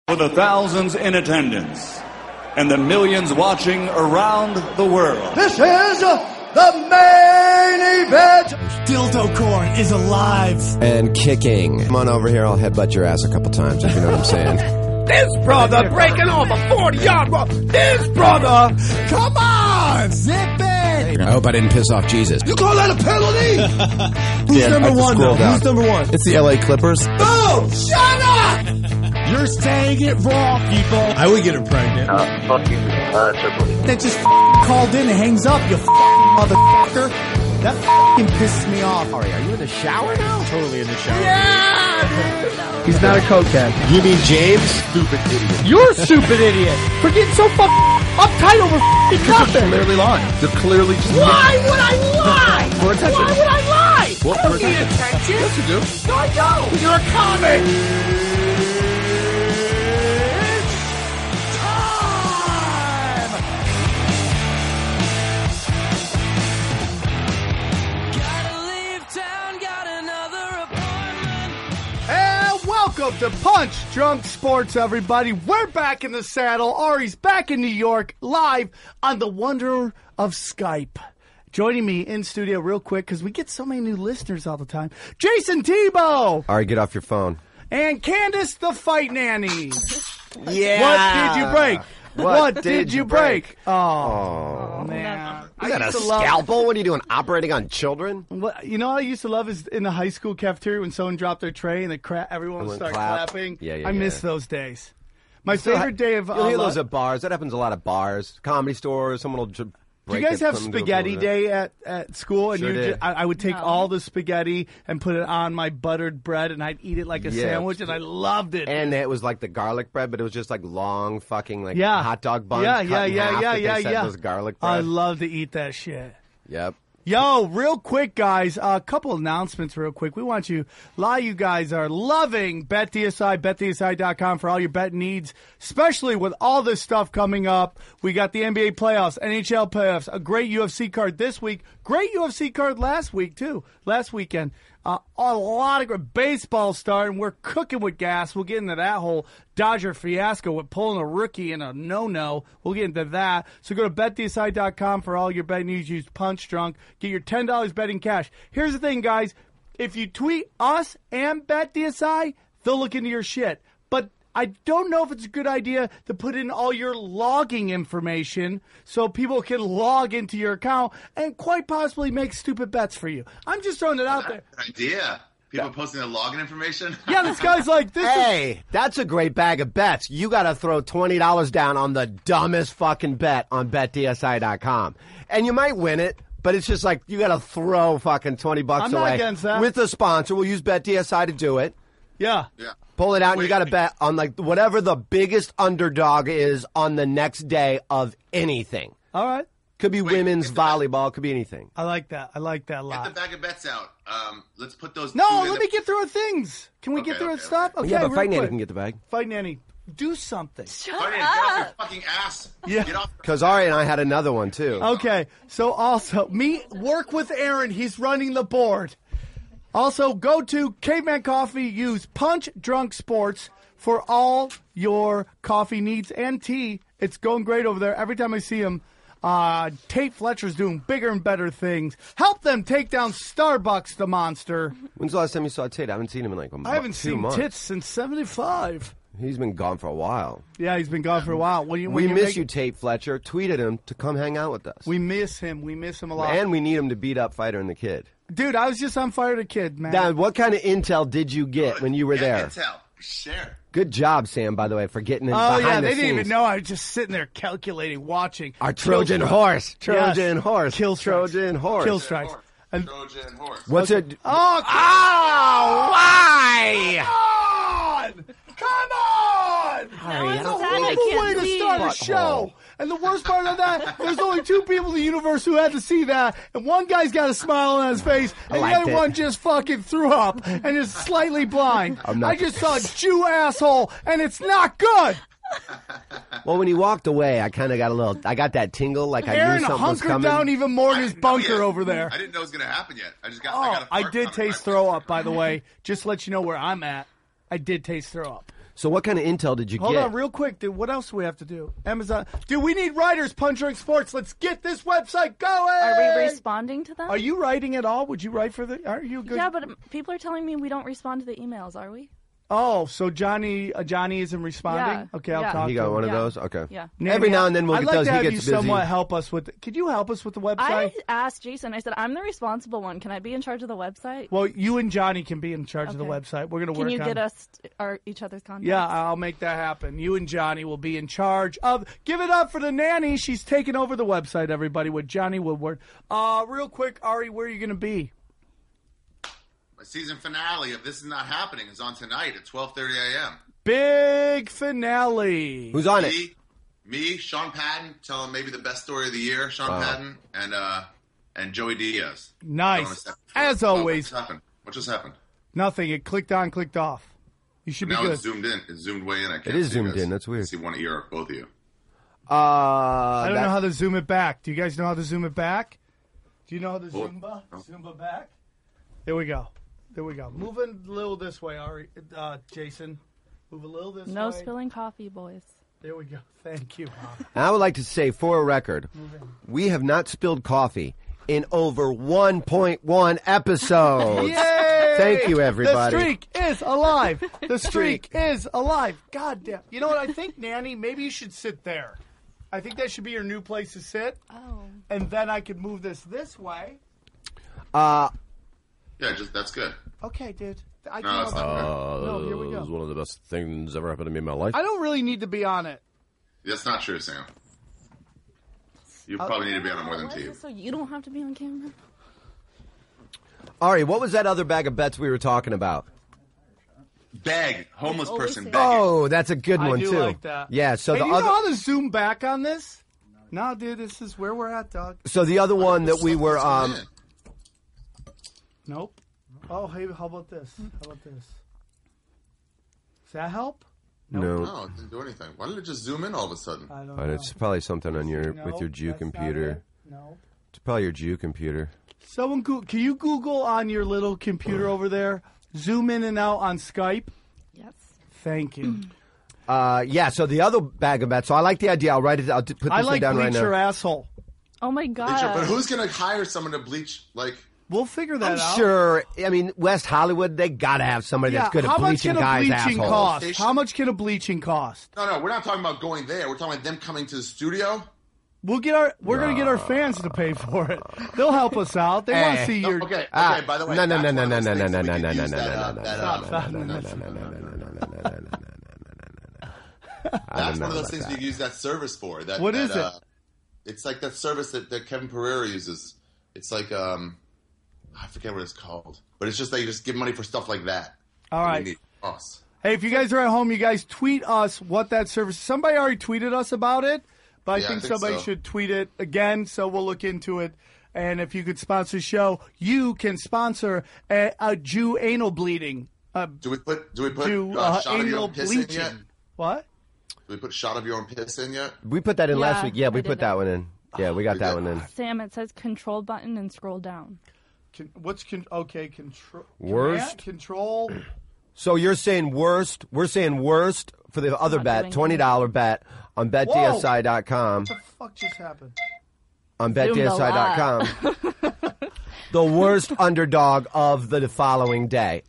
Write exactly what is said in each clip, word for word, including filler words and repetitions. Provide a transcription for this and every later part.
For the thousands in attendance and the millions watching around the world. This is the main event. Dildo Corn is alive. And kicking. Come on over here, I'll headbutt your ass a couple times, if you know what I'm saying. This brother breaking off a forty-yard run. This brother. Come on, zip it. I hope I didn't piss off Jesus. You call that a penalty? Who's Yeah, number one, though? down. Who's number one? It's the L A Clippers. Boom! Shut up! You're saying it wrong, people. I would get her pregnant. Uh, fuck you, uh, Triple H. That just f- called in and hangs up, you f- motherfucker. That f***ing pisses me off. Ari, are you in the shower now? Totally in the shower. Yeah. He's not a cokehead. You mean James? Stupid idiot. You're a stupid idiot for getting so fucking uptight over f***ing nothing. Clearly lying. They're clearly just Why would I lie? For attention. Why would I lie? Well, I don't for need attention. attention. Yes, you do. No, I don't. You're a comic. Welcome to Punch Drunk Sports, everybody. We're back in the saddle. Ari's back in New York, live on the wonder of Skype. Joining me in studio real quick, because we get so many new listeners all the time, Jason Tebow. Ari, get off your phone. And Candace the Fight Nanny. Yeah. What did you break? What, what did, did you you break? break? Oh, Oh. man. Is that a used to love- scalpel? What are you doing, operating on children? What, you know what I used to love is in the high school cafeteria when someone dropped their tray and the cra- everyone would Everyone start clap. clapping. Yeah, yeah, I yeah. miss those days. My favorite day of You'll hear uh, those at bars. That happens a lot at bars, comedy stores. Someone will just Do you break guys it, have put them to a spaghetti corner. day at, at school? And Sure you did. just, I, I would take all the spaghetti and put it on my buttered bread, and I'd eat it like a Yeah. sandwich, and I loved it. And it was like the garlic bread, but it was just like long fucking like yeah, hot dog buns. Yeah, cut yeah, in yeah, half yeah, that yeah, they said yeah. was garlic bread. I love to eat that shit. Yep. Yo, real quick, guys, a couple announcements real quick. We want you, a lot of you guys are loving BetDSI, bet D S I dot com for all your bet needs, especially with all this stuff coming up. We got the N B A playoffs, N H L playoffs, a great U F C card this week, great U F C card last week, too, last weekend. Uh, a lot of great baseball starting. We're cooking with gas. We'll get into that whole Dodger fiasco with pulling a rookie and a no-no. We'll get into that. So go to bet D S I dot com for all your betting needs. Use Punch Drunk. Get your ten dollars betting cash. Here's the thing, guys. If you tweet us and BetDSI, they'll look into your shit. But I don't know if it's a good idea to put in all your logging information so people can log into your account and quite possibly make stupid bets for you. I'm just throwing it out there. Idea. People posting their login information. Yeah, this guy's like, this is... Hey, that's a great bag of bets. You got to throw twenty dollars down on the dumbest fucking bet on bet D S I dot com. And you might win it, but it's just like you got to throw fucking twenty bucks I'm not away. against that. With the sponsor. We'll use BetDSI to do it. Yeah. Yeah. Pull it out, and Wait. you got to bet on like whatever the biggest underdog is on the next day of anything. All right. Could be Wait, women's get the bet. volleyball, could be anything. I like that. I like that a Get the lot. bag of bets out. Um, let's put those. No, two in let the- me get through our things. Can we Okay, get through our okay, stuff? Okay, yeah, but real Fight Nanny quick. can get the bag. Fight Nanny, do something. Fight in, get off your fucking ass. Yeah. Get off. Because Ari and I had another one, too. Okay, so also, me, work with Aaron. He's running the board. Also, go to Caveman Coffee. Use Punch Drunk Sports for all your coffee needs and tea. It's going great over there. Every time I see him, uh, Tate Fletcher's doing bigger and better things. Help them take down Starbucks, the monster. When's the last time you saw Tate? I haven't seen him in like a month. I haven't two seen months. tits since seventy-five. He's been gone for a while. Yeah, he's been gone for a while. When you, when We you miss make- you, Tate Fletcher. Tweeted him to come hang out with us. We miss him. We miss him a lot. And we need him to beat up Fighter and the Kid. Dude, I was just on fire to kid, man. Now, what kind of intel did you get when you were Yeah, there? Intel. Share. Good job, Sam, by the way, for getting in Oh, behind yeah, the they didn't scenes. even know. I was just sitting there calculating, watching. Our Trojan horse. Trojan Yes. horse. Kill strikes. Trojan horse. Kill strikes. And, Trojan horse. What's it? oh, Oh, why? come on! Come on! Ari, I That's a don't horrible think I way can to see. start a Butthole. show. And the worst part of that, there's only two people in the universe who had to see that, and one guy's got a smile on his face, and the liked other it. one just fucking threw up and is slightly blind. I'm not- I just saw a Jew asshole, and it's not good. Well, when he walked away, I kind of got a little. I got that tingle, like I Aaron knew something was hunkered coming. down even more in I his didn't know bunker yet. over there. I didn't know it was going to happen yet. I just got. I, Oh, got a I fart did coming taste right throw up, by the way. Just to let you know where I'm at. I did taste throw up. So what kind of intel did you Hold get? on, real quick, dude. What else do we have to do? Amazon. Dude, we need writers. Punch Drunk Sports. Let's get this website going. Are we responding to them? Are you writing at all? Would you write for the? Are you good? Yeah, but um, people are telling me we don't respond to the emails. Are we? Oh, so Johnny, uh, Johnny isn't responding. Yeah, Okay, I'll yeah. talk He to got him. one of Yeah. those? Okay. Yeah. Every Nanny, now and then we'll I'd get like those. to He have gets you busy. somewhat help us with. The, could you help us with the website? I asked Jason. I said, I'm the responsible one. Can I be in charge of the website? Well, you and Johnny can be in charge of the Okay. website. We're gonna Can work you on. get us our each other's contacts? Yeah, I'll make that happen. You and Johnny will be in charge of. Give it up for the nanny. She's taking over the website. Everybody with Johnny Woodward. Uh, real quick, Ari, where are you gonna be? My season finale of This Is Not Happening is on tonight at twelve thirty a.m. Big finale. Who's on it? Me, me, Sean Patton, telling maybe the best story of the year, Sean Wow. Patton, and uh, and Joey Diaz. Nice. Telling a second As story. Oh, always. What just happened? What just happened? Nothing. It clicked on, clicked off. You should be Now good. it's zoomed in. It's zoomed way in. I can't It is see zoomed you guys. in. That's weird. I see one ear of both of you. Uh, I don't that- know how to zoom it back. Do you guys know how to zoom it back? Do you know how to Well, Zumba? no. Zumba back? There we go. There we go. Moving a little this way, Ari, uh, Jason. Move a little this No way. spilling coffee, boys. There we go. Thank you. Mom. And I would like to say, for a record, we have not spilled coffee in over one point one episodes. Yay! Thank you, everybody. The streak is alive. The streak is alive. God damn. You know what I think, Nanny? Maybe you should sit there. I think that should be your new place to sit. Oh. And then I could move this this way. Uh, Yeah, just that's good. Okay, dude. I No, that's can't. not uh, No, here we go. It was one of the best things ever happened to me in my life. I don't really need to be on it. That's not true, Sam. You probably need to be on it more than Why is two. it so you don't have to be on camera? Ari, what was that other bag of bets we were talking about? Beg, homeless always person say- begging. Oh, that's a good I one, do too. like that. Yeah, so Hey, the do you other know how to zoom back on this? No, dude, this is where we're at, dog. so the other one that we were um Nope. Oh, hey, how about this? How about this? Does that help? no, No, it didn't do anything. Why did it just zoom in all of a sudden? I don't but know. it's probably something on your No, with your Jew that's not computer. it. No. It's probably your Jew computer. Someone, go- can you Google on your little computer over there? Zoom in and out on Skype. Yes. Thank you. Uh, yeah. So the other bag of bets. So I like the idea. I'll write it. I'll t- put this I one like down right bleach your now. asshole. Oh my Bleacher, god. but who's gonna hire someone to bleach? Like, We'll figure that I'm out. sure. I mean, West Hollywood, they gotta have somebody Yeah, that's good how at much bleaching can a guys' bleaching assholes. cost? Station? How much can a bleaching cost? no, no, we're not talking about going there. We're talking about them coming to the studio. We'll get our. We're gonna get our fans to pay for it. They'll help us out. They want Hey. to see No, your. okay, okay. Ah, by the way, no, no, that's no, no, one of no, those no, things no, that we no, could no, use no, that, no, uh, no, that, no, uh, Stop, no, no, stop. no, no, no, no, no, no, no, no, no, no, no, no. That's know one of those about things that. we could use that service for. That, What that, is it? uh, It's like that service that, that Kevin Pereira uses. It's like um, I forget what it's called, but it's just that you just give money for stuff like that. All And right. you need us. Hey, if you guys are at home, you guys tweet us what that service. Somebody already tweeted us about it, but I Yeah, I think think somebody so. should tweet it again. So we'll look into it. And if you could sponsor the show, you can sponsor a, a Jew anal bleeding. Uh, Do we put do we put Jew uh, uh, shot of your anal own piss in yet? bleaching. What? Do we put shot of your own piss in yet? We put that in last Yeah, week. Yeah, we I put did that that. one in. Yeah, we got that one in. Sam, it says control button and scroll down. Con- what's con- okay? Control. Worst? Control. So you're saying worst? We're saying worst for the other Not bet, doing twenty dollar bet on bet D S I dot com. What the fuck just happened? On bet D S I dot com. Zoomed The worst underdog of the following day.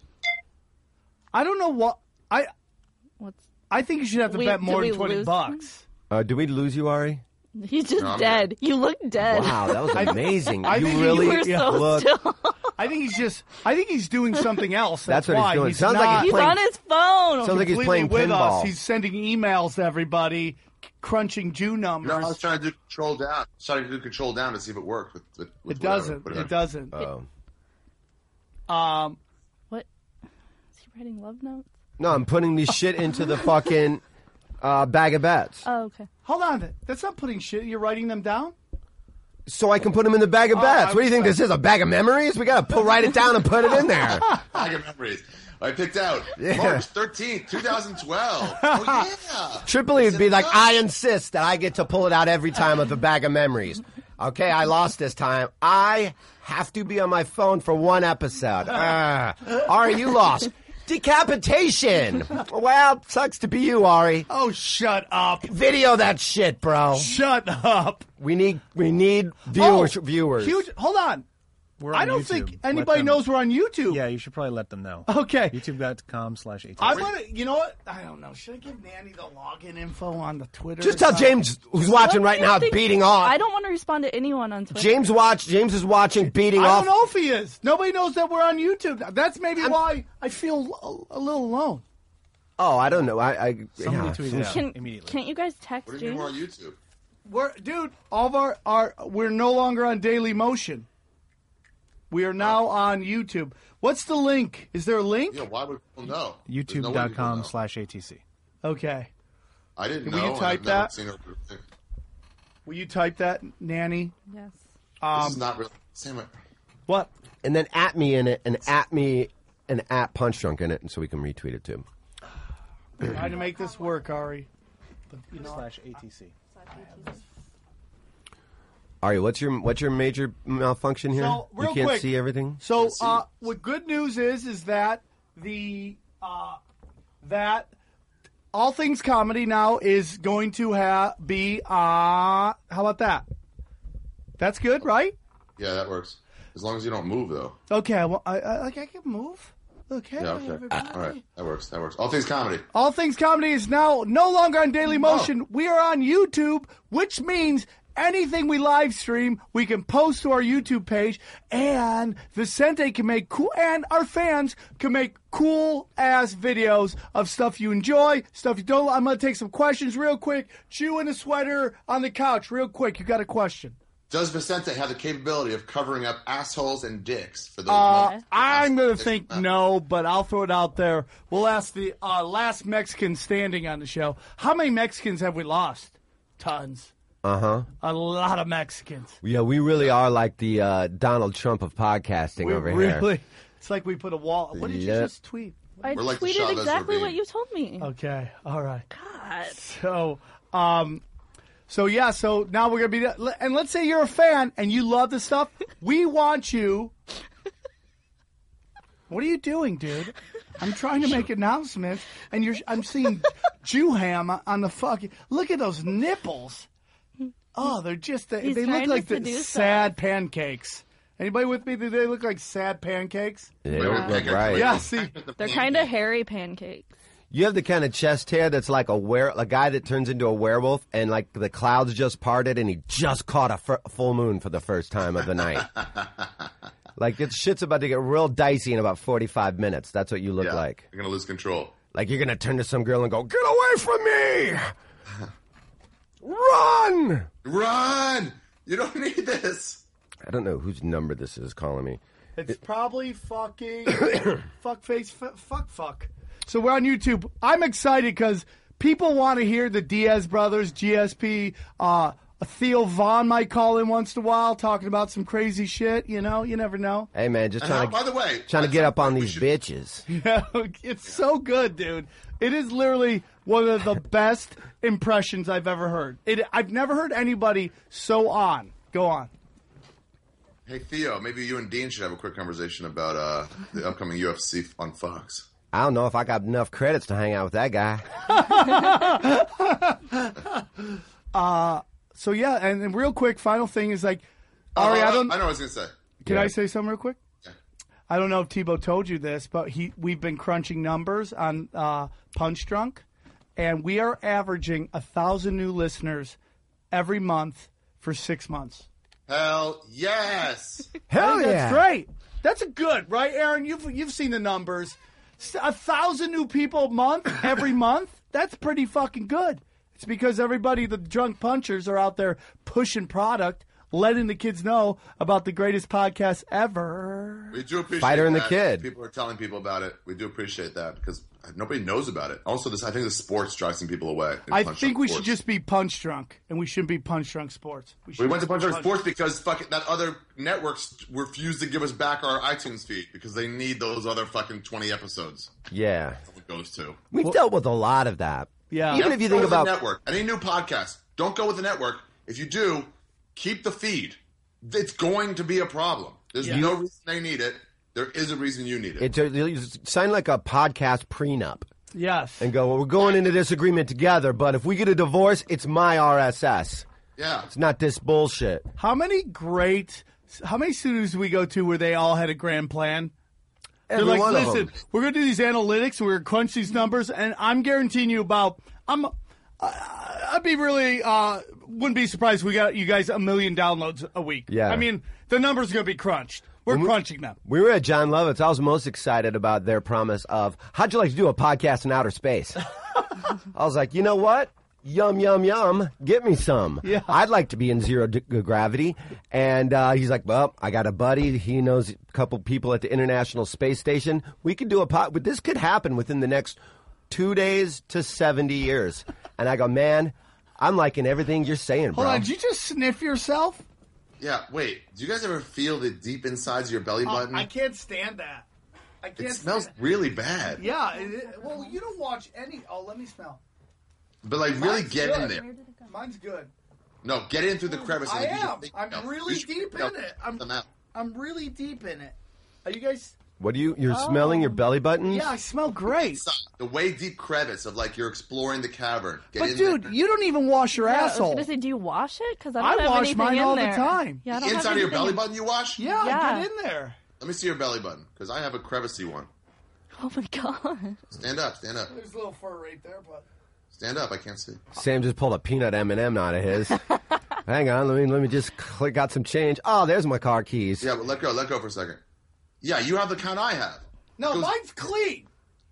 I don't know what I. What's I think you should have to We- bet did more we than twenty lose bucks. Uh, did we lose you, Ari? he's just No, I'm dead. You look dead. Wow, that was amazing. I you think you really were so look. still. I think he's just. I think he's doing something else. That's, That's what he's why. doing. Sounds like not he's He's playing- on his phone. Sounds like he's completely playing with pinball. us. He's sending emails to everybody, c- crunching Jew numbers. No, I was trying to do control down. I was trying to do control down to see if it worked. With, with, with it doesn't. whatever, It doesn't. Oh. Um, What? Is he writing love notes? No, I'm putting this shit into the fucking uh, bag of bets. Oh, okay. hold on. That's not putting shit. You're writing them down? So I can put them in the bag of Oh, bets. I What do you think was- this is? A bag of memories? We gotta pull, write it down and put it in there. Bag of memories. I picked out Yeah. March thirteenth, twenty twelve. Oh, yeah. Tripoli would be It's like, enough. I insist that I get to pull it out every time of the bag of memories. Okay, I lost this time. I have to be on my phone for one episode. Uh, Ari, you lost. Decapitation. Well, sucks to be you, Ari. Oh, shut up. Video that shit, bro. Shut up. We need we need viewers. Oh, viewers. Huge. Hold on. We're I on don't YouTube. think Let anybody them- knows we're on YouTube. Yeah, you should probably let them know. Okay. YouTube.com slash ATC. I'm gonna. You know what? I don't know. Should I give Nanny the login info on the Twitter? Just tell James, who's watching What right do you now, think- beating off. I don't want to respond to anyone on Twitter. James watch. James is watching, beating I off. don't know if he is. Nobody knows that we're on YouTube. That's maybe why I feel a, a little alone. Oh, I don't know. I. I Somebody yeah. tweet it out Can, immediately. can't you guys text What do you mean James? we're on YouTube? We're dude. All of our, our we're no longer on Daily Motion. We are now on YouTube. What's the link? Is there a link? Yeah, why would people know? There's no way people YouTube.com know. slash ATC. Okay. I didn't Will you know. and type I've never that? Seen her. Will you type that, Nanny? Yes. This is not really. Same way. What? And then at me in it, and at me, and at Punch Drunk in it, and so we can retweet it too. Trying to make this work, Ari. But, you know, Slash ATC. Ari, what's your what's your major malfunction here? So, real you can't quick. see everything. So, uh, what good news is is that the uh, that All Things Comedy now is going to have be uh, how about that? That's good, right? Yeah, that works. As long as you don't move, though. Okay, well, I, I like I can move. Okay, Yeah, okay. everybody. All right, that works. That works. All Things Comedy. All Things Comedy is now no longer on Daily Motion. We are on YouTube, which means anything we live stream, we can post to our YouTube page, and Vicente can make cool, and our fans can make cool ass videos of stuff you enjoy, stuff you don't. I'm gonna take some questions real quick. Chew in a sweater on the couch, real quick. You got a question? Does Vicente have the capability of covering up assholes and dicks for those? Uh, months? I'm going to think no, but I'll throw it out there. We'll ask the uh, last Mexican standing on the show. How many Mexicans have we lost? Tons. Uh huh. A lot of Mexicans. Yeah, we really are like the uh, Donald Trump of podcasting We over really, here. It's like we put a wall. What did you Yeah. just tweet? I We're like the tweeted Chavez exactly Ravine. what you told me. Okay, all right. God. So, um, so yeah, so now we're gonna be, and let's say you're a fan and you love this stuff. We want you. What are you doing, dude? I'm trying to make announcements, and you're. I'm seeing Jew ham on the fucking. Look at those nipples. Oh, they're just. They, He's they look trying to like the seduce sad pancakes. Anybody with me? Do they look like sad pancakes? They Wait, don't wait, look right. Yeah. See. They're kind of hairy pancakes. You have the kind of chest hair that's like a were a guy that turns into a werewolf, and like the clouds just parted, and he just caught a f- full moon for the first time of the night. Like it's shit's about to get real dicey in about forty-five minutes. That's what you look Yeah, like. You're gonna lose control. Like you're gonna turn to some girl and go, "Get away from me! Run!" Run! You don't need this. I don't know whose number this is calling me. It's probably fucking fuck face f- fuck fuck. So we're on YouTube. I'm excited because people want to hear the Diaz brothers, G S P. Uh, Theo Vaughn might call in once in a while, talking about some crazy shit. You know, you never know. Hey man, just And trying how- to by the way, trying to at get some up on point we these should- bitches. Yeah, it's so good, dude. It is literally one of the best impressions I've ever heard. It. I've never heard anybody so on. Go on. Hey Theo, maybe you and Dean should have a quick conversation about uh, the upcoming U F C on Fox. I don't know if I got enough credits to hang out with that guy. uh, so yeah, and, and real quick, final thing is like, Ari, Uh, I don't. I know what I was gonna say. Can Yeah. I say something real quick? Yeah. I don't know if Tebow told you this, but he we've been crunching numbers on uh, Punch Drunk, and we are averaging a thousand new listeners every month for six months. Hell yes. Hell I think yeah! that's great. That's a good, right, Aaron? You've you've seen the numbers. S- A thousand new people a month every month. That's pretty fucking good. It's because everybody, the drunk punchers, are out there pushing product, letting the kids know about the greatest podcast ever. We do appreciate Fighter and the that. Kid. People are telling people about it. We do appreciate that because nobody knows about it. Also, this I think the sports drives some people away. in I Punch think Drunk we Sports. should just be punch drunk, and we shouldn't be punch drunk sports. We should went to just Punch be Drunk Sports because fucking that other networks refused to give us back our iTunes feed because they need those other fucking twenty episodes. Yeah, That's what it goes to. we've dealt with a lot of that. Yeah. Even Yep, if you go think with the about network, any new podcast, don't go with the network. If you do, keep the feed. It's going to be a problem. There's Yeah. no reason they need it. there is a reason you need it. It's a, sign like a podcast prenup. Yes. And go, well, we're going into this agreement together, but if we get a divorce, it's my R S S. Yeah. It's not this bullshit. How many great, how many studios do we go to where they all had a grand plan? Every They're like, one of listen, them. we're going to do these analytics, we're going to crunch these numbers, and I'm guaranteeing you about, I'm, I- I'd be really, uh, wouldn't be surprised if we got you guys a million downloads a week. Yeah. I mean, the numbers are going to be crunched. We're When we- crunching them. We were at John Lovitz. I was most excited about their promise of, how'd you like to do a podcast in outer space? I was like, you know what? Yum, yum, yum. Get me some. Yeah. I'd like to be in zero d- gravity. And uh, he's like, well, I got a buddy. He knows a couple people at the International Space Station. We could do a pod. But this could happen within the next two days to seventy years. And I go, man, I'm liking everything you're saying, bro. Hold on, did you just sniff yourself? Yeah, wait. Do you guys ever feel the deep insides of your belly Oh, button? I can't stand that. I can't it smells stand really bad. Yeah, it, it- well, you don't watch any. Oh, let me smell. But like, really Mine's get good. in there. Mine's good. No, get in through the crevice. I and use your am. finger. I'm No, really use your deep finger. in it. I'm, Them out. I'm really deep in it. Are you guys? What do you, you're smelling your belly buttons? Yeah, I smell great. Stop. The way deep crevice of like you're exploring the cavern. Get But in dude, there. you don't even wash your Yeah, I was asshole. gonna say, do you wash it? Because I I don't have wash anything mine in all the there. time. Yeah, I the don't inside have of your anything belly in- button you wash? Yeah, Yeah. get in there. Let me see your belly button because I have a crevicey one. Oh my god. Stand up, stand up, There's a little fur right there, but stand up. I can't see. Sam just pulled a peanut M and M out of his. Hang on, let me let me just click. Got some change. Oh, there's my car keys. Yeah, but let go. Let go for a second. Yeah, you have the count I have. no, Goes- mine's clean.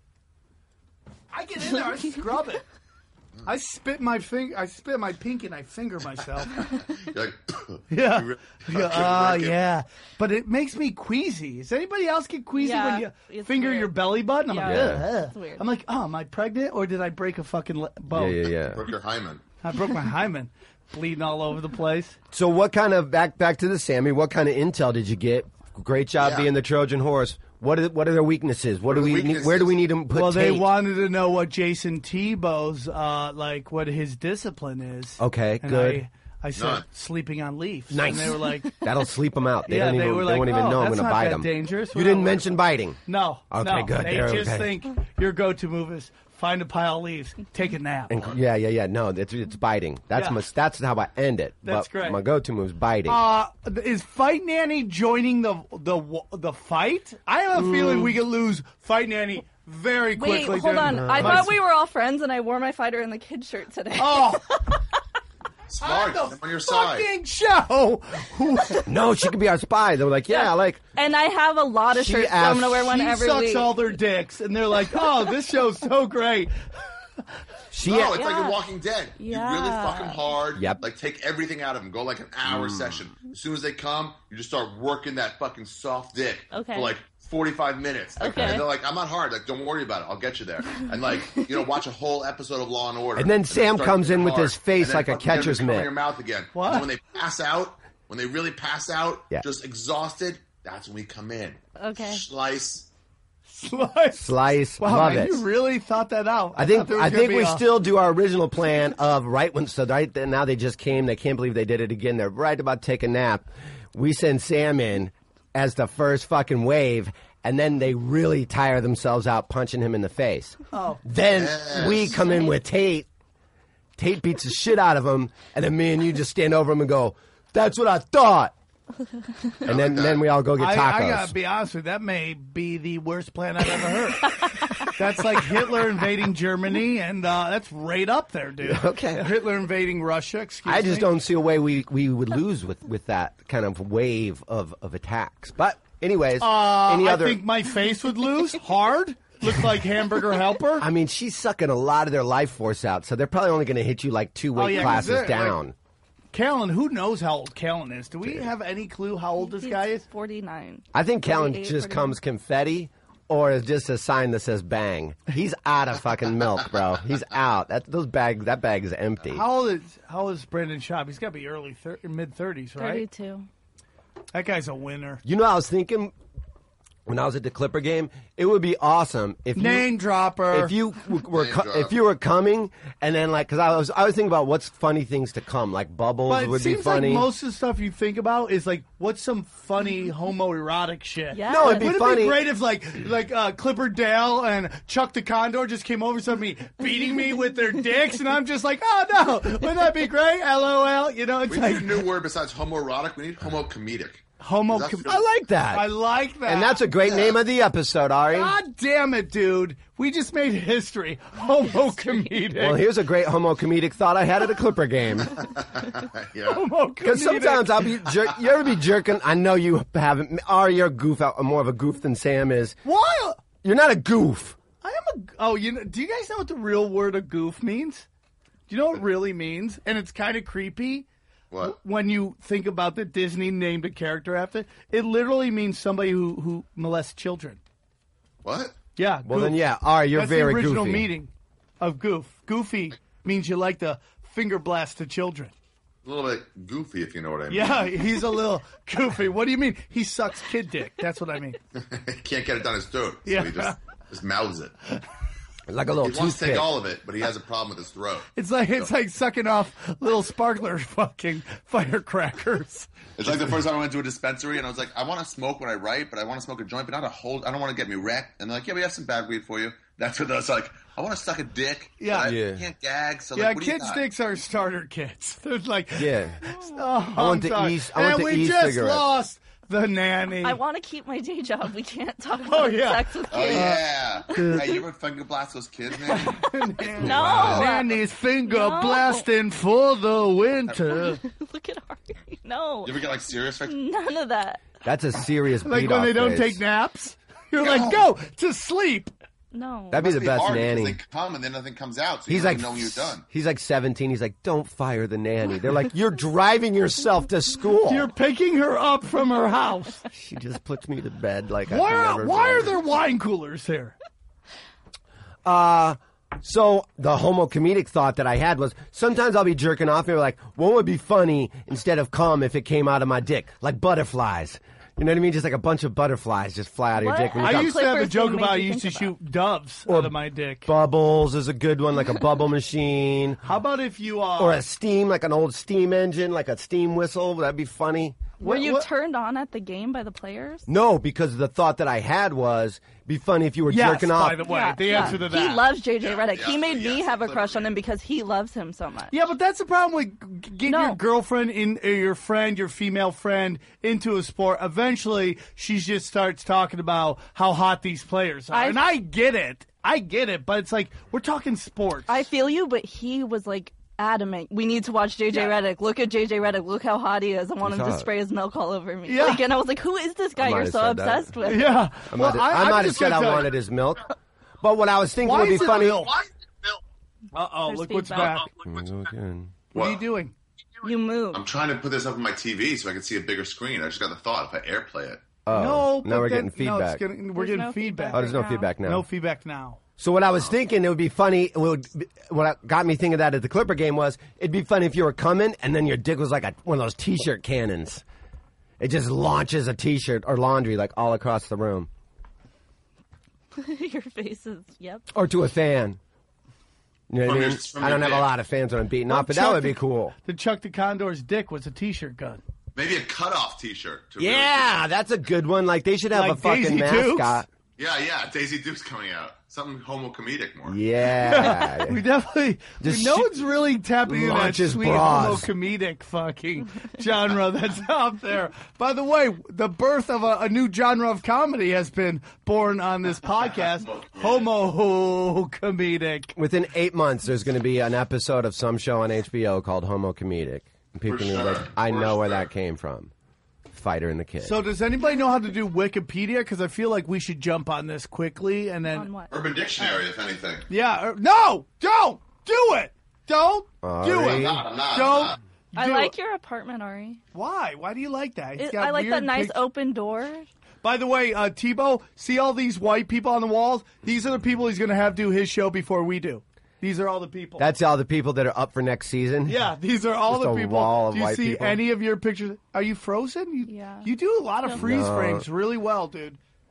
I get in there, I scrub it. I spit my finger. I spit my pinky and I finger myself. You're like, Yeah. You really- Yeah, Okay, uh, work it. yeah. But it makes me queasy. Does anybody else get queasy Yeah, when you it's finger weird. your belly button? I'm Yeah, like, Yeah. ugh. it's weird. I'm like, oh, am I pregnant or did I break a fucking le- Yeah, bone? yeah, yeah. Broke your hymen. I broke my hymen, bleeding all over the place. So, what kind of back back to the Sammy? What kind of intel did you get? Great job Yeah. being the Trojan horse. What are what are their weaknesses? What, What do are we the need, weaknesses? where do we need to put? Well, they Tate? wanted to know what Jason Tebow's, uh, like, what his discipline is. Okay, and good. I, I said None. sleeping on leaves. Nice. And they were like, That'll sleep them out. They Yeah, don't they even were they like, won't even "Oh, know I'm that's going to not bite that them. dangerous. You We're didn't not mention biting. no. Okay, no. good. They They're just okay. think your go-to move is find a pile of leaves, take a nap. And, yeah, yeah, yeah. No, it's it's biting. That's Yeah. my, that's how I end it. That's but great. My go-to move is biting. Uh, is Fight Nanny joining the the the fight? I have a feeling we could lose Fight Nanny very Wait, quickly. hold during- on. I My- thought we were all friends, and I wore my fighter in the kid shirt today. Oh, Smart. on I'm the on your side. fucking show. no, she could be our spy. They were like, yeah, Yeah. like And I have a lot of She shirts, so I'm gonna asked- wear one She every sucks week. all their dicks, and they're like, "Oh, this show's so great." she. No, it's like Yeah. in Walking Dead. You Yeah. really fuck them hard. Yep. Like take everything out of them. Go like an hour session. As soon as they come, you just start working that fucking soft dick Okay. for like forty-five minutes. Like, Okay. And they're like, I'm not hard. Like, don't worry about it. I'll get you there. And like, you know, watch a whole episode of Law and Order. And then Sam start comes getting in with hard. his face And then like a fucking get them catcher's to come in mitt. your mouth again. What? And when they pass out, when they really pass out, Yeah. just exhausted, that's when we come in. Okay. Slice. Slice. Slice. Wow, Love man, it. you really thought that out. I think thought there was I gonna think be we a- still do our original plan of right when so right then now they just came. They can't believe they did it again. They're right about to take a nap. We send Sam in as the first fucking wave, and then they really tire themselves out punching him in the face. Oh. Then Yes. we come in with Tate. Tate beats the shit out of him, and then me and you just stand over him and go, "That's what I thought." And then then we all go get I, tacos. I gotta be honest with you, that may be the worst plan I've ever heard. That's like Hitler invading Germany, and uh, that's right up there, dude. Okay. Hitler invading Russia. Excuse I just me. don't see a way we, we would lose with, with that kind of wave of, of attacks. But anyways, Uh, any I other? think my face would lose hard. Look like Hamburger Helper. I mean, she's sucking a lot of their life force out, so they're probably only going to hit you like two weight Oh, yeah, 'cause classes they're, down. like- Callan, who knows how old Callan is? Do we have any clue how old this He's guy is? forty-nine. I think Callan forty-eight, just forty-nine. comes confetti, or is just a sign that says bang. He's out of fucking milk, bro. He's out. That those bags, that bag is empty. How old is how old is Brendan Schaub? He's got to be early thir- mid thirties, right? thirty-two. That guy's a winner. You know, I was thinking when I was at the Clipper game, it would be awesome if you, Name dropper. If you w- were Name co- drop. if you were coming and then like because I was I was thinking about what's funny things to come like bubbles But it would be seems funny. like most of the stuff you think about is like, what's some funny homoerotic shit? Yeah. No, it'd be Wouldn't funny. it be great if like like uh, Clipper Dale and Chuck the Condor just came over to me beating me with their dicks, and I'm just like, oh no, wouldn't that be great? L O L. You know, it's We like need a new word besides homoerotic. We need homocomedic. homo. That's Com- good. I like that. I like that. and that's a great name of the episode, Ari. God damn it, dude. We just made history. Homo comedic. Well, here's a great homo comedic thought I had at a Clipper game. Yeah. Homo Because comedic. sometimes I'll be jer- you ever be jerking? I know you haven't. Ari, you're a goof. out More of a goof than Sam is. Why? You're not a goof. I am a. Oh, you know, do you guys know what the real word of goof means? Do you know what it really means? And it's kind of creepy. What? When you think about that Disney named a character after, it literally means somebody who, who molests children. What? Yeah. Well, goof. then, yeah, Ari, you're That's very the original goofy. meaning of goof. Goofy means you like to finger blast to children. A little bit goofy, if you know what I mean. Yeah, he's a little goofy. What do you mean? He sucks kid dick. That's what I mean. Can't get it down his throat. So Yeah. he just, just mouths it. Like a little He wants to toothpick. take all of it, but he has a problem with his throat. It's like it's like sucking off little sparkler fucking firecrackers. It's like the first time I went to a dispensary and I was like, I want to smoke when I write, but I want to smoke a joint, but not a whole. I don't want to get me wrecked. And they're like, yeah, we have some bad weed for you. That's what I was like. I want to suck a dick. Yeah. but I Yeah. can't gag. So Yeah, like, what do you kid got? sticks are starter kits. They're like, Yeah. oh, I want I'm the sorry. East- I want and the we East just cigarettes. lost the nanny. I want to keep my day job. We can't talk about Oh, yeah. sex with Oh, kids. yeah. Hey, you ever finger blast those kids, man? No. Nanny's finger No. blasting for the winter. Look at Ari. No. You ever get like serious? Like, None of that. That's a serious Like beat when off they don't face. take naps. You're like, go to sleep. No. That'd be must the best hard because nanny. They come and then nothing comes out, so He's you like, don't know when you're done. he's like seventeen. He's like, don't fire the nanny. They're like, you're driving yourself to school. You're picking her up from her house. She just puts me to bed like Why I've are, never why are done. there wine coolers here? Uh, so the homo comedic thought that I had was sometimes I'll be jerking off and be like, what would be funny instead of cum if it came out of my dick? Like butterflies. You know what I mean? Just like a bunch of butterflies just fly out of your What? dick when you I come. used to have a Clippers joke thing about I made you used to think shoot doves Or out of my dick. Bubbles is a good one, like a bubble machine. How about if you uh, Or a steam, like an old steam engine, like a steam whistle. That'd be funny. Were What- you what- turned on at the game by the players? No, because the thought that I had was, be funny if you were yes, jerking off. by the way, Yeah, the yeah. answer to He that. loves J J Redick. yeah, he made me yes, have a crush on Clippers. him because he loves him so much. Yeah, but that's the problem with g- getting No. your girlfriend in, or your friend, your female friend, into a sport. Eventually, she just starts talking about how hot these players are, I- and I get it. I get it, but it's like we're talking sports. I feel you, but he was like adamant. We need to watch J J Yeah. Redick. Look at J J Redick. Look how hot he is. I want He's him to hot. spray his milk all over me. Yeah. Like, and I was like, who is this guy I might you're have so said that. obsessed with? yeah, I well, might have, I I'm might have just said gonna I tell you- wanted his milk. But what I was thinking Why would be is it funny. milk? Uh oh, There's look what's feedback. back. Again. What are you doing? You move. I'm trying to put this up on my T V so I can see a bigger screen. I just got the thought if I airplay it. Oh, no, but now we're then- getting no, it's feedback. getting- we're There's getting no feedback. feedback. Oh, there's no right now. feedback now. No feedback now. So what I was thinking, it would be funny. It would, what got me thinking that at the Clipper game was, it'd be funny if you were coming and then your dick was like a, one of those T-shirt cannons. It just launches a T-shirt or laundry like all across the room, Your face is, yep. or to a fan. You know what From I your- mean? from I don't your have a dick. lot of fans when I'm beating Well, off, but that Chuck would be the- cool. The Chuck the Condor's dick was a T-shirt gun. Maybe a cutoff T-shirt. To really Yeah, that's a good one. Like they should have Like a fucking Daisy Dukes? mascot. Yeah, yeah. Daisy Duke's coming out. Something homo comedic more. Yeah. We definitely, Just no sh- one's really tapping into that launches sweet bras. homo comedic fucking genre that's out there. By the way, the birth of a, a new genre of comedy has been born on this podcast, homo comedic. Within eight months, there's going to be an episode of some show on H B O called Homo Comedic. And people For are gonna be sure. like, I For know where sure. that came from. Fighter and the Kid. So does anybody know how to do Wikipedia? Because I feel like we should jump on this quickly and then... On what? Urban Dictionary, if anything. Yeah, or, no! Don't! Do it! Don't do Ari? it! I'm not, I'm not, I'm Don't not. I do like it. your apartment, Ari. Why? Why do you like that? It's It, got I like that weird nice pic- open door. By the way, uh, Tebow, see all these white people on the walls? These are the people he's going to have do his show before we do. These are all the people. That's all the people that are up for next season? yeah, these are all Just the a people. wall of do you white see people. any of your pictures? Are you frozen? You, Yeah. You do a lot of freeze No. frames really well, dude.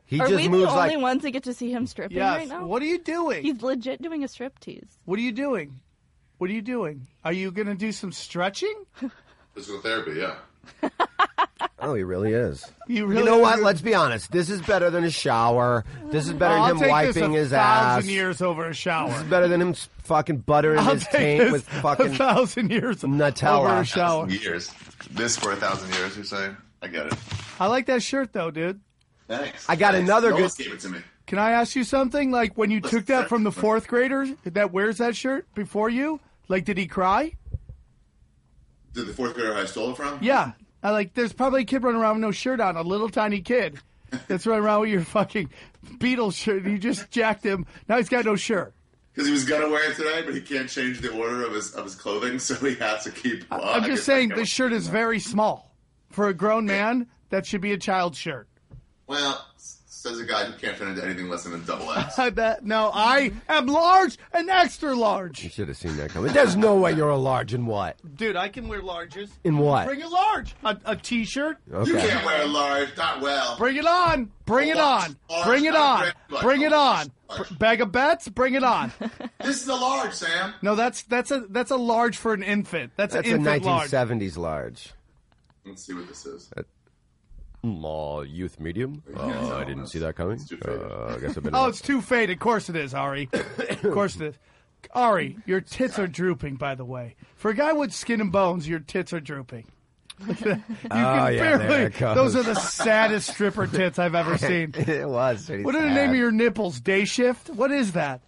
He Are just we the moves only like. ones that get to see him stripping Yes. right now? What are you doing? He's legit doing a striptease. What are you doing? What are you doing? Are you going to do some stretching? Physical therapy, yeah. Oh, he really is. You really You know what? are- Let's be honest. This is better than a shower. This is better I'll than him take wiping this a his thousand ass. years over a shower. This is better than him s- fucking buttering I'll his take taint this with a fucking thousand years Nutella. over a shower. Thousand years. This for a thousand years, you're saying? I get it. I like that shirt though, dude. Thanks. I got Thanks. another No good- one gave it to me. Can I ask you something? Like when you Listen, took that sir. from the fourth grader that wears that shirt before you, like did he cry? Did the fourth grader I stole it from? Yeah. I like there's probably a kid running around with no shirt on, a little tiny kid that's running around with your fucking Beatles shirt. You just jacked him. Now he's got no shirt. Because he was gonna wear it today, but he can't change the order of his of his clothing, so he has to keep. I- well, I'm I just guess saying I this shirt is very small. For a grown man, that should be a child's shirt. Well, says a guy who can't fit into anything less than a double X. I bet. No, I am large and extra large. You should have seen that coming. There's no way you're a large in what? Dude, I can wear larges. In what? Bring a large. A, a t-shirt. Okay. You can't wear a large, not well. Bring it on. Bring it Large, on. large, Bring it not on. very much. Bring it on. Large. B- Bag of bets. Bring it on. This is a large, Sam. No, that's that's a that's a large for an infant. That's, That's an a infant nineteen large. seventies large. Let's see what this is. Law youth medium. Uh, I didn't see that coming. It's too faded. Uh, I guess I've been. Oh, it's too faded. Of course it is, Ari. Of course it is. Ari, your tits are drooping, by the way. For a guy with skin and bones, your tits are drooping. You can Oh, yeah, there it goes. Those are the saddest stripper tits I've ever seen. It was. Pretty What are the sad. name of your nipples? Day shift? What is that?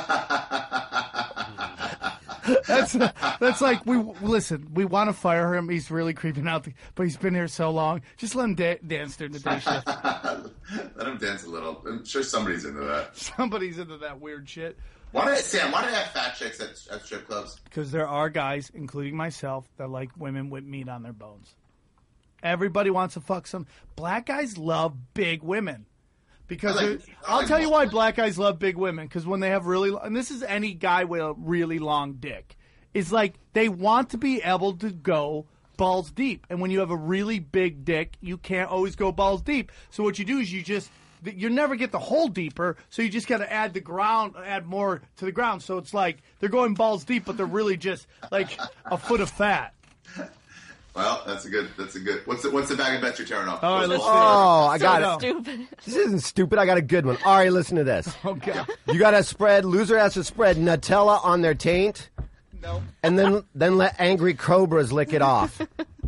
That's that's like we listen. We want to fire him. He's really creeping out, the, but he's been here so long. Just let him da- dance during the day shift. Let him dance a little. I'm sure somebody's into that. Somebody's into that weird shit. Why do I, Sam? Why do they have fat chicks at, at strip clubs? Because there are guys, including myself, that like women with meat on their bones. Everybody wants to fuck some. Black guys love big women. Because I like- they're- I I'll like tell you why muscles. black guys love big women. Because when they have really, and this is any guy with a really long dick, is like they want to be able to go balls deep. And when you have a really big dick, you can't always go balls deep. So what you do is you just, you never get the hole deeper. So you just got to add the ground, add more to the ground. So it's like they're going balls deep, but they're really just like a foot of fat. Well, that's a good. That's a good. What's the, what's the bag of bets you're tearing off? All right, Those let's balls? Oh, I got So it. Stupid. This isn't stupid. I got a good one. Ari, listen to this. Okay. You got to spread. Loser has to spread Nutella on their taint, No. and then then let angry cobras lick it off.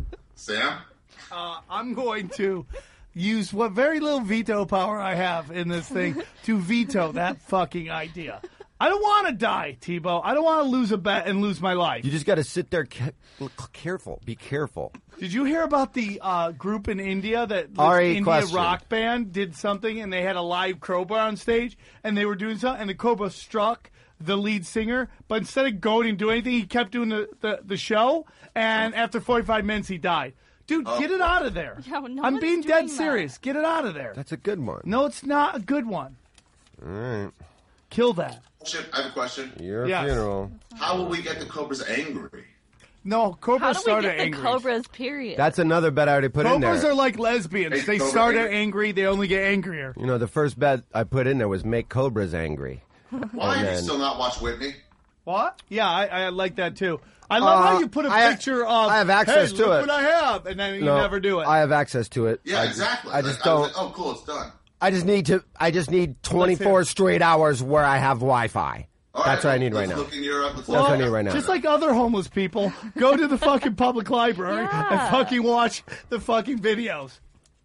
Sam. Uh, I'm going to use what very little veto power I have in this thing to veto that fucking idea. I don't want to die, Tebow. I don't want to lose a bet and lose my life. You just got to sit there. Ca- careful. Be careful. Did you hear about the uh, group in India that this Ari, India question. rock band did something and they had a live cobra on stage and they were doing something and the cobra struck the lead singer, but instead of going and doing anything, he kept doing the, the, the show, and after forty-five minutes, he died. Dude, get it out of there. Yeah, no I'm one's being doing dead serious. Get it out of there. That's a good one. No, it's not a good one. All right. Kill that. Chip, I have a question. Your Yes. funeral. How will we get the cobras angry? No, How cobras do we start get at the angry. cobras, period? That's another bet I already put in Cobras there. are like lesbians. Make They cobra start at angry. angry, they only get angrier. You know, the first bet I put in there was make cobras angry. Why have you then- still not watched Whitney? What? Yeah, I, I like that too. I love Uh, how you put a I- picture of, I have access hey, to look it. what I have, and then you No, never do it. I have access to it. Yeah, I, exactly. I just Like, don't. was like, oh, cool, it's done. I just need to. I just need twenty-four straight hours where I have Wi-Fi. All That's right, what I need right let's now. Look in your, let's That's look what I in need your- right now. Just like other homeless people, go to the fucking public library Yeah. and fucking watch the fucking videos.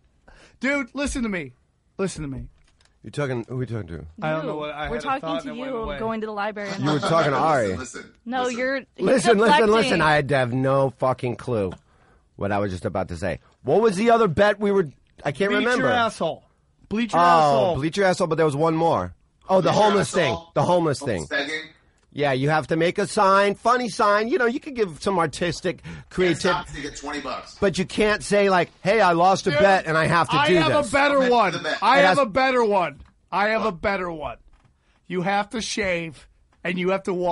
Dude, listen to me. Listen to me. You talking? Who are we talking to? I don't You. know what I We're had a talking thought to and it went you away. going to the library. And You were talking to Ari. Listen, listen. no, listen. you're, you're Listen, listen, deflecting. listen. I have no fucking clue what I was just about to say. What was the other bet we were? I can't Bleach remember. your asshole. Bleach your oh, asshole. bleach your asshole. But there was one more. Oh, the Bleach your homeless thing. asshole. The homeless thing. Homeless begging. Yeah, you have to make a sign, funny sign. You know, you could give some artistic Can't creativity, stop till you get twenty bucks. but you can't say like, "Hey, I lost a Dude, bet and I have to I do have this." a better Bet one. the bet. I It have has- a better one. I have a better one. You have to shave and you have to walk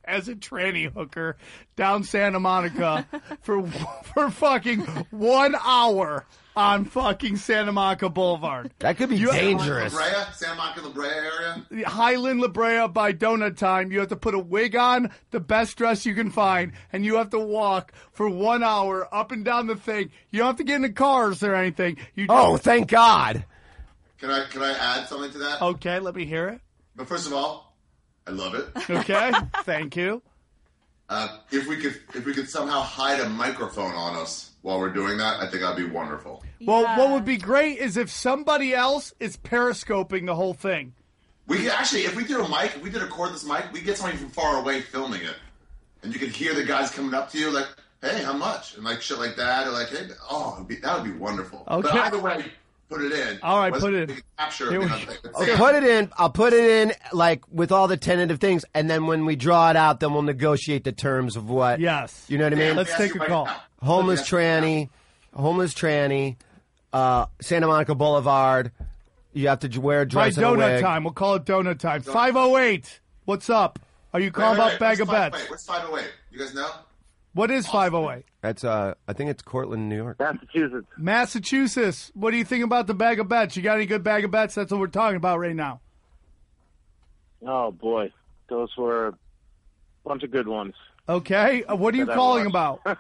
as a tranny hooker down Santa Monica for for fucking one hour on fucking Santa Monica Boulevard. That could be You- dangerous. La Brea, Santa Monica, La Brea area. Highland La Brea by donut time. You have to put a wig on, the best dress you can find, and you have to walk for one hour up and down the thing. You don't have to get in the cars or anything. You just, Oh, thank God. Can I can I add something to that? Okay, let me hear it. But first of all, I love it. Okay, thank you. Uh, if we could if we could somehow hide a microphone on us while we're doing that, I think that'd be wonderful. Well, Yeah. what would be great is if somebody else is periscoping the whole thing. We could actually, if we did a mic, if we did a cordless mic, we get somebody from far away filming it, and you could hear the guys coming up to you like, "Hey, how much?" and like shit like that, or like, "Hey, oh, it'd be, that would be wonderful." Okay. But either way, put it in. All right, Let's- put it in. we can Capture. Here it, we you know, go. it's- Okay, put it in. I'll put it in, like, with all the tentative things, and then when we draw it out, then we'll negotiate the terms of what. Yes. You know what I mean? Yeah, Let's let me take ask a you right call. now. Homeless Let me ask you tranny, homeless tranny, uh, Santa Monica Boulevard. You have to wear a By dress and a donut wig. time. We'll call it donut time. five oh eight. What's up? Are you Wait, calling wait, about wait, Bag of what's five- Bets? Wait, what's five oh eight? You guys know? What is five oh eight? That's uh, I think it's Cortland, New York. Massachusetts. Massachusetts. What do you think about the Bag of Bets? You got any good Bag of Bets? That's what we're talking about right now. Oh boy, those were a bunch of good ones. Okay. Uh, what are you that I calling watched. about?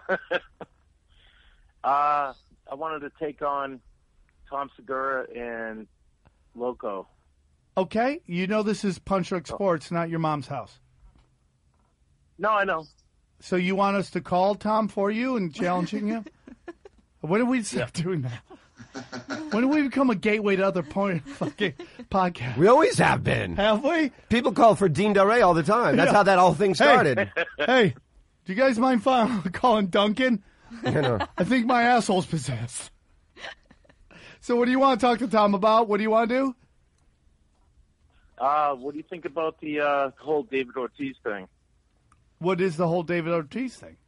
Uh, I wanted to take on Tom Segura and Loco. Okay. You know this is Punch Drunk Sports, not your mom's house. No, I know. So you want us to call Tom for you and challenging him? When did we start doing that? When did we become a gateway to other point fucking podcasts? We always have been. Have we? People call for Dean Del Rey all the time. That's Yeah. how that whole thing started. Hey, do you guys mind fi- calling Duncan? You know. I think my asshole's possessed. So what do you want to talk to Tom about? What do you want to do? Uh, what do you think about the uh, whole David Ortiz thing? What is the whole David Ortiz thing?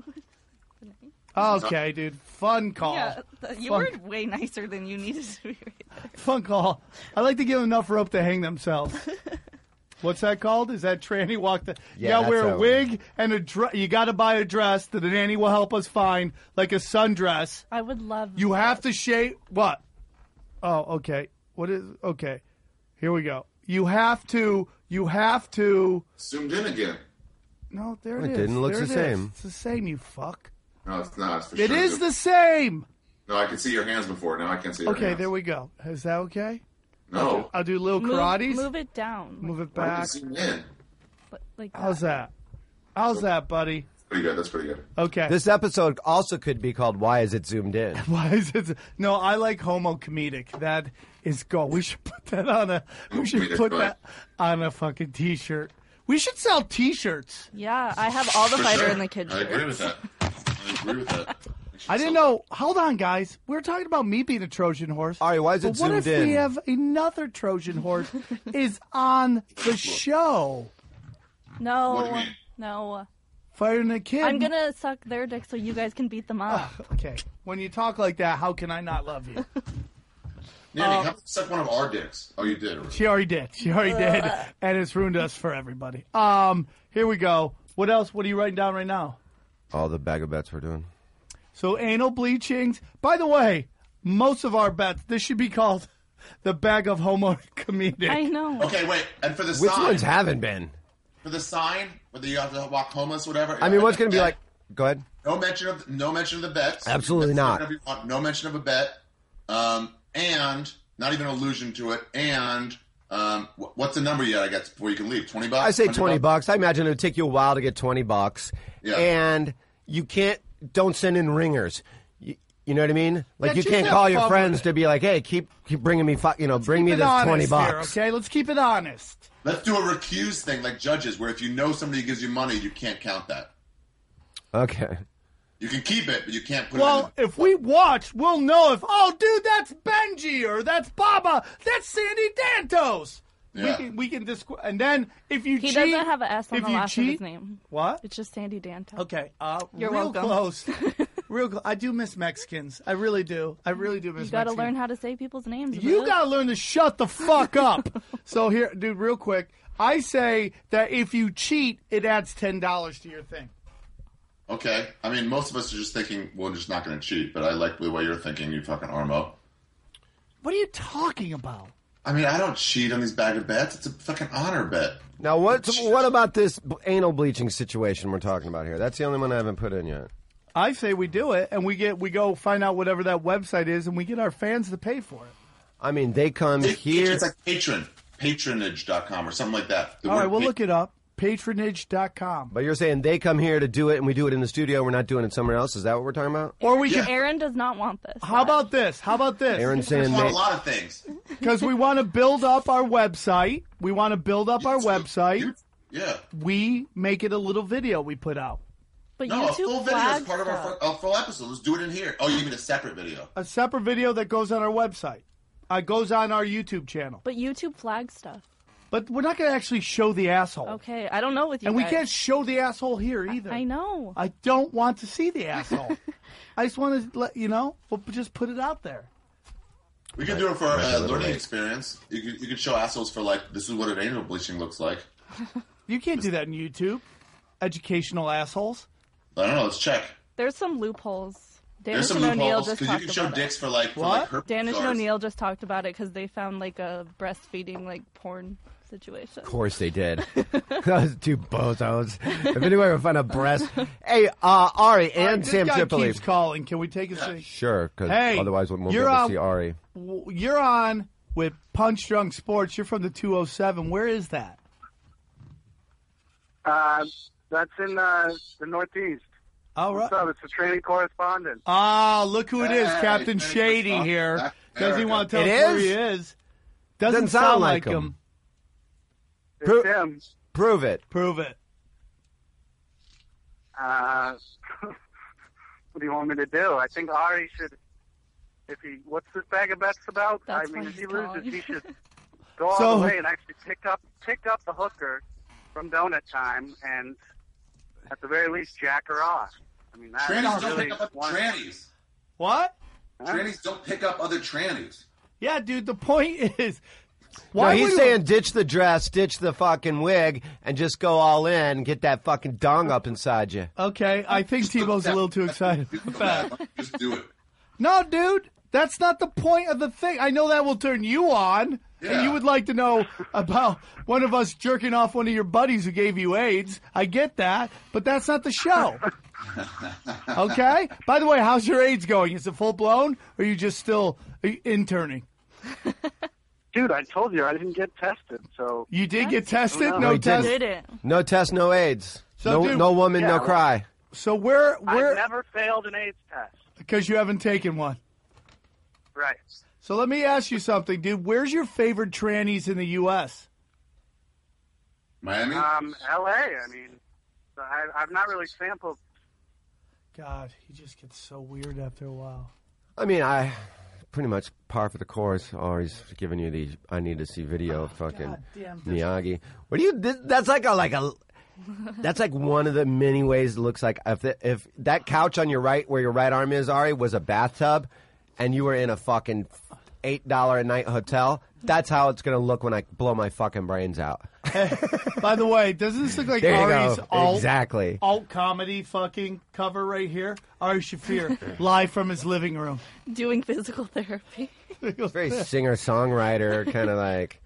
Okay, dude. Fun call. Yeah, th- you Fun, were way nicer than you needed to be right there. fun call. I like to give them enough rope to hang themselves. What's that called? Is that tranny walk? The, you Yeah, gotta wear that's a how- wig and a dress. You got to buy a dress that the nanny will help us find, like a sundress. I would love. You that. have to shave. What? Oh, okay. What is? Okay. Here we go. You have to. You have to. Zoomed in again. No, there It it is. didn't look There the it is. same. It's the same. You fuck. No, it's not. It's for It sure. is the same. No, I can see your hands before. Now I can't see your Okay, hands. there we go. Is that okay? No. I'll do little move, karates. move it down. Move it Why did you back. zoom in? Like, like How's that? How's that, buddy? Pretty good. That's pretty good. Okay. This episode also could be called "Why Is It Zoomed In?" Why is it? No, I like homo comedic. That is gold. We should put that on a. We should Comedic, put right. that on a fucking t-shirt. We should sell t-shirts. Yeah, I have all the For fighter sure. and the kid. I agree with that. I agree with that. I didn't know. Hold on, guys. We were talking about me being a Trojan horse. All right, why is it But what zoomed if in? we have another Trojan horse is on the show? No, What do you mean? no. Fighting a kid. I'm gonna suck their dick so you guys can beat them up. Okay. When you talk like that, how can I not love you? Nanny, come suck one of our dicks. Oh, you did. already. She already did. She already did, and it's ruined us for everybody. Um, here we go. What else? What are you writing down right now? All the bag of bets we're doing. So anal bleachings. By the way, most of our bets. This should be called the bag of homo comedic. I know. Okay, wait. And for the Which sign, ones haven't been? for the sign, whether you have to walk homeless, whatever. I mean, what's going to be like? Go ahead. No mention of no mention of the bets. Absolutely You can not. whatever you want. No mention of a bet. Um, and not even allusion to it. And um, wh- what's the number you got? I guess before you can leave. Twenty bucks. I say one hundred twenty bucks. I imagine it would take you a while to get twenty bucks. Yeah. And you can't. Don't send in ringers. You, you know what I mean? Like Yeah, you just can't have call your fun friends with it. to be like, "Hey, keep keep bringing me, fu- you know, bring me Keep it this honest twenty here, bucks." okay, let's keep it honest. Let's do a recuse thing like judges, where if you know somebody gives you money, you can't count that. Okay. You can keep it, but you can't put Well, it in. if we watch, we'll know if, oh, dude, that's Benji or that's Baba, that's Sandy Dantos. We Yeah. can, we can disqu- and then if you He cheat, doesn't have an S on if the you last cheat, of his name. What? It's just Sandy Danto. Okay, uh, You're real welcome. close. Real, I do miss Mexicans. I really do. I really do miss. You got to Mexicans. learn how to say people's names. You Luke. got to learn to shut the fuck up. So here, dude, real quick. I say that if you cheat, it adds ten dollars to your thing. Okay. I mean, most of us are just thinking, well, we're just not going to cheat, but I like the way you're thinking, you fucking Armo. What are you talking about? I mean, I don't cheat on these bag of bets. It's a fucking honor bet. Now, what what about this anal bleaching situation we're talking about here? That's the only one I haven't put in yet. I say we do it, and we get we go find out whatever that website is, and we get our fans to pay for it. I mean, they come It- here. It's like patron, patronage dot com or something like that. The All word right, we'll pa- look it up. Patronage dot com. But you're saying they come here to do it, and we do it in the studio. We're not doing it somewhere else. Is that what we're talking about? Or we Yeah. can. Aaron does not want this. How about this? How about this? Aaron's There's saying a they, lot of things. Because we want to build up our website. We want to build up our YouTube. website. You- Yeah. We make it a little video we put out. But No, a YouTube full video is flags part of our stuff. fu- a full episode. Let's do it in here. Oh, you mean a separate video? A separate video that goes on our website. Uh, goes on our YouTube channel. But YouTube flag stuff. But we're not going to actually show the asshole. Okay, I don't know with you And we guys. can't show the asshole here either. I know. I don't want to see the asshole. I just want to let you know. We'll just put it out there. We can do it for Right, a a little learning late. experience. You can, you can show assholes for, like, this is what an anal bleaching looks like. You can't do that on YouTube. Educational assholes. I don't know. Let's check. There's some loopholes. There's Danish some and O'Neill loopholes just because you talked can show about dicks it. for, like, for, What? like herpes Danish and scars. O'Neill just talked about it because they found like a breastfeeding like porn situation. Of course they did. Those two bozos. If anyone ever find a breast. Hey, uh, Ari All right, and this Sam guy Tripoli. keeps calling. Can we take a seat? Sure, because Hey, otherwise we won't be you're able to on- see Ari. W- You're on with Punch Drunk Sports. You're from the two oh seven. Where is that? Uh, that's in uh, the Northeast. All right. What's up? It's the training correspondent. Ah, look who it is, Hey, Captain thanks for Shady talking here. back Does he America. want to tell It us where is? he is? Doesn't, Doesn't sound, sound like like him. him. It's Pro- him. Prove it. Prove it. Uh, what do you want me to do? I think Ari should. If he, what's this bag of bets about? That's I mean, what if he he's loses, calling. he should go all So- the way and actually pick up pick up the hooker from donut time and, at the very least, jack her off. I mean, that's Trannies don't really pick up other one- trannies. What? Huh? Trannies don't pick up other trannies. Yeah, dude, the point is... No, Why he's would- saying ditch the dress, ditch the fucking wig, and just go all in and get that fucking dong up inside you. Okay, I think T-Bow's a little too excited about that. Just do it. No, dude, that's not the point of the thing. I know that will turn you on, and Yeah. you would like to know about one of us jerking off one of your buddies who gave you AIDS. I get that, but that's not the show. Okay? By the way, how's your AIDS going? Is it full-blown, or are you just still uh, interning? Dude, I told you I didn't get tested, so You did get tested? No, No he test. didn't. Did it? No test, no AIDS. So, no, dude- no woman, Yeah, no well- cry. So where, I where, never failed an AIDS test. because you haven't taken one. Right. So let me ask you something, dude. Where's your favorite trannies in the U S? Miami? Um, L A. I mean, I, I've not really sampled. God, he just gets so weird after a while. I mean, I pretty much par for the course. Always giving you the I need to see video of fucking God damn. Miyagi. What do you? This, that's like a like a. That's like one of the many ways it looks like if the, if that couch on your right where your right arm is, Ari, was a bathtub, and you were in a fucking eight dollar a night hotel. That's how it's gonna look when I blow my fucking brains out. By the way, doesn't this look like There you Ari's go. alt, Exactly. alt comedy fucking cover right here? Ari Shafir, live from his living room. Doing physical therapy. Very singer songwriter kind of like.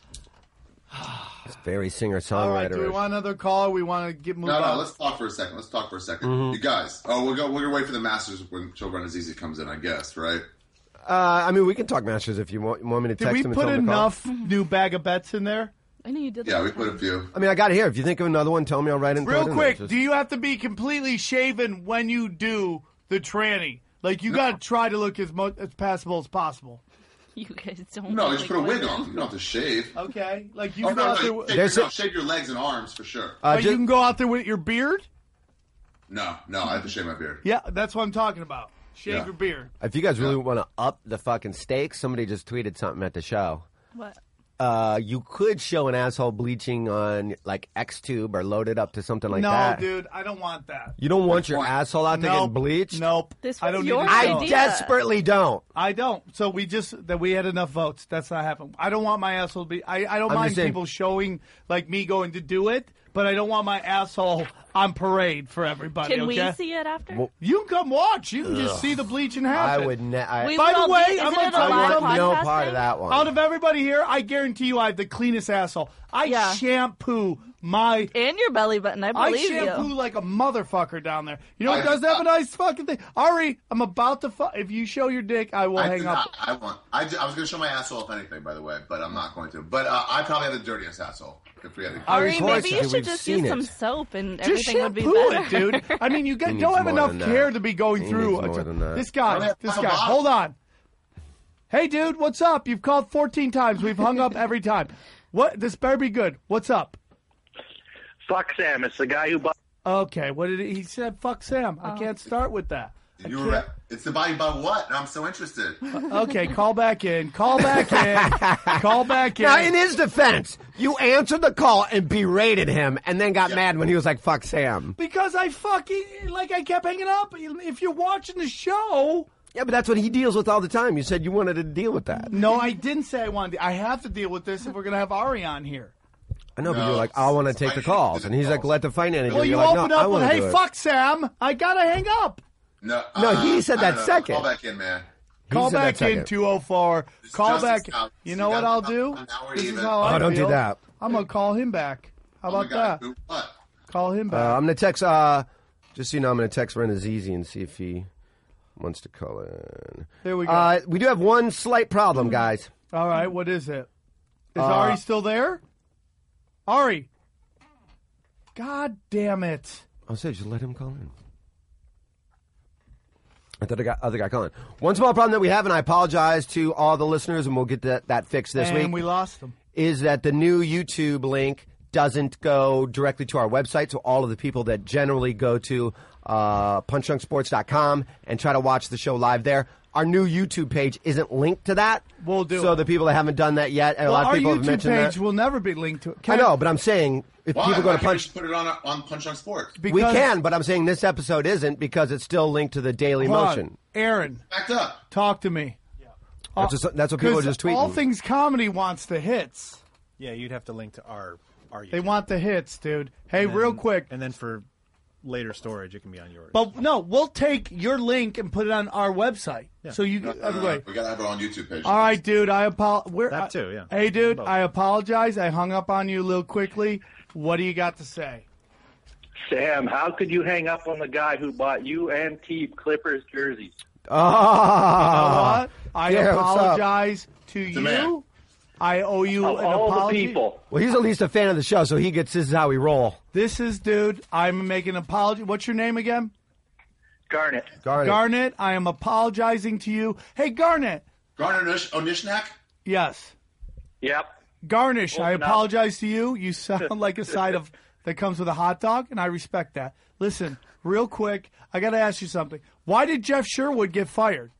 It's very singer All right, songwriter. do we want another call? Or we want to get moved No, no, on? let's talk for a second. Let's talk for a 2nd Mm-hmm. You guys. Oh, we'll go. We're gonna wait for the Masters when Children Azizi comes in, I guess, right? Uh, I mean, we can talk Masters if you want, you want me to Did text we him and put tell him to call. enough new bag of bets in there? I knew you did Yeah, that. we put a few. I mean, I got it here. If you think of another one, tell me. I'll write it. and Real throw it in there. quick, Just- do you have to be completely shaven when you do the tranny? Like, you got to try to look as, mo- as passable as possible. You guys don't. No, look just like put a wig women. on. You don't have to shave. Okay? Like, you Oh, can go no, out no, there you with, shave, There's your, a- no, shave your legs and arms for sure. Uh, but ju- you can go out there with your beard? No, no, I have to shave my beard. Yeah, that's what I'm talking about. Shave Yeah. your beard. if you guys really want to up the fucking stakes, somebody just tweeted something at the show. What? uh, you could show an asshole bleaching on like Xtube or load it up to something like no, that. No, dude, I don't want that. You don't want your asshole out there nope. getting bleached? Nope. This I was don't your need to I idea. desperately don't. I don't. So we just that we had enough votes. That's not happening. I don't want my asshole to be. I, I don't I'm mind just saying- people showing like me going to do it, but I don't want my asshole on parade for everybody. Can okay? we see it after? Well, You can come watch. You can just see the bleaching happen. I would. Ne- I, We By will the way, be, I'm isn't gonna it a tell you live I want no podcast part thing? of that one. Out of everybody here, I guarantee you I have the cleanest asshole. I Yeah. shampoo my. And your belly button, I I believe shampoo you. like a motherfucker down there. You know what I- doesn't have a nice fucking thing? Ari, I'm about to. Fu- if you show your dick, I will I, hang do up. not- I want. I, ju- I was going to show my asshole if anything, by the way, but I'm not going to. But uh, I probably have the dirtiest asshole. If we had to- Ari, Ari, of course, maybe you we've should just seen use it. some soap and Just everything would be shampoo better. it, dude. I mean, you get, He don't needs have more enough than that. care to be going He through. needs more than that. This I don't guy, have this five guy. bottles. Hold on. Hey, dude, what's up? You've called fourteen times. We've hung up every time. What? This better be good. What's up? Fuck Sam. It's the guy who bought. Okay, what did he, he said? Fuck Sam. I Oh. can't start with that. I You can't- were. It's the body about what? And I'm so interested. Okay, call back in. Call back in. Call back in. Now, in his defense, you answered the call and berated him, and then got Yeah. mad when he was like, "Fuck Sam." Because I fucking like I kept hanging up. If you're watching the show, Yeah, but that's what he deals with all the time. You said you wanted to deal with that. no, I didn't say I wanted. To, I have to deal with this if we're gonna have Ari on here. I know, but No, you're like, I want to it's take the fine. calls, and he's like, "Let the finance." Well, you like, open no, I up with, wanna "Hey, do it." fuck Sam," I gotta hang up. No, No, uh, he said I that don't know. second. Call back in, man. He Call said that back in second. two oh four. It's Call just back. as out. You See, know what that's I'll about do? an hour This is even. how I Oh, don't do feel. that. I'm gonna call him back. How Oh my about God. that? Who- What? Call him Uh, back. I'm gonna text. Uh, just so you know, I'm gonna text Renazizi and see if he wants to call in. There we go. Uh, we do have one slight problem, guys. All right, what is it? Is Uh, Ari still there? Ari. God damn it. I said, just let him call in. I thought I got other guy calling. One small problem that we have, and I apologize to all the listeners, and we'll get that, that fixed this and week, we lost him. is that the new YouTube link doesn't go directly to our website. So all of the people that generally go to uh, punch drunk sports dot com and try to watch the show live there, our new YouTube page isn't linked to that. We'll do So it. the people that haven't done that yet, and a Well, lot of our people have YouTube mentioned page that. will never be linked to it. I Can know, but I'm saying if Why? people go Why to can't we punch. just put it on on Punch Drunk Sports? Because, We can, but I'm saying this episode isn't because it's still linked to the Daily Hold on. Motion. Aaron, Backed up. talk to me. That's, just, that's what people are 'Cause just tweeting. All Things Comedy wants the hits. Yeah, you'd have to link to our our. They YouTube. want the hits, dude. Hey, And then- real quick. and then for later storage, it can be on yours. But no, we'll take your link and put it on our website. So you, No, no, no, everybody. no. We gotta have our own YouTube page. All right, dude. I apologize. That too, yeah. Hey, dude. Both. I apologize. I hung up on you a little quickly. What do you got to say? Sam, how could you hang up on the guy who bought you and T Clippers jerseys? Oh, You know what? I yeah, what's up? apologize to a you. man. I owe you Of an all apology. the people. Well, he's at least a fan of the show, so he gets this is how we roll. This is, dude. I'm making an apology. What's your name again? Garnet. Garnet. Garnet. I am apologizing to you. Hey, Garnet. Garner Nish- Onishnak? Yes. Yep. Garnish, I Open up. apologize to you. You sound like a side of that comes with a hot dog, and I respect that. Listen, real quick, I got to ask you something. Why did Jeff Sherwood get fired?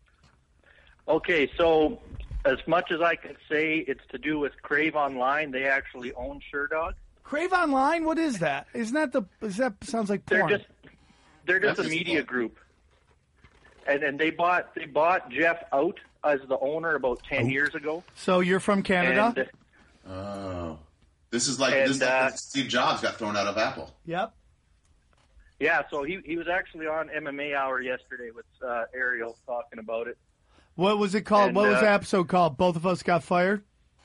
Okay, so as much as I could say it's to do with Crave Online, they actually own SureDog. Crave Online? What is that? Isn't that the? Is that sounds like They're porn? just they're just That's a just media fun. group, and and they bought they bought Jeff out as the owner about ten years ago. So you're from Canada? And, Oh. This is like, And, this is like uh, when Steve Jobs got thrown out of Apple. Yep. yeah, so he he was actually on M M A Hour yesterday with uh, Ariel talking about it. What was it called? And, what was uh, the episode called? Both of us got fired.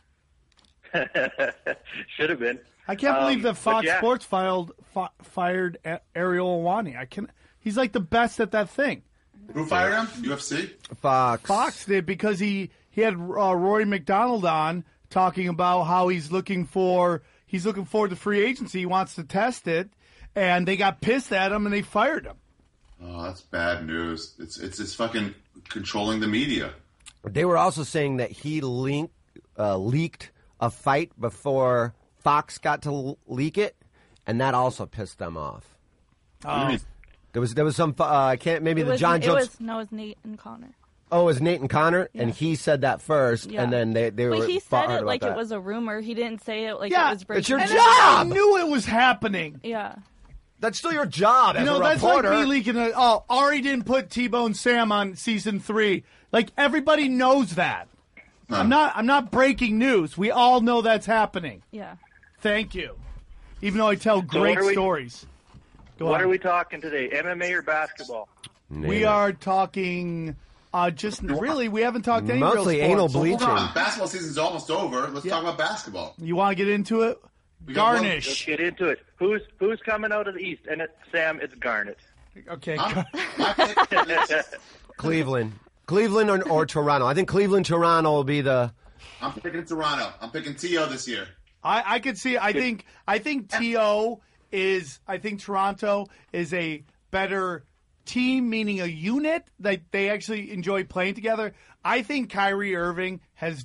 Should have been. I can't Um, believe that but Fox yeah. Sports filed fi- fired A- Ariel Awani. I can. He's like the best at that thing. Who fired him? U F C? Fox. Fox did because he he had uh, Rory McDonald on talking about how he's looking for he's looking forward to free agency. He wants to test it, and they got pissed at him and they fired him. Oh, that's bad news. It's it's it's fucking controlling the media. They were also saying that he link, uh, leaked a fight before Fox got to l- leak it, and that also pissed them off. What do you mean? There was there was some uh, I can't maybe It the was, John it Jones. was no, it was Nate and Connor. Oh, it was Nate and Connor, and he said that first, Yeah. and then they they But were. he fought said hard it about like that. it was a rumor. He didn't say it like Yeah, it was breaking. it's your And job. I knew it was happening. Yeah. That's still your job as You know, a that's reporter. like me leaking. A, oh, Ari didn't put T-Bone Sam on season three. Like everybody knows that. I'm not. I'm not breaking news. We all know that's happening. Yeah. Thank you. Even though I tell So great what are we- stories. Go What on. are we talking today? M M A or basketball? We are talking. Uh, just really, we haven't talked any Mostly real anal sports. bleaching. Hold on, basketball season's almost over. Let's Yeah. talk about basketball. You want to get into it? We got one- Let's Garnish. get into it. Who's who's coming out of the East? And it, Sam, it's Garnet. Okay. I'm- my pick is- Cleveland, Cleveland or, or Toronto. I think Cleveland, Toronto will be the. I'm picking Toronto. I'm picking T O this year. I, I could see. I think. I think T O is. I think Toronto is a better team, meaning a unit that they actually enjoy playing together. I think Kyrie Irving has.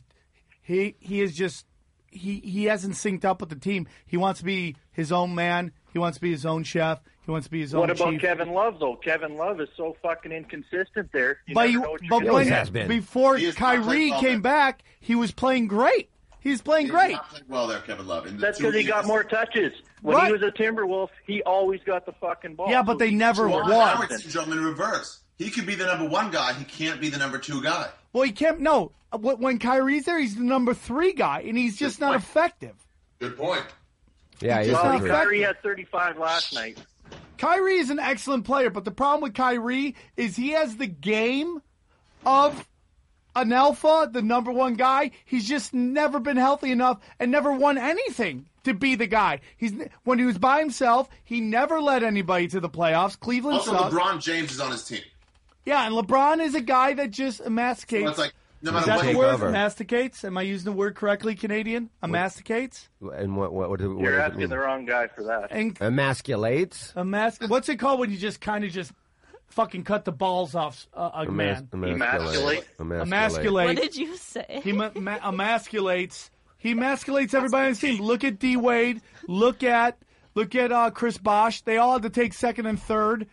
He he is just. He he hasn't synced up with the team. He wants to be his own man. He wants to be his own chef. He wants to be his own What about chief. Kevin Love, though? Kevin Love is so fucking inconsistent there. You But, never you, know what you're but gonna when, get. has been. before He has not Kyrie played well came there. back, he was playing great. He's playing He great. did not play well there, Kevin Love. In the That's two because he got years- more touches. When Right. he was a Timberwolf, he always got the fucking ball. Yeah, but So they he- never Well, won. Howard syndrome in reverse. He could be the number one guy. He can't be the number two guy. Well, he can't. No, Wh- when Kyrie's there, he's the number three guy, and he's just not point. effective. Good point. Yeah, he is Just Well, not pretty good. Kyrie had thirty-five last night. Kyrie is an excellent player, but the problem with Kyrie is he has the game of an alpha, the number one guy. He's just never been healthy enough and never won anything to be the guy. He's when he was by himself, he never led anybody to the playoffs. Cleveland Also, sucks. LeBron James is on his team. Yeah, and LeBron is a guy that just So masticates. it's like, no is matter that what the he word? over. Masticates? Am I using the word correctly, Canadian? Masticates? And what what what, what You're does it asking mean? the wrong guy for that. And Emasculates. a mas- What's it called when you just kind of just fucking cut the balls off uh, a man? Emasculate. Emasculate. What did you say? He ma- ma- emasculates. He emasculates everybody on his team. Look at D Wade. Look at look at uh, Chris Bosh. They all had to take second and third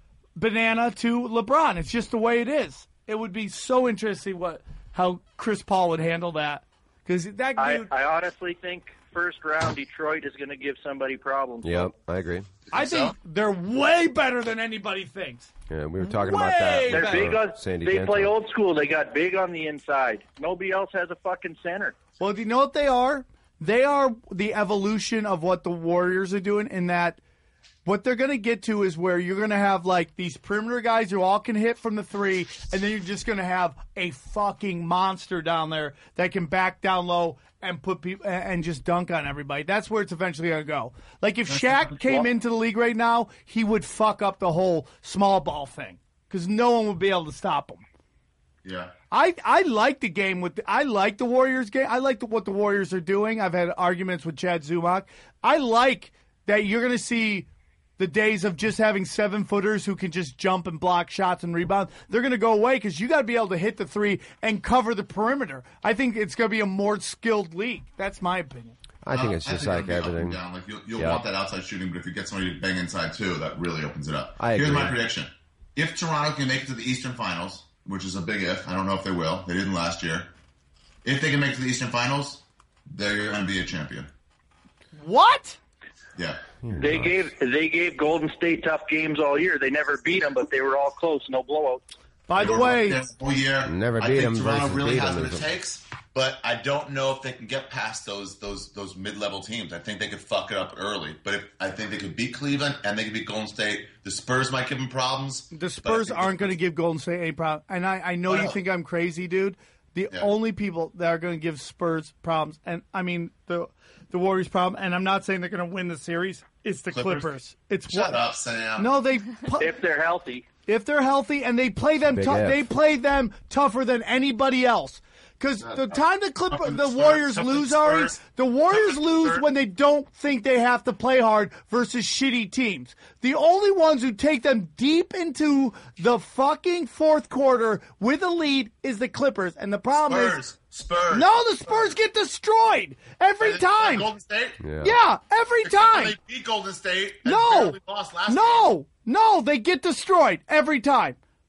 banana to LeBron. It's just the way it is. It would be so interesting what how Chris Paul would handle that because that I, dude. I honestly think first round Detroit is going to give somebody problems. Yep, I agree. I think they're way better than anybody thinks. Yeah, we were talking Way about that. They're with, big uh, on. Sandy They Gento. play old school. They got big on the inside. Nobody else has a fucking center. Well, do you know what they are? They are the evolution of what the Warriors are doing in that what they're going to get to is where you're going to have like these perimeter guys who all can hit from the three, and then you're just going to have a fucking monster down there that can back down low and put people and just dunk on everybody. That's where it's eventually going to go. Like if Shaq came into the league right now, he would fuck up the whole small ball thing because no one would be able to stop him. Yeah. I, I like the game with the, I like the Warriors game. I like the, what the Warriors are doing. I've had arguments with Chad Zumach. I like that you're going to see the days of just having seven footers who can just jump and block shots and rebound. They're going to go away because you got to be able to hit the three and cover the perimeter. I think it's going to be a more skilled league. That's my opinion. I think Uh, it's just it'll like be up and everything. down. Like you'll, you'll Yeah. want that outside shooting, but if you get somebody to bang inside too, that really opens it up. I Here's agree. my prediction: if Toronto can make it to the Eastern Finals, which is a big if, I don't know if they will. They didn't last year. If they can make it to the Eastern Finals, they're going to be a champion. What? Yeah. They gave they gave Golden State tough games all year. They never beat them, but they were all close. No blowouts. By the way, all year. Never I beat think them Toronto versus really beat has them, what it is it? takes, but I don't know if they can get past those those those mid level teams. I think they could fuck it up early, but if, I think they could beat Cleveland and they could beat Golden State. The Spurs might give them problems. the Spurs aren't going to give Golden State any problem. And I, I know Why you not? think I'm crazy, dude. The Yeah. only people that are going to give Spurs problems, and I mean the the Warriors problem, and I'm not saying they're going to win the series. It's the Clippers. Clippers? It's Shut what? up, Sam. No, they If they're healthy. if they're healthy and they play them, Big tou- if. they play them tougher than anybody else. Because the time the Clipper, Something the Spurs- Warriors something lose, Ari, Spurs- the Warriors something lose Spurs- when they don't think they have to play hard versus shitty teams. The only ones who take them deep into the fucking fourth quarter with a lead is the Clippers. And the problem is, Spurs. Spurs. no, the Spurs get destroyed every They- time. Golden State. Yeah. Yeah, every time. They beat Golden State. And No, barely lost last game. no, no, they get destroyed every time.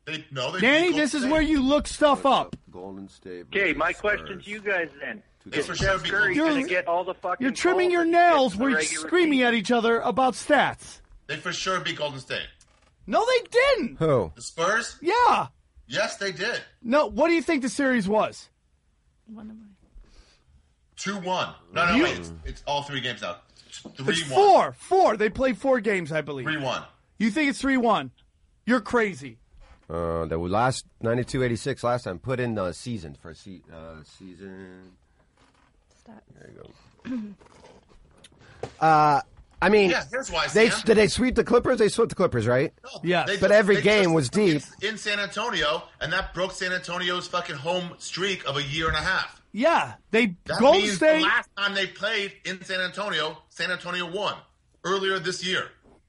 They, no, they Danny, beat this Golden is State. where you look stuff up. Golden State. Okay, my versus question Spurs. to you guys then. They Is for Steph sure beat Curry Golden going to get all the fucking You're trimming calls your that he nails. gets in the We're regular screaming season? at each other about stats. They for sure beat Golden State. No, they didn't. Who? The Spurs? Yeah. Yes, they did. No, what do you think the series was? One of my. two one. No, no, You- wait. It's, it's all three games now. three one. It's four. Four. They played four games, I believe. three one. You think it's three one? You're crazy. Uh, the last ninety-two eighty-six last time. Put in the season for se- uh, season. Stats. There you go. uh, I mean, Yeah, here's why, they Sam. did they sweep the Clippers? They swept the Clippers, right? No, Yes. they But just- every they game just- was deep. in San Antonio, and that broke San Antonio's fucking home streak of a year and a half. Yeah, they That Golden means State. the last time they played in San Antonio, San Antonio won earlier this year.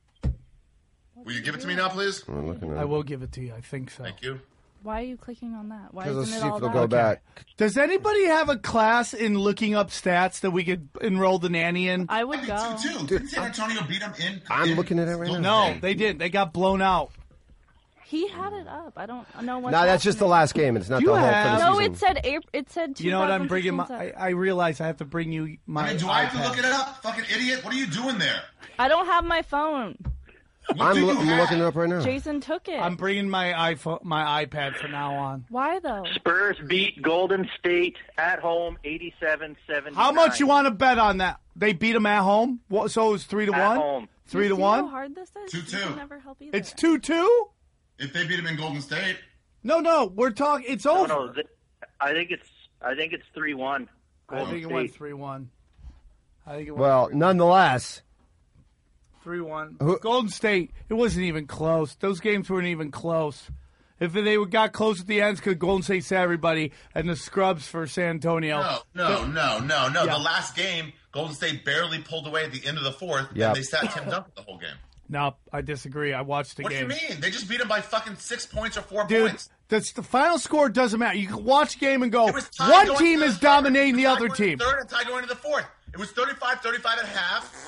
Will you give it to me now, please? I'm looking at I will give it to you. I think so. Thank you. Why are you clicking on that? Why Because let's isn't see it if all it'll that? go back. Does anybody have a class in looking up stats that we could enroll the nanny in? I would go. I think two, two. Didn't San Antonio beat them in? I'm in looking at it right Golden now. No, State? they didn't. They got blown out. He had it up. I don't know what. No, that's just the last game. It's not You the whole have- for the No, season. it said April. It said. You know what? I'm bringing my. twenty sixteen. I, I realize I have to bring you my. I mean, do I have to iPad. look it up? Fucking idiot. What are you doing there? I don't have my phone. What I'm, do lo- you I'm have? looking it up right now. Jason took it. I'm bringing my iPhone, my iPad from now on. Why though? Spurs beat Golden State at home eighty-seven seventy-nine. How much you want to bet on that? They beat them at home, What- so it was three to At one. home. Three You to see one. How hard this is. Two, You two. can never help either. It's two two. If they beat them in Golden State, No, no, we're talking. It's No, over. no, th- I think it's I think it's three one. I think it went three one. I think it went Well, nonetheless, three one. Who- Golden State. It wasn't even close. Those games weren't even close. If they got close at the ends, could Golden State say everybody and the scrubs for San Antonio? no, no, no, no, no. Yeah. The last game, Golden State barely pulled away at the end of the fourth, Yep. and they sat Tim Duncan the whole game. No, I disagree. I watched the What game. do you mean? They just beat him by fucking six points or four Dude, points. that's the final score doesn't matter. You can watch the game and go, It was tied one going team to is the third. dominating It the was tied other going to team. the third and tied going into the fourth. It was thirty-five thirty-five at half.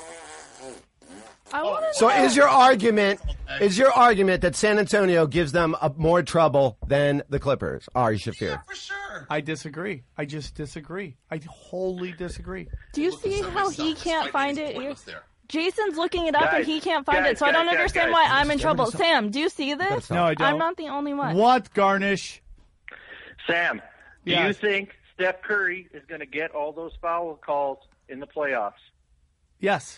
I want to so know. is your argument is your argument that San Antonio gives them a, more trouble than the Clippers? Ari Shafir. Yeah, for sure. I disagree. I just disagree. I wholly disagree. Do you Look, see somebody how sucks. he can't Despite find being it? pointless there. Jason's looking it up Guys, and he can't find guys, it, so I don't guys, guys, understand guys. why I'm in trouble. Somebody Sam, do you see this? No, I don't. I'm not the only one. What, Garnish? Sam, do Yes. you think Steph Curry is going to get all those foul calls in the playoffs? Yes.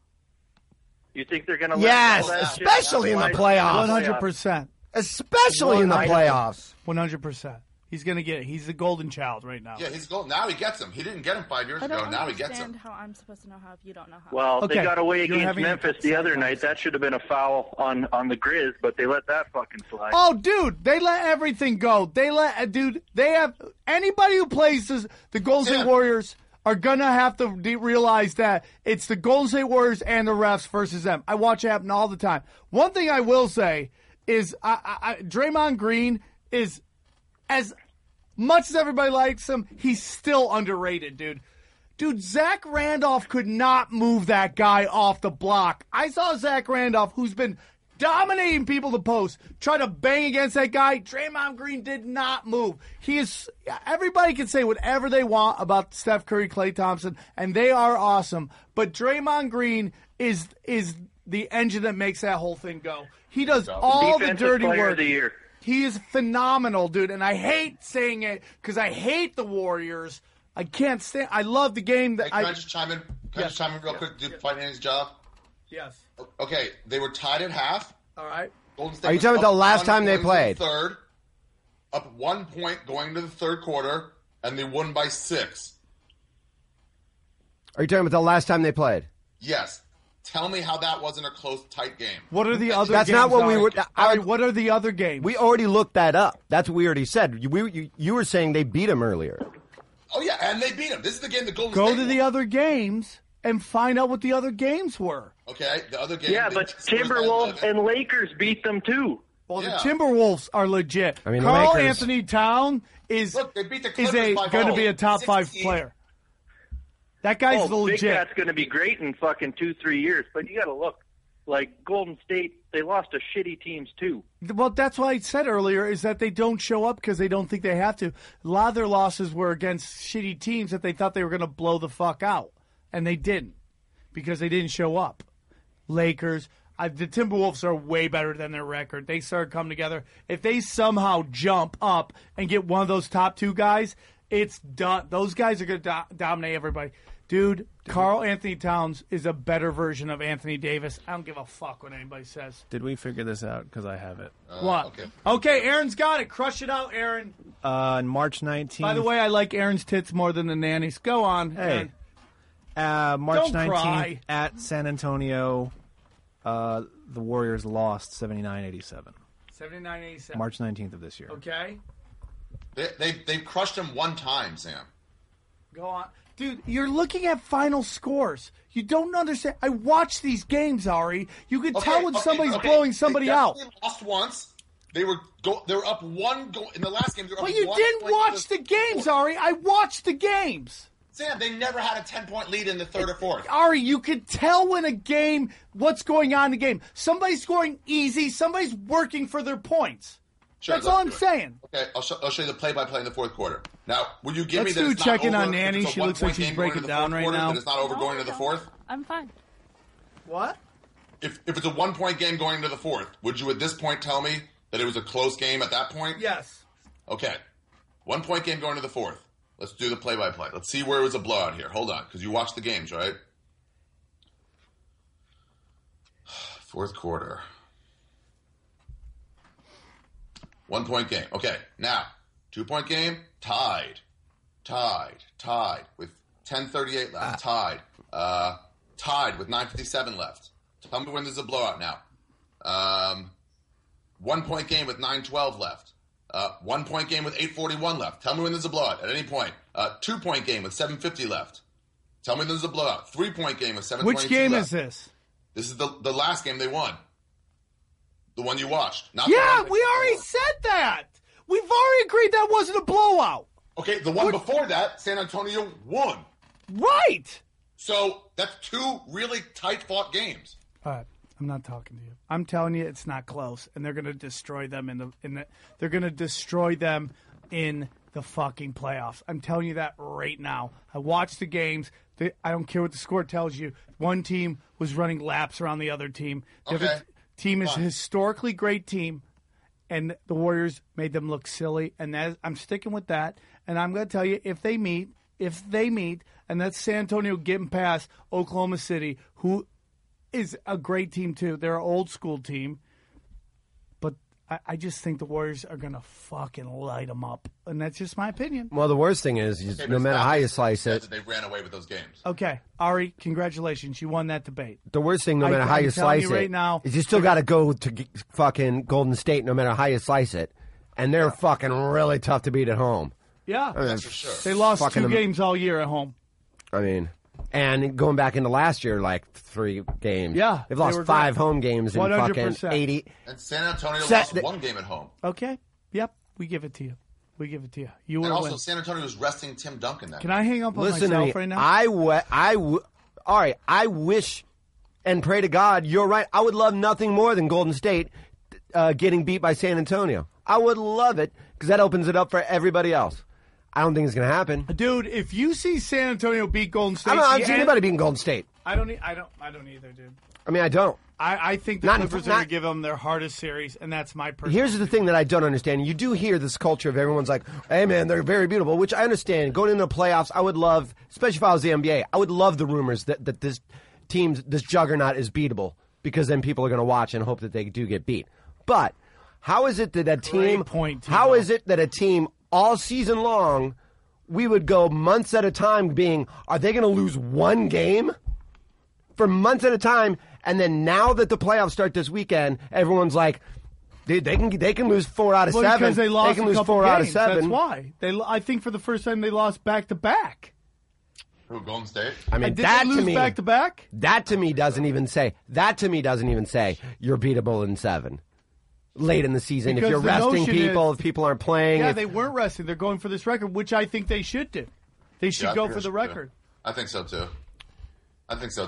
You think they're going to Yes, let all that shit especially in the slide playoffs. One hundred percent. Especially in the I- playoffs. One hundred percent. He's gonna get it. He's the golden child right now. Yeah, he's gold. Now he gets him. He didn't get him five years I ago. don't Now he gets understand him. how I'm supposed to know how if you don't know how. Well, Okay, they got away you're against having a Memphis the other night. That should have been a foul on, on the Grizz, but they let that fucking slide. Oh, dude, they let everything go. They let, uh, dude, they have anybody who plays this, the Golden State Yeah. Warriors are gonna have to de- realize that it's the Golden State Warriors and the refs versus them. I watch it happen all the time. One thing I will say is, I, I, I, Draymond Green is as much as everybody likes him, he's still underrated, dude. Dude, Zach Randolph could not move that guy off the block. I saw Zach Randolph, who's been dominating people to post, try to bang against that guy. Draymond Green did not move. He is. Everybody can say whatever they want about Steph Curry, Klay Thompson, and they are awesome. But Draymond Green is is the engine that makes that whole thing go. He does all the Defensive dirty player work. of the year. He is phenomenal, dude, and I hate saying it because I hate the Warriors. I can't stand. I love the game that Hey, can I, I. just chime in? Can I Yes. just chime in real quick? Do fight Andy's job. Yes. Okay, they were tied at half. All right. Golden State Are you was talking about up the last one time they going into the played? Third, up one point going into the third quarter, and they won by six. Are you talking about the last time they played? Yes. Tell me how that wasn't a close, tight game. What are the other? That's games, not what we Ari? were- I- Ari, what are the other games? We already looked that up. That's what we already said. You, we, you, you were saying they beat them earlier. Oh yeah, and they beat him. This is the game that Golden Go State to the won. other games and find out what the other games were. Okay, the other game. Yeah, they- but Spurs by Timberwolves eleven. and Lakers beat them too. Well, Yeah. the Timberwolves are legit. I mean, the Carl Lakers- Anthony Town is Look, they beat the is Clippers a by going to how? be a top five sixteen? player. That guy's Oh, the Big legit. Cat's going to be great in fucking two, three years. But you got to look. like Golden State, they lost to shitty teams too. Well, that's what I said earlier, is that they don't show up because they don't think they have to. A lot of their losses were against shitty teams that they thought they were going to blow the fuck out, and they didn't because they didn't show up. Lakers, I, the Timberwolves are way better than their record. They started coming together. If they somehow jump up and get one of those top two guys, it's done. Those guys are going to do- dominate everybody. Dude, Karl Anthony Towns is a better version of Anthony Davis. I don't give a fuck what anybody says. Did we figure this out? Because I have it. Uh, What? Okay. Okay, Aaron's got it. Crush it out, Aaron. Uh, on March nineteenth. By the way, I like Aaron's tits more than the nannies. Go on. Hey. Aaron. Uh, March Don't nineteenth cry. at San Antonio, uh, the Warriors lost seventy-nine eighty-seven. seventy-nine eighty-seven. March nineteenth of this year. Okay. They, they, they've crushed him one time, Sam. Go on. Dude, you're looking at final scores. You don't understand. I watch these games, Ari. You can Okay, tell when okay, somebody's okay. blowing somebody they out. definitely lost once. They were go, they were up one goal in the last game. They were But up you one didn't point watch to the games, Ari. I watched the games. Sam, they never had a ten-point lead in the third or fourth. Ari, you could tell when a game, what's going on in the game. Somebody's scoring easy. Somebody's working for their points. Sure, That's let's all I'm do it. saying. Okay, I'll, show, I'll show you the play-by-play in the fourth quarter. Now, will you give Let's me that do it's check-in not on over if Nanny. it's a She looks like one-point she's game going breaking into the down fourth right quarter, now. That it's not over No, going to the no. fourth? I'm fine. What? If, if it's a one-point game going into the fourth, would you at this point tell me that it was a close game at that point? Yes. Okay. One-point game going to the fourth. Let's do the play-by-play. Let's see where it was a blowout here. Hold on, because you watched the games, right? Fourth quarter. One-point game. Okay, now, two-point game, tied. Tied. Tied with ten thirty-eight left. Tied. Uh, tied with nine fifty-seven left. Tell me when there's a blowout now. Um, one-point game with nine twelve left. Uh, one-point game with eight forty-one left. Tell me when there's a blowout at any point. Uh, two-point game with seven fifty left. Tell me there's a blowout. Three-point game with seven twenty-two Which game left. is this? This is the the last game they won. The one you watched. Not Yeah, the one we already said that. We've already agreed that wasn't a blowout. Okay, the one before that, San Antonio won. Right. So that's two really tight-fought games. All right, I'm not talking to you. I'm telling you, it's not close, and they're going to destroy them in the in the. They're going to destroy them in the fucking playoffs. I'm telling you that right now. I watched the games. They, I don't care what the score tells you. One team was running laps around the other team. The Okay. other t- team is a Fine. historically great team, and the Warriors made them look silly. And that, I'm sticking with that. And I'm going to tell you, if they meet, if they meet, and that's San Antonio getting past Oklahoma City, who is a great team too. They're an old school team, but I, I just think the Warriors are going to fucking light them up, and that's just my opinion. Well, the worst thing is, is Okay, no but matter it's how not- you slice says it, that they ran away with those games. Okay, Ari, congratulations, you won that debate. the worst thing, no I- matter how I'm you telling slice you it, right now- is you still got to go to g- fucking Golden State, no matter how you slice it, and they're fucking really tough to beat at home. Yeah, I mean, That's for sure. they lost fucking two am- games all year at home. I mean, and going back into last year, like three games. Yeah, they've they lost were five great. home games in one hundred fucking percent. eighty. And San Antonio Sa- lost th- one game at home. Okay, yep, we give it to you. We give it to you. You And will also, win. San Antonio was resting Tim Duncan that Can I hang up on Listen to myself me. right now? I, w- I w- all right. I wish and pray to God you're right. I would love nothing more than Golden State uh, getting beat by San Antonio. I would love it because that opens it up for everybody else. I don't think it's going to happen. Dude, if you see San Antonio beat Golden State, I don't, I don't the see end- anybody beating Golden State. I don't. e- I don't. I don't either, dude. I mean, I don't. I, I think the Not in- Clippers are not- going to give them their hardest series, and that's my personal. Here's the thing that I don't understand. You do hear this culture of everyone's like, hey, man, they're very beautiful, which I understand. Going into the playoffs, I would love, especially if I was the N B A, I would love the rumors that, that this team, this juggernaut is beatable because then people are going to watch and hope that they do get beat. But how is it that a team, point, Tebow. how is it that a team all season long, we would go months at a time being, are they going to lose one game? For months at a time, and then now that the playoffs start this weekend, everyone's like, they, they can they can lose four out of well, seven. because they lost can a lose couple four games. out of seven. That's why they. I think for the first time they lost back to back. Who, Golden State? I mean, Did that they lose to me, back to back? that to me doesn't even say that to me doesn't even say you're beatable in seven late in the season. Because if you're the resting notion people, is- if people aren't playing, Yeah, if- they weren't resting. They're going for this record, which I think they should do. They should Yeah, I go think for they the should, record. too. I think so, too. I think so, too.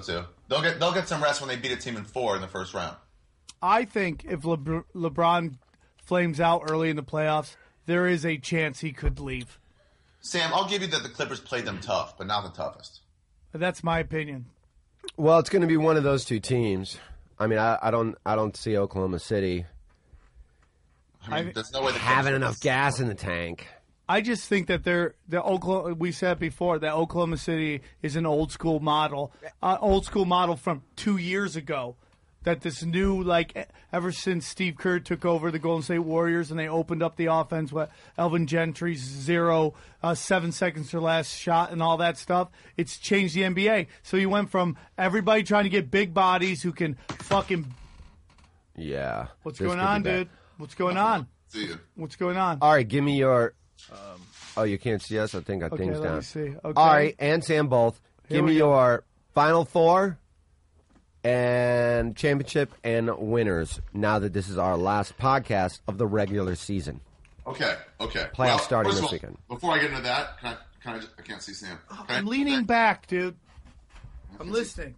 They'll get they'll get some rest when they beat a team in four in the first round. I think if Lebr- LeBron flames out early in the playoffs, there is a chance he could leave. Sam, I'll give you that the Clippers played them tough, but not the toughest. That's my opinion. Well, it's going to be one of those two teams. I mean, I, I don't, I don't see Oklahoma City I mean, there's no way the having Clippers- enough gas in the tank. I just think that they're the Oklahoma. We said before that Oklahoma City is an old school model, uh, old school model from two years ago. That this new, like, ever since Steve Kerr took over the Golden State Warriors and they opened up the offense with Elvin Gentry's zero, uh, seven seconds to last shot and all that stuff, it's changed the N B A. So you went from everybody trying to get big bodies who can fucking. Yeah. What's this going could be on, bad. dude? What's going on? See you. What's going on? All right, give me your. Um, oh, you can't see us? I think our Okay, thing's let down. me see. Okay. All right, and Sam both. Here give we me go. your Final Four and championship and winners now that this is our last podcast of the regular season. Okay, okay. Playoffs Well, starting first of this all, weekend. Before I get into that, can I? Can I? Just, I can't see Sam. Can I- I'm leaning back, dude. I'm listening.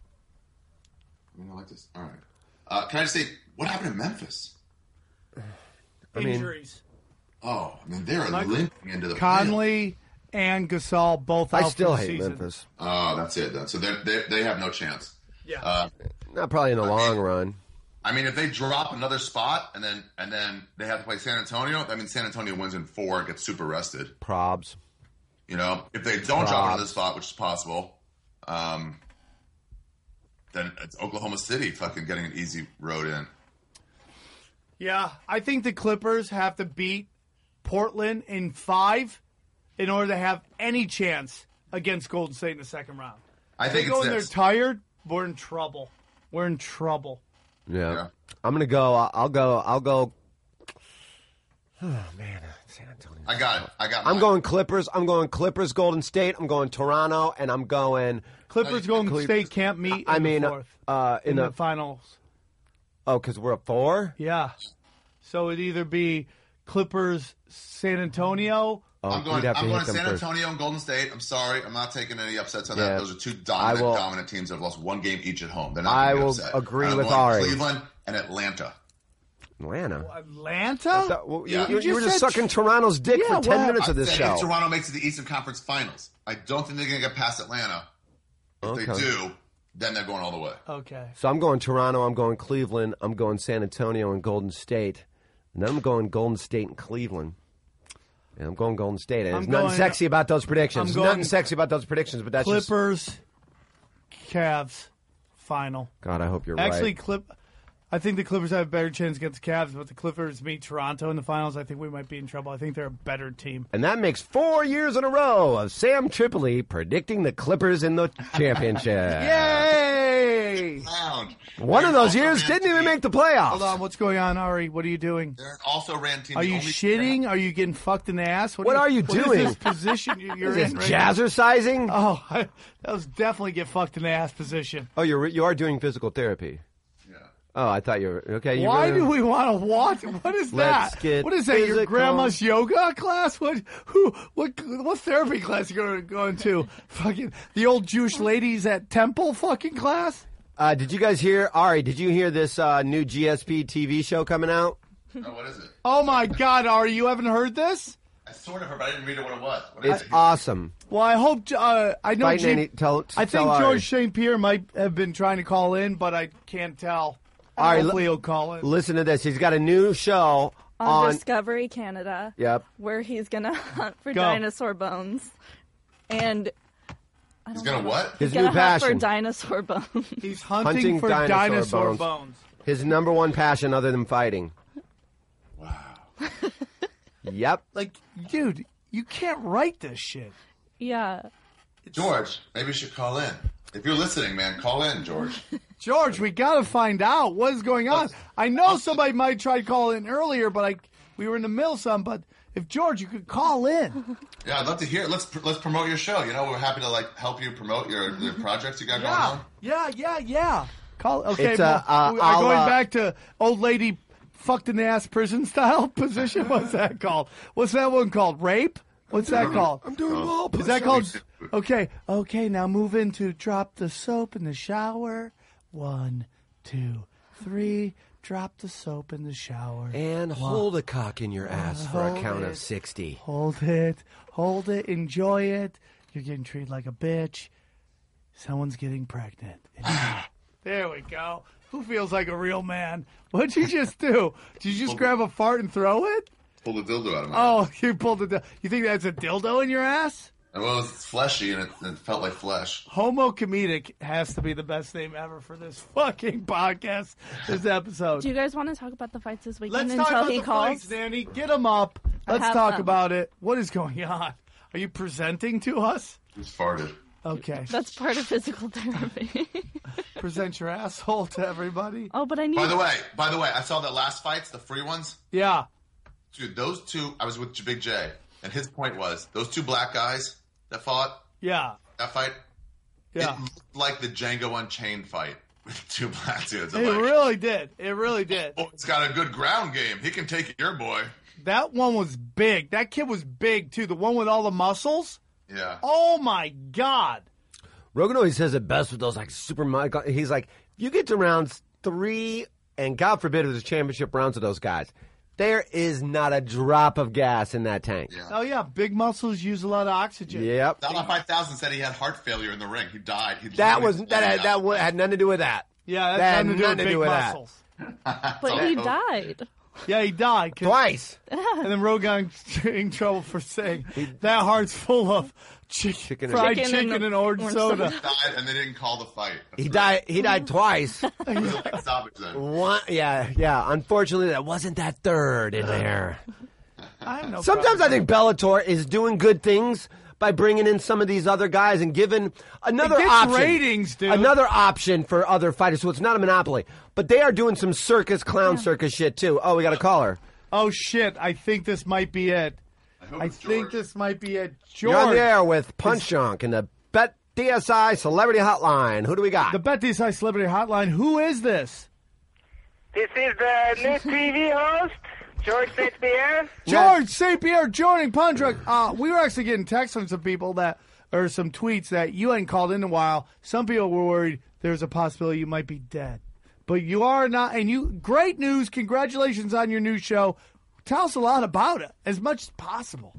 I mean, I like this. All right. Uh, can I just say what happened in Memphis? I mean, Injuries. Oh, I mean they're Like- limping into the Conley and Gasol both out I still for the hate season. Memphis. Oh, that's it. Then. So they they they have no chance. Yeah. Uh, Not probably in the long run. I mean, if they drop another spot and then and then they have to play San Antonio, I mean San Antonio wins in four and gets super rested. Probs. You know, if they don't drop Probs. another spot, which is possible, um, then it's Oklahoma City fucking getting an easy road in. Yeah, I think the Clippers have to beat Portland in five in order to have any chance against Golden State in the second round. I If think they go it's in there this. tired, we're in trouble. We're in trouble. Yeah. Yeah. I'm gonna go. I'll, I'll go. I'll go. Oh man, San Antonio. I got it. I got. I'm mine. going Clippers. I'm going Clippers. Golden State. I'm going Toronto, and I'm going. Clippers Golden Cle- State can't meet in I mean, the fourth. uh, in, in the, the finals. oh, because we're at four. Yeah. So it'd either be Clippers San Antonio. Oh, I'm going. we'd have to I'm hit going them San first. Antonio and Golden State. I'm sorry. I'm not taking any upsets on Yeah. that. Those are two dominant, I will- dominant teams that have lost one game each at home. They're not. I gonna be will upset. agree I'm with going Ari. Cleveland and Atlanta. Atlanta. Atlanta? That- well, Yeah. you, you, You were just just said- sucking Toronto's dick Yeah, for ten well, minutes I of this said show. if Toronto makes it to the Eastern Conference Finals, I don't think they're going to get past Atlanta. If Okay. they do, then they're going all the way. Okay. So I'm going Toronto. I'm going Cleveland. I'm going San Antonio and Golden State. And then I'm going Golden State and Cleveland. And I'm going Golden State. And I'm there's nothing going- sexy about those predictions. I'm There's going nothing sexy about those predictions, but that's just... Clippers, Cavs, final. God, I hope you're Actually, right. Clip. I think the Clippers have a better chance against the Cavs, but the Clippers meet Toronto in the finals. I think we might be in trouble. I think they're a better team. And that makes four years in a row of Sam Tripoli predicting the Clippers in the championship. Yay! Round. One of They're those also years ran didn't team- even make the playoffs. Hold on, what's going on, Ari? What are you doing? They're also ran team. Are the you only- shitting? Are you getting fucked in the ass? What are you what is doing? this position you- you're Is in? this right now? jazzercising? Oh, I, that was definitely get fucked in the ass position. Oh, you're you are doing physical therapy. Yeah. Oh, I thought you were okay. You Why really- do we want to watch? What is Let's that? get What is that? Your physical. grandma's yoga class? What? Who? What? What therapy class you going going to? Fucking the old Jewish ladies at temple fucking class? Uh, did you guys hear? Ari, did you hear this uh, new G S P T V show coming out? Oh, what is it? Oh my God, Ari, you haven't heard this? I sort of heard, but I didn't read it what it was. What is It's it? awesome. Well, I hope. Uh, I know. Fighting G- any- tell- I tell think Ari. George Saint Pierre might have been trying to call in, but I can't tell. Ari, Hopefully, li- he'll call in. Listen to this. He's got a new show on, on. Discovery Canada. Yep. Where he's gonna hunt for Go. dinosaur bones, and I He's don't gonna know. what? His He's new gonna hunt for passion. dinosaur bones. He's hunting, Hunting for dinosaur dinosaur, bones. bones. His number one passion, other than fighting. Wow. Yep. Like, dude, you can't write this shit. Yeah. George, maybe you should call in. If you're listening, man, call in, George. George, we got to find out what is going on. I know somebody might try to call in earlier, but I we were in the middle of something. But if George, you could call in. Yeah, I'd love to hear it. Let's pr- let's promote your show. You know, we're happy to like help you promote your, your projects you got going Yeah, on. yeah, yeah, yeah. Call. Okay, It's, uh, well, uh, we are I'll, going uh, back to old lady fucked in the ass prison style position. What's that called? What's that one called? Rape? What's that called? I'm doing well. Is that called? Okay, okay. Now move into drop the soap in the shower. One, two, three. Drop the soap in the shower. And One. hold a cock in your ass for a Hold count it. of sixty. Hold it. Hold it. Enjoy it. You're getting treated like a bitch. Someone's getting pregnant. There we go. Who feels like a real man? What'd you just do? Did you just grab a fart and throw it? Pull the dildo out of my Oh, ass. you pulled it. You think that's a dildo in your ass? Well, it's fleshy and it, it felt like flesh. Homo comedic has to be the best name ever for this fucking podcast, this episode. Do you guys want to talk about the fights this weekend Let's until talk about he the calls? fights, Danny. Get them up. I Let's have talk them. about it. What is going on? Are you presenting to us? Just farted. Okay. That's part of physical therapy. Present your asshole to everybody. Oh, but I need. By the way, by the way, I saw the last fights, the free ones. Yeah. Dude, those two, I was with Big J, and his point was, those two black guys that fought, Yeah. that fight, Yeah. it looked like the Django Unchained fight with two black dudes. I'm It like, really did. It really did. oh, it's got a good ground game. He can take your boy. That one was big. That kid was big, too. The one with all the muscles. Yeah. Oh, my God. Rogan always says it best with those like super. He's like, you get to rounds three, and God forbid if there's championship rounds of those guys, there is not a drop of gas in that tank. Yeah. Oh, yeah. Big muscles use a lot of oxygen. Yep. Dalla five thousand said he had heart failure in the ring. He died. He That was literally that had, died. that had nothing to do with that. Yeah, That had that's nothing to do with big that. muscles. But he died. Yeah, he died. 'cause- Twice. And then Rogan in trouble for saying that heart's full of chi- Chicken and- fried Chicken chicken, and and, orange, orange soda. He died, and they didn't call the fight. He died. He died twice. It was a big stoppage then. One, yeah, yeah. Unfortunately, that wasn't that third in there. I have no Sometimes problem. I think Bellator is doing good things by bringing in some of these other guys and giving another It gets option. ratings, dude. Another option for other fighters, so it's not a monopoly. But they are doing some circus, clown circus shit too. Oh, we got a caller. Oh shit! I think this might be it. I, hope I it's think George. this might be it. George, You're on the air with Punch Junk and the Bet D S I Celebrity Hotline. Who do we got? the Bet D S I Celebrity Hotline. Who is this? This is the new T V host, George Saint Pierre. George Saint Pierre joining Pundrack. Uh, we were actually getting texts from some people that, or some tweets that you hadn't called in a while. Some people were worried there's a possibility you might be dead, but you are not. And you, great news! Congratulations on your new show. Tell us a lot about it, as much as possible.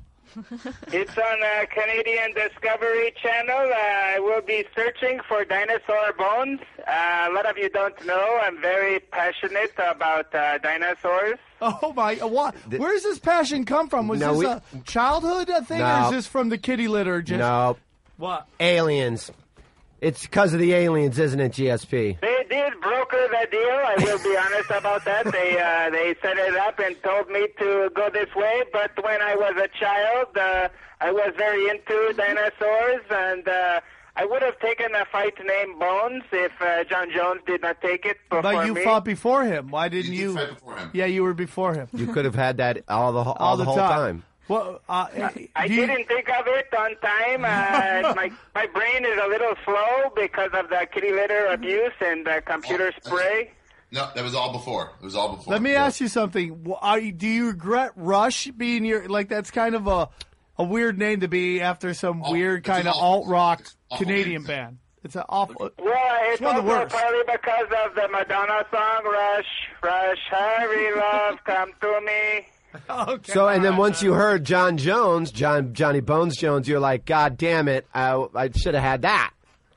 It's on uh, Canadian Discovery Channel. Uh, I will be searching for dinosaur bones. Uh, a lot of you don't know, I'm very passionate about uh, dinosaurs. Oh my! What? Where does this passion come from? Was No, this we- a childhood uh, thing, or No. is this from the kitty litter? Just No, what? aliens. It's because of the aliens, isn't it, G S P? They did broker the deal. I will be honest about that. They uh, they set it up and told me to go this way. But when I was a child, uh, I was very into dinosaurs, and uh, I would have taken a fight named Bones if uh, John Jones did not take it before But you me. fought before him. Why didn't You you? did fight before him. Yeah, you were before him. You could have had that all the all, All the, the whole time. time. Well, uh, I do you- didn't think of it on time. Uh, my my brain is a little slow because of the kitty litter abuse and the computer spray. No, that was all before. It was all before. Let me ask you something. Wh- Are you, do you regret Rush being your like? That's kind of a a weird name to be after some Oh, weird it's kind an of awful- alt rock it's awful Canadian name. band. It's an awful. Well, it's one of the also worst. partly because of the Madonna song "Rush, Rush, Hurry, Love, Come to Me." Okay. So, and then once you heard John Jones, John Johnny Bones Jones, you're like, God damn it, I, I should have had that.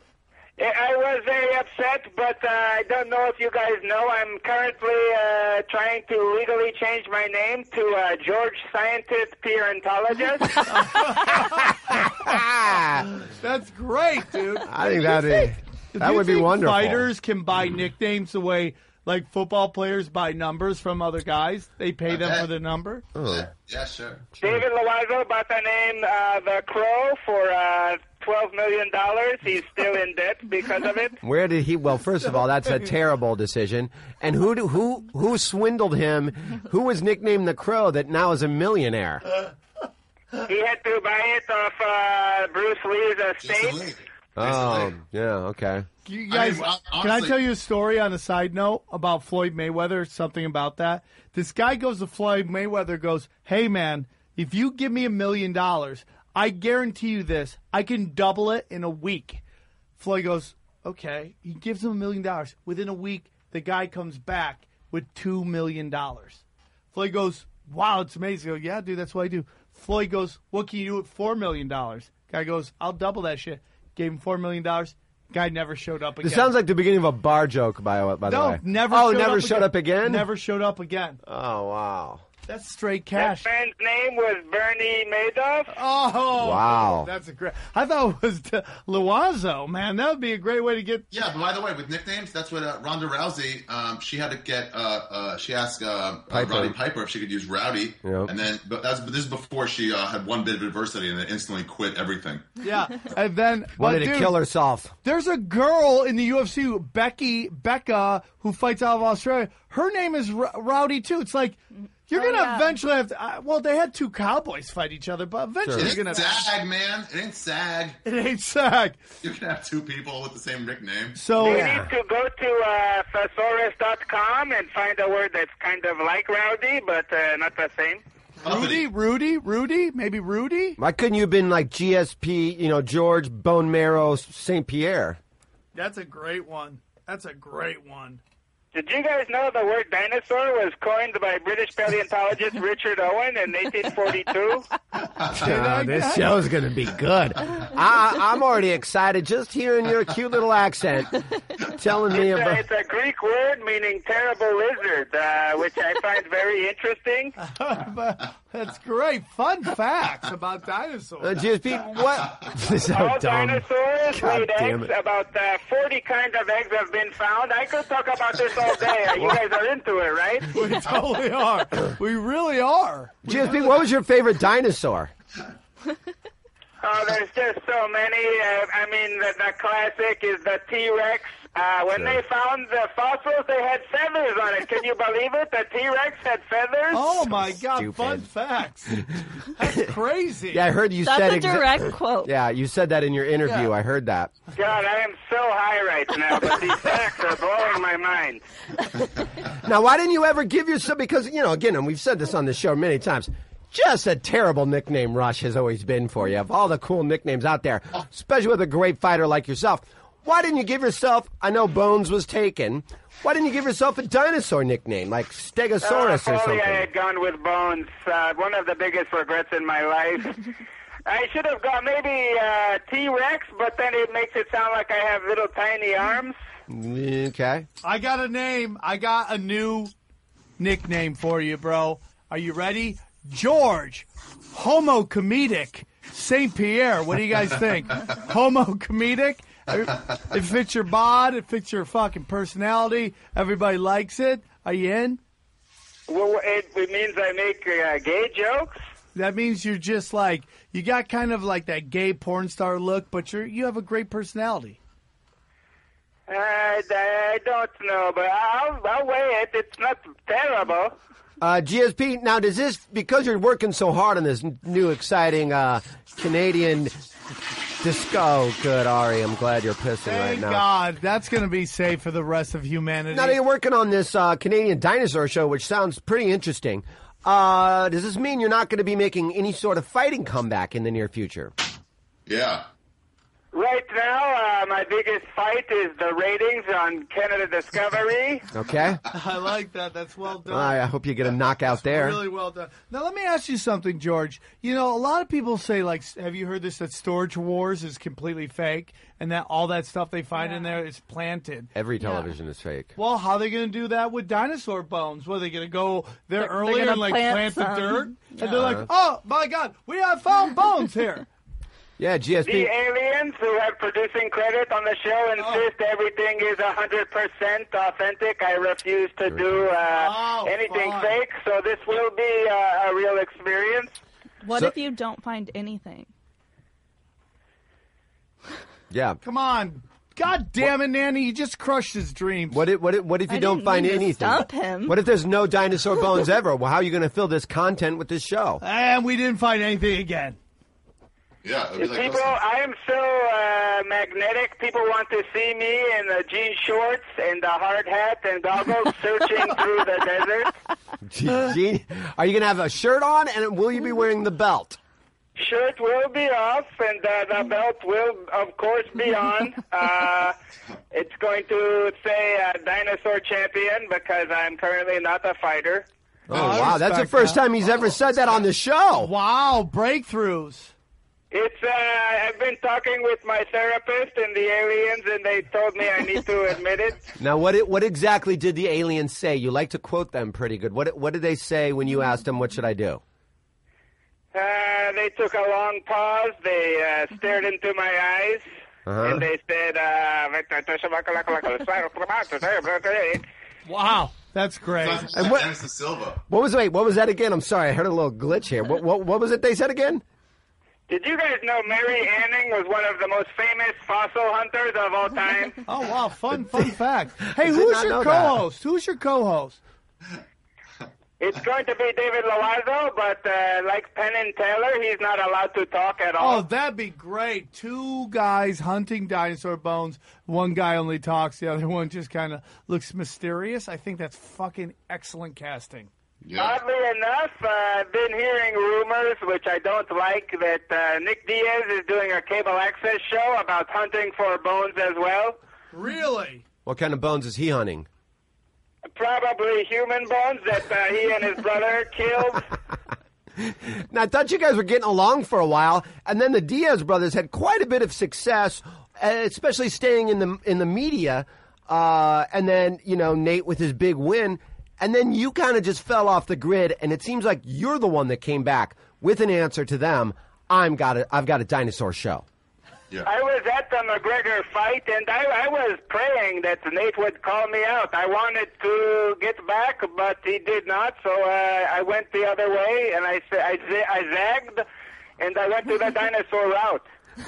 I- I was very upset, but uh, I don't know if you guys know. I'm currently uh, trying to legally change my name to uh, George Scientist Parentologist. That's great, dude. I think that'd be Do that you would be think wonderful. Fighters can buy nicknames the way like football players buy numbers from other guys. They pay them bet. for the number. Yeah, yeah, sure. David Loiseau bought the name uh, The Crow for uh, twelve million dollars. He's still in debt because of it. Where did he? Well, first of all, that's a terrible decision. And who do, who who swindled him? Who was nicknamed the Crow that now is a millionaire? He had to buy it off uh, Bruce Lee's estate. Jason Lee. Oh, yeah, okay. You I guys, mean, well, can I honestly- tell you a story on a side note about Floyd Mayweather? Something about that. This guy goes to Floyd Mayweather, goes, "Hey man, if you give me a million dollars, I guarantee you this, I can double it in a week. Floyd goes, okay. He gives him a million dollars. Within a week, the guy comes back with two million dollars. Floyd goes, wow, it's amazing. I go, yeah, dude, that's what I do. Floyd goes, what can you do with four million dollars? Guy goes, I'll double that shit. Gave him four million dollars. Guy never showed up again. This sounds like the beginning of a bar joke, by, by the no, way. never oh, showed never up showed again. up again? Never showed up again. Oh, wow. That's straight cash. That man's name was Bernie Madoff. Oh, wow. That's a great. I thought it was the Loazo, man. That would be a great way to get. Yeah, but by the way, with nicknames, that's what uh, Ronda Rousey. Um, she had to get. Uh, uh, she asked uh, uh, Roddy Piper if she could use Rowdy, yep. and then but that's but this is before she uh, had one bit of adversity and then instantly quit everything. Yeah, and then wanted but, to dude, kill herself. There's a girl in the U F C, Becky Becca, who fights out of Australia. Her name is R- Rowdy too. It's like. You're Oh, gonna yeah. eventually have to. Uh, well, they had two cowboys fight each other, but eventually It you're ain't gonna. SAG, man. It ain't SAG. It ain't SAG. You can have two people with the same nickname. So You need to go to uh, thesaurus dot com and find a word that's kind of like rowdy, but uh, not the same. Rudy, Rudy, Rudy, maybe Rudy. Why couldn't you have been like G S P, you know, George Bone Marrow Saint Pierre? That's a great one. That's a great one. Did you guys know the word dinosaur was coined by British paleontologist Richard Owen in eighteen forty-two? Uh, this show's going to be good. I, I'm already excited just hearing your cute little accent telling me It's a, about... it's a Greek word meaning terrible lizard, uh, which I find very interesting. That's great. Fun facts about dinosaurs. Uh, G S P, what? This is so All dumb. dinosaurs God laid damn eggs. it. About uh, forty kinds of eggs have been found. I could talk about this all day. You guys are into it, right? We totally are. We really are. G S P, what was your favorite dinosaur? Oh, there's just so many. Uh, I mean, the, the classic is the T-Rex. Uh, when Sure. they found the fossils, they had feathers on it. Can you believe it? The T-Rex had feathers? Oh, my God. Stupid. Fun facts. That's crazy. Yeah, I heard you That's said... a exa- direct quote. Yeah, you said that in your interview. Yeah. I heard that. God, I am so high right now, but these facts are blowing my mind. Now, why didn't you ever give yourself... Because, you know, again, and we've said this on the show many times... Just a terrible nickname Rush has always been for you. Of all the cool nicknames out there, especially with a great fighter like yourself, why didn't you give yourself, I know Bones was taken, why didn't you give yourself a dinosaur nickname, like Stegosaurus Uh, or if only something? I had gone with Bones. Uh, one of the biggest regrets in my life. I should have gone maybe uh, T-Rex, but then it makes it sound like I have little tiny arms. Okay. I got a name. I got a new nickname for you, bro. Are you ready? George, Homo Comedic, Saint Pierre. What do you guys think? Homo Comedic? It fits your bod. It fits your fucking personality. Everybody likes it. Are you in? Well, it, it means I make uh, gay jokes. That means you're just like, you got kind of like that gay porn star look, but you're you have a great personality. Uh, I don't know, but I'll, I'll weigh it. It's not terrible. Uh, G S P, now does this, because you're working so hard on this n- new exciting uh, Canadian disco, oh, good, Ari, I'm glad you're pissing Thank right now. God. That's going to be safe for the rest of humanity. Now that you're working on this uh, Canadian dinosaur show, which sounds pretty interesting, uh, does this mean you're not going to be making any sort of fighting comeback in the near future? Yeah. Right now, uh, my biggest fight is the ratings on Canada Discovery. Okay. I like that. That's well done. I hope you get a knockout there. Really well done. Now, let me ask you something, George. You know, a lot of people say, like, have you heard this, that Storage Wars is completely fake and that all that stuff they find in there is planted? Every television is fake. Well, how are they going to do that with dinosaur bones? What, are they going to go there They're- they're earlier gonna and, like, plant plant, the some. dirt? Yeah. And they're like, oh, my God, we have found bones here. Yeah, G S P. The aliens who have producing credit on the show insist everything is one hundred percent authentic. I refuse to do uh, Oh, anything fine. fake, so this will be uh, a real experience. What So- if you don't find anything? Yeah. Come on. God damn it, Nanny, you just crushed his dreams. What if, what if, what if you I don't didn't find mean to anything? stump him. What if there's no dinosaur bones ever? Well, how are you going to fill this content with this show? And we didn't find anything again. Yeah. It'd be like People, those- I am so uh, magnetic. People want to see me in the jean shorts and the hard hat and goggles searching through the desert. Gene, are you going to have a shirt on, and will you be wearing the belt? Shirt will be off, and uh, the belt will, of course, be on. Uh, it's going to say uh, Dinosaur Champion because I'm currently not a fighter. Oh, wow. That's the first time he's ever said that on the show. Wow. Breakthroughs. It's. Uh, I've been talking with my therapist and the aliens, and they told me I need to admit it. Now, what it, what exactly did the aliens say? You like to quote them pretty good. What what did they say when you asked them, what should I do? Uh, they took a long pause. They uh, stared into my eyes, Uh-huh. and they said, uh, Wow. That's great. And what- Anderson Silva. What was wait? What was that again? I'm sorry, I heard a little glitch here. What what, what was it they said again? Did you guys know Mary Anning was one of the most famous fossil hunters of all time? Oh, wow. Fun, fun fact. Hey, I did who's not your know that. co-host? Who's your co-host? It's going to be David Loiseau, but uh, like Penn and Teller, he's not allowed to talk at all. Oh, that'd be great. Two guys hunting dinosaur bones. One guy only talks. The other one just kind of looks mysterious. I think that's fucking excellent casting. Oddly enough, uh, I've been hearing rumors, which I don't like, that uh, Nick Diaz is doing a cable access show about hunting for bones as well. Really? What kind of bones is he hunting? Probably human bones that uh, he and his brother killed. Now, I thought you guys were getting along for a while, and then the Diaz brothers had quite a bit of success, uh, especially staying in the in the media. Uh, and then, you know, Nate with his big win. And then you kind of just fell off the grid, and it seems like you're the one that came back with an answer to them. I'm got a, I've got a dinosaur show. Yeah. I was at the McGregor fight, and I, I was praying that Nate would call me out. I wanted to get back, but he did not, so uh, I went the other way, and I, sa- I, za- I zagged, and I went to the dinosaur route.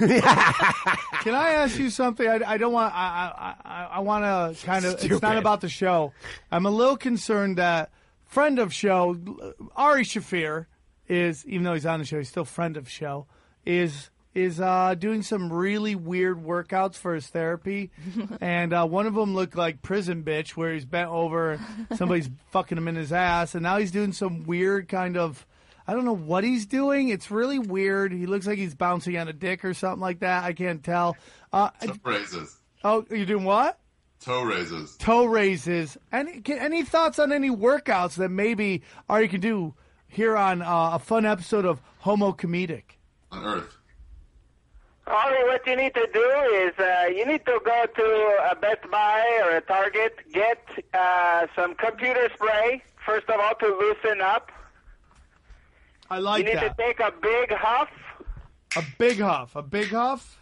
Can I ask you something? I, I don't want. I I, I want to kind of. It's not Stupid. about the show. I'm a little concerned that friend of show Ari Shafir is, even though he's on the show, he's still friend of show. Is is uh, doing some really weird workouts for his therapy, and uh, one of them looked like Prison Bitch, where he's bent over, somebody's fucking him in his ass, and now he's doing some weird kind of. I don't know what he's doing. It's really weird. He looks like he's bouncing on a dick or something like that. I can't tell. Uh, Toe raises. oh, you're doing what? Toe raises. Toe raises. Any can, any thoughts on any workouts that maybe Ari can do here on uh, a fun episode of Homo Comedic? On Earth. Ollie, what you need to do is uh, you need to go to a Best Buy or a Target, get uh, some computer spray, first of all, to loosen up. I like you need that. to take a big huff. A big huff. A big huff?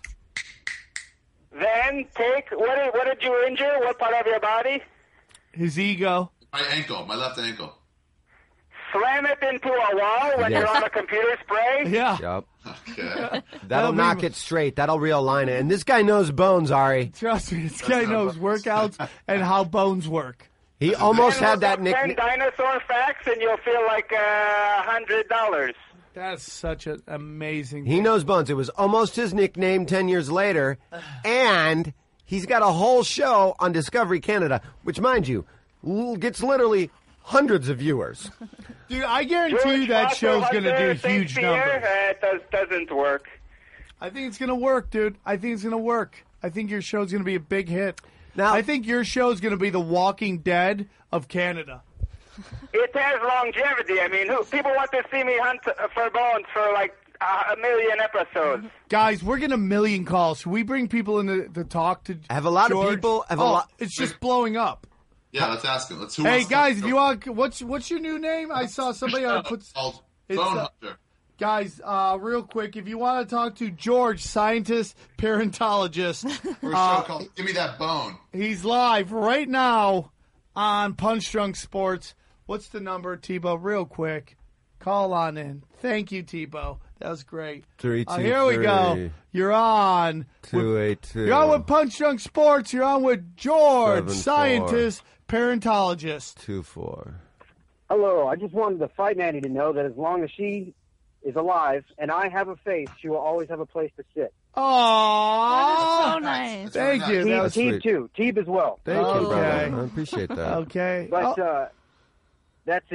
Then take, what did, what did you injure? What part of your body? His ego. My ankle. My left ankle. Slam it into a wall when Yes. you're on a computer spray. Yeah. Yep. Okay. That'll knock it straight. That'll realign it. And this guy knows bones, Ari. Trust me, this guy knows workouts and how bones work. He almost And had that look up ten nickname. dinosaur facts, and you'll feel like a uh, hundred dollars. That's such an amazing. He knows bones. It was almost his nickname ten years later. And he's got a whole show on Discovery Canada, which, mind you, l- gets literally hundreds of viewers. Dude, I guarantee George you that Foster show's going to Hunter, do Saint huge Pierre, numbers. Uh, it does, doesn't work. I think it's going to work, dude. I think it's going to work. I think your show's going to be a big hit. Now, I think your show's going to be the Walking Dead of Canada. It has longevity. I mean, who, people want to see me hunt for bones for like uh, a million episodes. Guys, we're getting a million calls. Should we bring people in to, to talk to I have a lot of George? people- I have a oh, lot- It's just blowing up. Yeah, let's ask him. Let's who Hey, wants to- guys, if you want, what's what's your new name? I saw somebody on puts. Called It's, Bone uh, Hunter. Guys, uh, real quick, if you want to talk to George, scientist, parentologist, For a uh, show called Give Me That Bone. he's live right now on Punch Drunk Sports. What's the number, Tebow? Real quick. Call on in. Thank you, Tebow. That was great. Three, Uh, two, here we go. three. You're on. Two, with- eight, two. You're on with Punch Drunk Sports. You're on with George, Seven, scientist, parentologist. Two, four. Hello, I just wanted the fight Nanny to know that as long as she is alive and I have a face, she will always have a place to sit. Aww. So nice. Thank you. That Teeb, was Teeb sweet. too. Teeb as well. Thank you, Okay. brother. I appreciate that. Okay. But Oh, uh, that's it.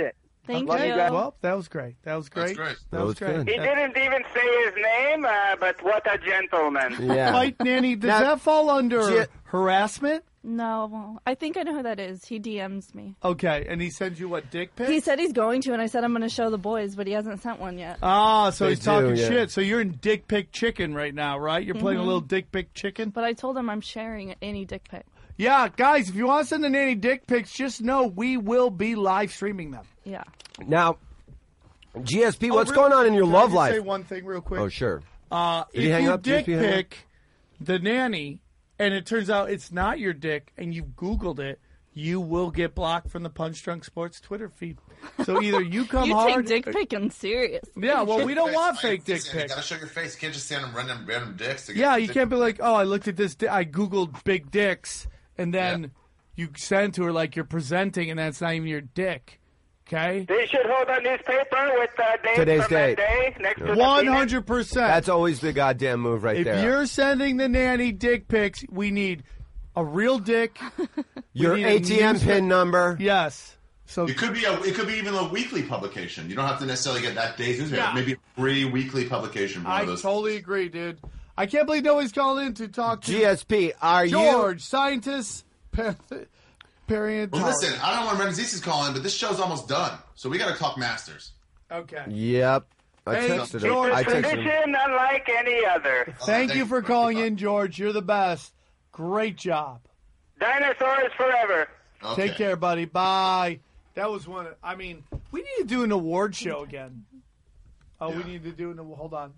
Thank Okay. you. Well, that was great. That was great. great. That was great. He didn't even say his name, uh, but what a gentleman. Fight Nanny, does Now- that fall under J- harassment? No, I think I know who that is. He D Ms me. Okay, and he sends you what, dick pics? He said he's going to, and I said I'm going to show the boys, but he hasn't sent one yet. Ah, so They he's talking do, yeah. shit. So you're in dick pic chicken right now, right? You're playing Mhm. a little dick pic chicken? But I told him I'm sharing any dick pic. Yeah, guys, if you want to send in any dick pics, just know we will be live streaming them. Yeah. Now, G S P, Oh, what's real- going on in your Can I love just life? say one thing real quick? Oh, sure. Uh, Did if he hang you up? Did dick he hang up? pic the nanny, and it turns out it's not your dick, and you've Googled it, you will get blocked from the Punch Drunk Sports Twitter feed. So either you come you hard. take dick picing serious. Yeah, well, we don't want Face, fake dick You pics. gotta show your face. You can't just stand and random random dicks. To get Yeah, you dick- can't be like, oh, I looked at this, di- I Googled big dicks, and then you send to her like you're presenting, and that's not even your dick. Okay? They should hold a newspaper with uh, dates Today's from that date. day next to the One penis. hundred percent. That's always the goddamn move right If there. you're sending the nanny dick pics, we need a real dick. We Your need a A T M news- pin number. Yes. So It could be a. It could be even a weekly publication. You don't have to necessarily get that day's newspaper. Yeah. Maybe a free weekly publication. One I of those. totally agree, dude. I can't believe nobody's calling in to talk to G S P, are you? George, scientist, per- paleontologist. Well, listen, I don't know when Ramesses is calling, but this show's almost done, so we got to talk Masters. Okay. Yep. I Hey, texted him. George, I It's a texted him. tradition unlike any other. Thank you for calling in, George. You're the best. Great job. Dinosaurs forever. Take care, buddy. Bye. That was one. I mean, we need to do an award show again. Oh, we need to do an. Hold on.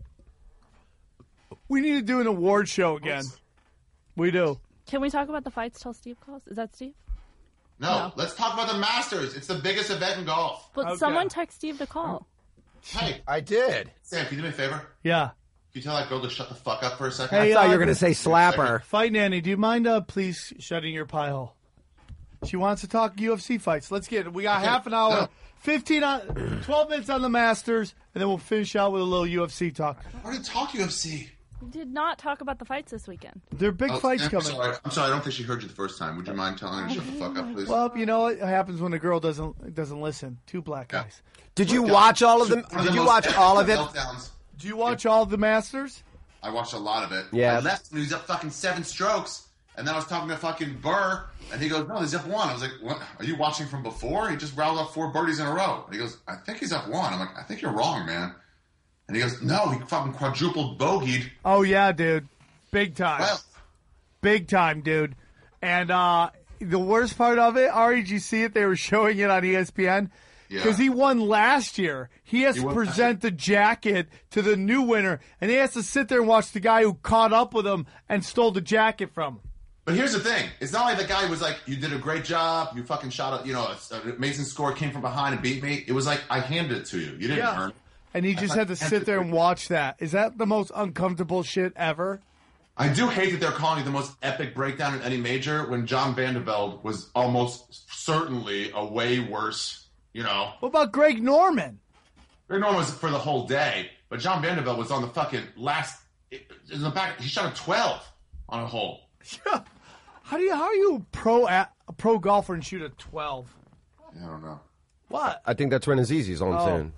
We need to do an award show again. We do. Can we talk about the fights till Steve calls? Is that Steve? No, No. let's talk about the Masters. It's the biggest event in golf. But someone text Steve to call. Hey, I did. Sam, can you do me a favor? Yeah. Can you tell that girl to shut the fuck up for a second? Hey, uh, slapper. Fight Nanny, do you mind uh, please shutting your pie hole? She wants to talk U F C fights. Let's get it. We got Okay. half an hour, No. fifteen on, twelve minutes on the Masters, and then we'll finish out with a little U F C talk. I already talked U F C. We did not talk about the fights this weekend. There are big Oh, fights I'm coming. Sorry. I'm sorry. I don't think she heard you the first time. Would you mind telling her to shut the fuck up, please? Well, you know what happens when a girl doesn't doesn't listen. Two black guys. Did you Look, watch all of them? one of Did the you most watch all of it? meltdowns. Do you watch all of the Masters? I watched a lot of it. Yeah. I left when he was up fucking seven strokes, and then I was talking to fucking Burr, and he goes, "No, he's up one." I was like, "What? Are you watching from before? He just rattled off four birdies in a row." And he goes, "I think he's up one." I'm like, "I think you're wrong, man." And he goes, "No, he fucking quadrupled bogeyed." Oh yeah, dude, big time, Well, big time, dude. And uh, the worst part of it, Ari, did you see it? They were showing it on E S P N. Yeah. Because he won last year. He has He to won last present the jacket to the new winner, and he has to sit there and watch the guy who caught up with him and stole the jacket from him. But here's the thing: it's not like the guy was like, "You did a great job. You fucking shot a, you know, an amazing score. Came from behind and beat me." It was like I handed it to you. You didn't Yeah. earn it. And he just had to sit there and watch that. Is that the most uncomfortable shit ever? I do hate that they're calling it the most epic breakdown in any major when John Vandervelde was almost certainly a way worse, you know. What about Greg Norman? Greg Norman was for the whole day, but John Vandervelde was on the fucking last, in the back, he shot a twelve on a hole. How do you how are you a pro a, a pro golfer and shoot a twelve? I don't know. What? I think that's Renazizi's all I'm Oh. saying.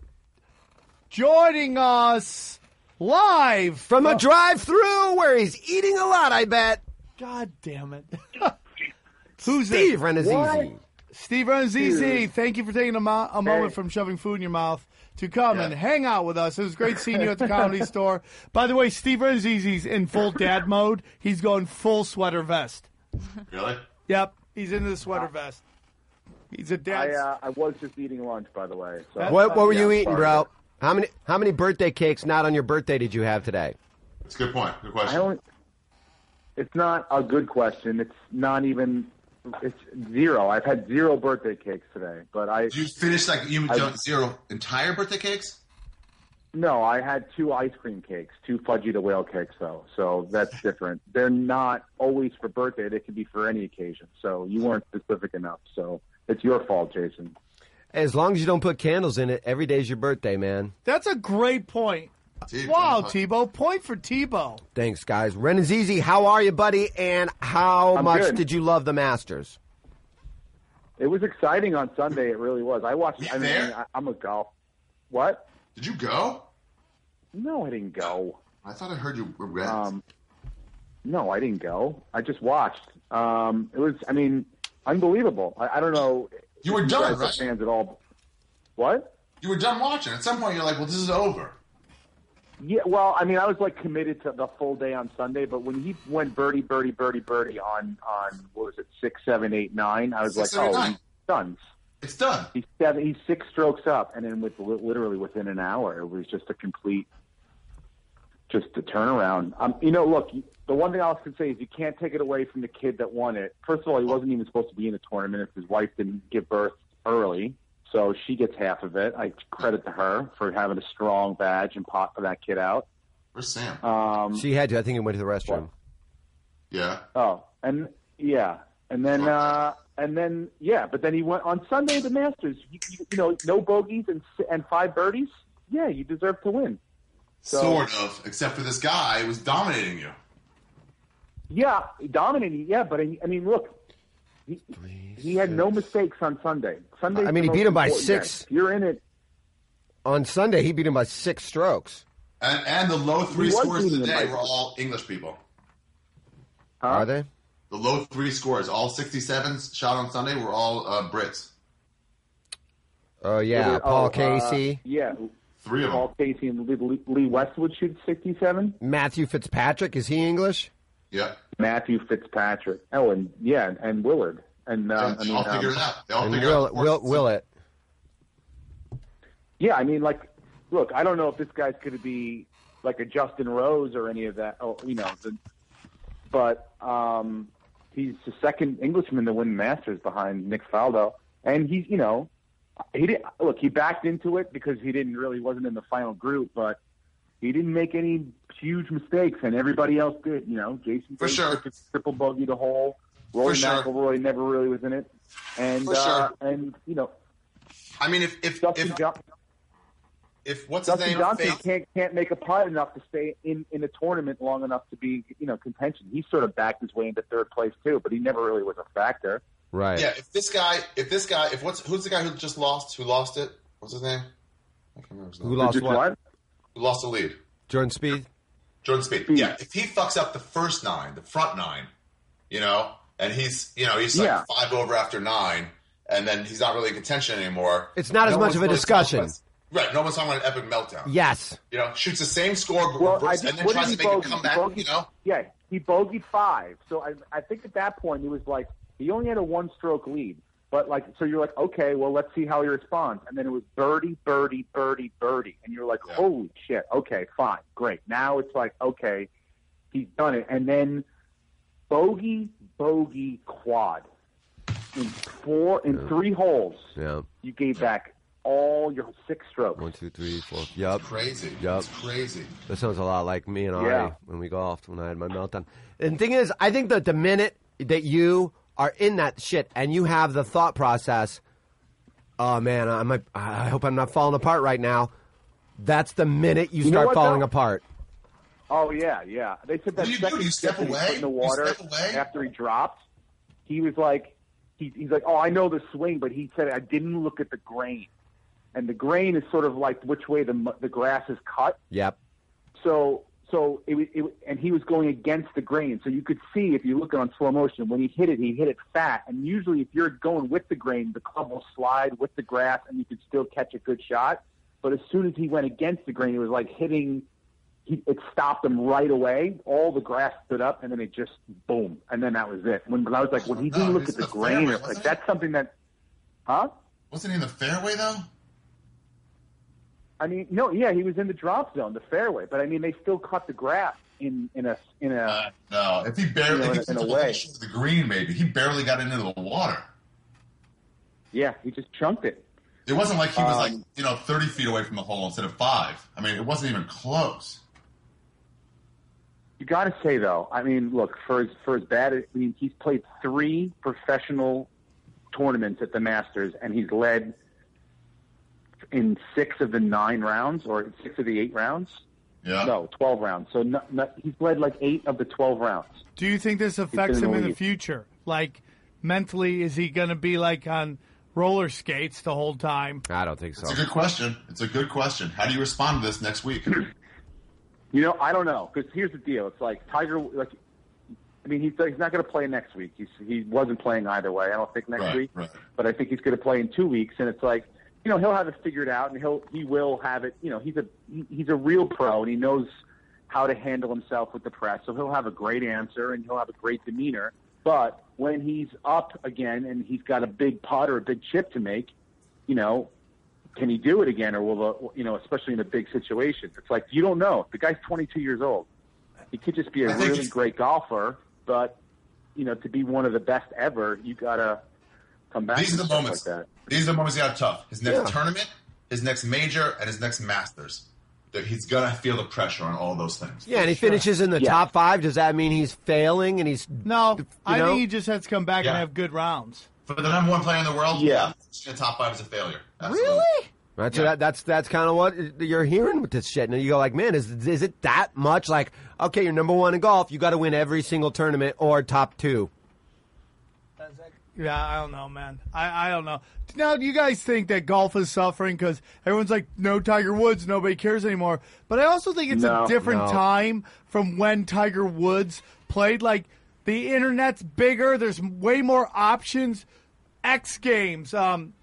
Joining us live From a drive-through where he's eating a lot, I bet. God damn it. Who's Steve it? Renazizi. Steve Renazizi, Dude. thank you for taking a, mo- a moment Hey. from shoving food in your mouth to come Yeah. and hang out with us. It was great seeing you at the Comedy Store. By the way, Steve Renazizi's in full dad mode. He's going full sweater vest. Really? Yep, he's into the sweater vest. He's a dad. I, uh, I was just eating lunch, by the way. So. What What were you Yeah, eating, sorry. bro? How many How many birthday cakes not on your birthday did you have today? That's a good point. Good I question. don't. It's not a good question. It's not even. It's zero. I've had zero birthday cakes today, but I. Did you finish like you I- don't zero entire birthday cakes? No, I had two ice cream cakes, two Fudgy the Whale cakes, though. So that's different. They're not always for birthday. They can be for any occasion. So you weren't specific enough. So it's your fault, Jason. As long as you don't put candles in it, every day's your birthday, man. That's a great point. T- Wow, point. Tebow. Point for Tebow. Thanks, guys. Renazizi, how are you, buddy? And how I'm much good. did you love the Masters? It was exciting on Sunday. It really was. I watched. I mean, there? I, I'm a golf. What? Did you go? No, I didn't go. I thought I heard you were red. Um, no, I didn't go. I just watched. Um, it was. I mean, unbelievable. I, I don't know. You were if done, guys are right? Fans at all? What? You were done watching. At some point, you're like, "Well, this is over." Yeah, well, I mean, I was like committed to the full day on Sunday, but when he went birdie, birdie, birdie, birdie on on what was it, six, seven, eight, nine, I was Six, like, seven, oh, nine. he's done. It's done. He's seven. He's six strokes up, and then with literally within an hour, it was just a complete, just a turnaround. Um, you know, look, the one thing I was going to say is you can't take it away from the kid that won it. First of all, he wasn't even supposed to be in the tournament if his wife didn't give birth early. So she gets half of it. I credit to her for having a strong badge and pot for that kid out. Where's Sam? Um, She had to. I think he went to the restroom. Yeah. Oh, and yeah, and then uh, and then yeah, but then he went on Sunday the Masters. You, you, you know, no bogeys and and five birdies. Yeah, you deserve to win. So, Sort of, except for this guy who was dominating you. Yeah, dominating. Yeah, but I, I mean, look, he, he had no mistakes on Sunday. Sunday. I mean, he beat him by six. If you're in it On Sunday, he beat him by six strokes. And, and the low three He was scores of the beating him day by- were all English people. Are they? The low three scores, all sixty-sevens shot on Sunday, were all uh, Brits. Oh yeah, Oh, Paul uh, Casey, yeah, Three of them. Paul Casey and Lee, Lee Westwood shoot sixty-seven. Matthew Fitzpatrick. Is he English? Yeah. Matthew Fitzpatrick. Oh, and yeah, and Willard. And uh, I They mean, all figured um, it out. They all And figured Will, out. Will, Will it? Yeah, I mean, like, look, I don't know if this guy's going to be like a Justin Rose or any of that. Oh, you know, the, but um, he's the second Englishman to win the Masters behind Nick Faldo, and he's, you know, he didn't look. He backed into it because he didn't really wasn't in the final group, but he didn't make any huge mistakes, and everybody else did. You know, Jason For Day sure. took a triple bogey the hole. Rory For sure. McIlroy never really was in it, and For uh, sure. and you know, I mean, if if Dustin if, Johnson. if what's his Dustin name? Johnson Faith- can't can't make a putt enough to stay in, in a tournament long enough to be, you know, contention. He sort of backed his way into third place too, but he never really was a factor. Right. Yeah, if this guy, if this guy, if what's who's the guy who just lost? Who lost it? What's his name? I can't remember his name. Who lost Just what? Who lost the lead? Jordan Speed. Jordan Speed. Yeah, if he fucks up the first nine, the front nine, you know, and he's, you know, he's like Yeah. five over after nine, and then he's not really in contention anymore. It's not as no much one's of a really discussion. talking about- Right, no one's talking about an epic meltdown. Yes. You know, shoots the same score, but Well, I reverse, think, and then what tries did to he make bogey? a comeback. He bogeyed- You know, Yeah, he bogeyed five. So I, I think at that point he was like, he only had a one-stroke lead. But like, so you're like, okay, well, let's see how he responds. And then it was birdie, birdie, birdie, birdie, and you're like, Yeah. holy shit, okay, fine, great. Now it's like, okay, he's done it. And then bogey, bogey, quad in four, in three holes. Yeah. You gave back all your six strokes. One, two, three, four. Yup. crazy. Yup. It's crazy. That sounds a lot like me and Ari Yeah. when we golfed when I had my meltdown. And the thing is, I think that the minute that you are in that shit and you have the thought process, oh man, I might, I hope I'm not falling apart right now. That's the minute you You know start what, falling though? apart. Oh yeah, yeah. They said that What do you do? second Do you step step that he away? put in the You water step away? after he dropped, he was like, he, he's like, oh, I know the swing, but he said I didn't look at the grain, and the grain is sort of like which way the mu- the grass is cut. Yep. So so it, was- it was- and he was going against the grain, so you could see if you look at it on slow motion when he hit it, he hit it fat, and usually if you're going with the grain, the club will slide with the grass, and you could still catch a good shot. But as soon as he went against the grain, it was like hitting. He, it stopped him right away. All the grass stood up, and then it just boom, and then that was it. When, when I was like, when he No, didn't look he's at the in the grain, fairway, like wasn't he? that's something that, huh? Wasn't he in the fairway though? I mean, no, yeah, he was in the drop zone, the fairway, but I mean, they still cut the grass in in a in a. Uh, no, if he barely, You know, if in he a took way. the shot to the green, maybe he barely got into the water. Yeah, he just chunked it. It wasn't like he was Um, like you know thirty feet away from the hole instead of five. I mean, it wasn't even close. You got to say though, I mean, look for as for as bad. as- I mean, he's played three professional tournaments at the Masters, and he's led in six of the nine rounds, or six of the eight rounds. Yeah. No, twelve rounds. So not, not, he's led like eight of the twelve rounds. Do you think this affects in him the in the lead. future? Like mentally, is he going to be like on roller skates the whole time? I don't think so. It's a good question. It's a good question. How do you respond to this next week? You know, I don't know, because here's the deal. It's like Tiger, like, I mean, he's, he's not going to play next week. He's, he wasn't playing either way, I don't think, next Right, week. right. But I think he's going to play in two weeks, and it's like, you know, he'll have it figured out, and he'll he will have it. You know, he's a he, he's a real pro, and he knows how to handle himself with the press. So he'll have a great answer, and he'll have a great demeanor. But when he's up again and he's got a big putt or a big chip to make, you know, can he do it again, or will the, you know, especially in a big situation? It's like you don't know. The guy's twenty-two years old. He could just be a I think really it's- great golfer, but you know, to be one of the best ever, you gotta come back. These are and the stuff moments. like that. These are the moments he got tough. His next Yeah. tournament, his next major, and his next Masters. That he's gonna feel the pressure on all those things. Yeah, and he finishes in the Yeah. top five. Does that mean he's failing and he's No, I know? think he just has to come back and Yeah. have good rounds. For the number one player in the world, Yeah. finishing in the top five is a failure. Absolutely. Really? Right, so that, that's that's kind of what you're hearing with this shit. And you go like, man, is is it that much? Like, okay, you're number one in golf. You got to win every single tournament or top two. Yeah, I don't know, man. I, I don't know. Now, do you guys think that golf is suffering because everyone's like, no Tiger Woods, nobody cares anymore? But I also think it's No, a different no. time from when Tiger Woods played. Like, the internet's bigger. There's way more options. X Games, um,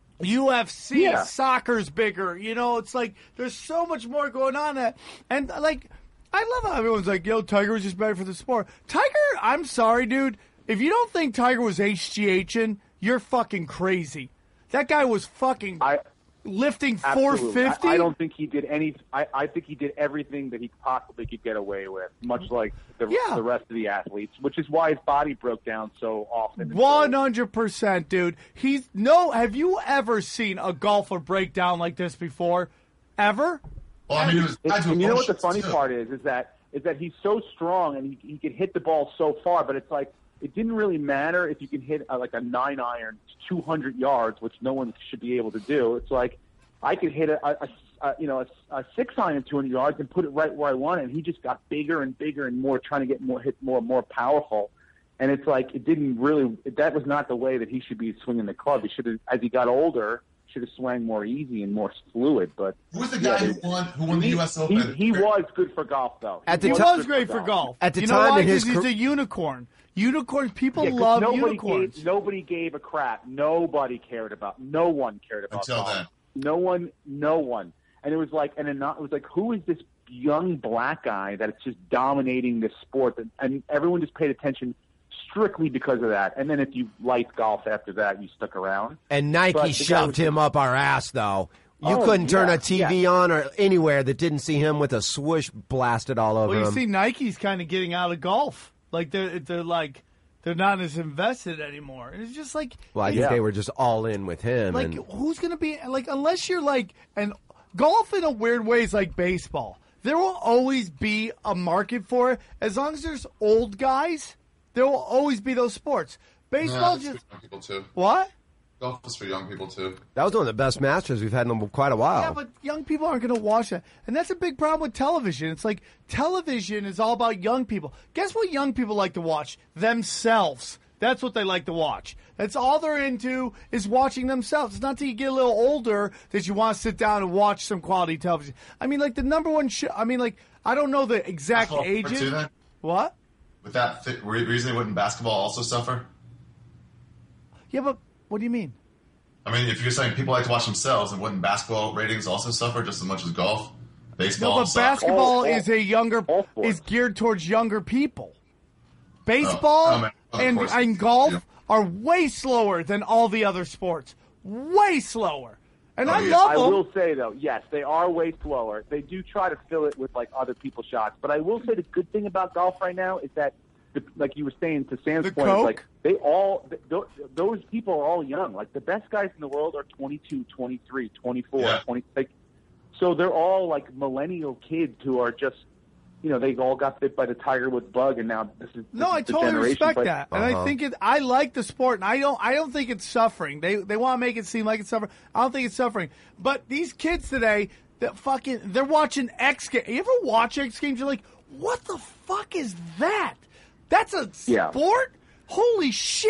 U F C, Yeah. soccer's bigger. You know, it's like there's so much more going on. That, and, like, I love how everyone's like, yo, Tiger was just better for the sport. Tiger, I'm sorry, dude. If you don't think Tiger was H G H'ing, you're fucking crazy. That guy was fucking I lifting four absolutely. fifty. I, I don't think he did any. I, I think he did everything that he possibly could get away with, much like the, Yeah. the rest of the athletes, which is why his body broke down so often. One hundred percent, dude. He's no. Have you ever seen a golfer break down like this before? Ever? Well, I mean, it was It- tied to and you know what the emotions, funny too. part is? Is that is that he's so strong and he he can hit the ball so far, but it's like it didn't really matter if you can hit uh, like a nine iron two hundred yards, which no one should be able to do. It's like I could hit a, a, a you know a, a six iron two hundred yards and put it right where I want it. And he just got bigger and bigger and more, trying to get more hit more more powerful. And it's like it didn't really. That was not the way that he should be swinging the club. He should have, as he got older, should have swung more easy and more fluid. But Who was the guy yeah, who won? Who won the he, U S he, Open? he was good for golf, though. At He the was time- was good great for golf. At the you time know why? in his 'Cause he's car- a unicorn. Unicorns. People Yeah, 'cause love nobody unicorns. Gave, nobody gave a crap. Nobody cared about. No one cared about Until golf. then. No one. No one. And it was like, and it was like, who is this young black guy that's just dominating this sport? And, and everyone just paid attention strictly because of that. And then if you liked golf after that, you stuck around. And Nike But the guy shoved was- him up our ass, though. You Oh, couldn't turn yeah, a T V yeah. on or anywhere that didn't see him with a swoosh blasted all over Well, you him. see, Nike's kind of getting out of golf. Like they're they're like they're not as invested anymore. And it's just like well, I think Yeah. they were just all in with him. like and who's gonna be like unless you're like and golf in a weird way is like baseball. There will always be a market for it as long as there's old guys. There will always be those sports. No, Baseball it's just for young people too. what? Golf is for young people too. that was one of the best Masters we've had in quite a while. Yeah, but young people aren't going to watch that. And that's a big problem with television. It's like television is all about young people. Guess what young people like to watch? Themselves. That's what they like to watch. That's all they're into is watching themselves. It's not until you get a little older that you want to sit down and watch some quality television. I mean, like the number one show. I mean, like I don't know the exact Basketball suffer ages. too, then? What? With that th- re- reason, wouldn't basketball also suffer? Yeah, but what do you mean? I mean, if you're saying people like to watch themselves, and wouldn't basketball ratings also suffer just as much as golf? Baseball, No, but soccer? basketball All- all- is a younger all sports. is geared towards younger people. Baseball Oh, oh, man. Of and course. and golf Yeah. are way slower than all the other sports. Way slower. And Oh, I yeah. love I them. will say though, yes, they are way slower. They do try to fill it with like other people's shots. But I will say the good thing about golf right now is that, the, like you were saying to Sam's The point, Coke? is like they all th- th- those people are all young. Like the best guys in the world are twenty-two, twenty-three, twenty-four, Yeah. twenty. Like, so they're all like millennial kids who are just, you know, they all got bit by the Tiger Woods bug, and now this is No, this I is the totally generation. respect But- that, and I think it. I like the sport, and I don't. I don't think it's suffering. They they want to make it seem like it's suffering. I don't think it's suffering. But these kids today, that fucking, they're watching X Games. You ever watch X Games? You're like, what the fuck is that? That's a Yeah. sport? Holy shit!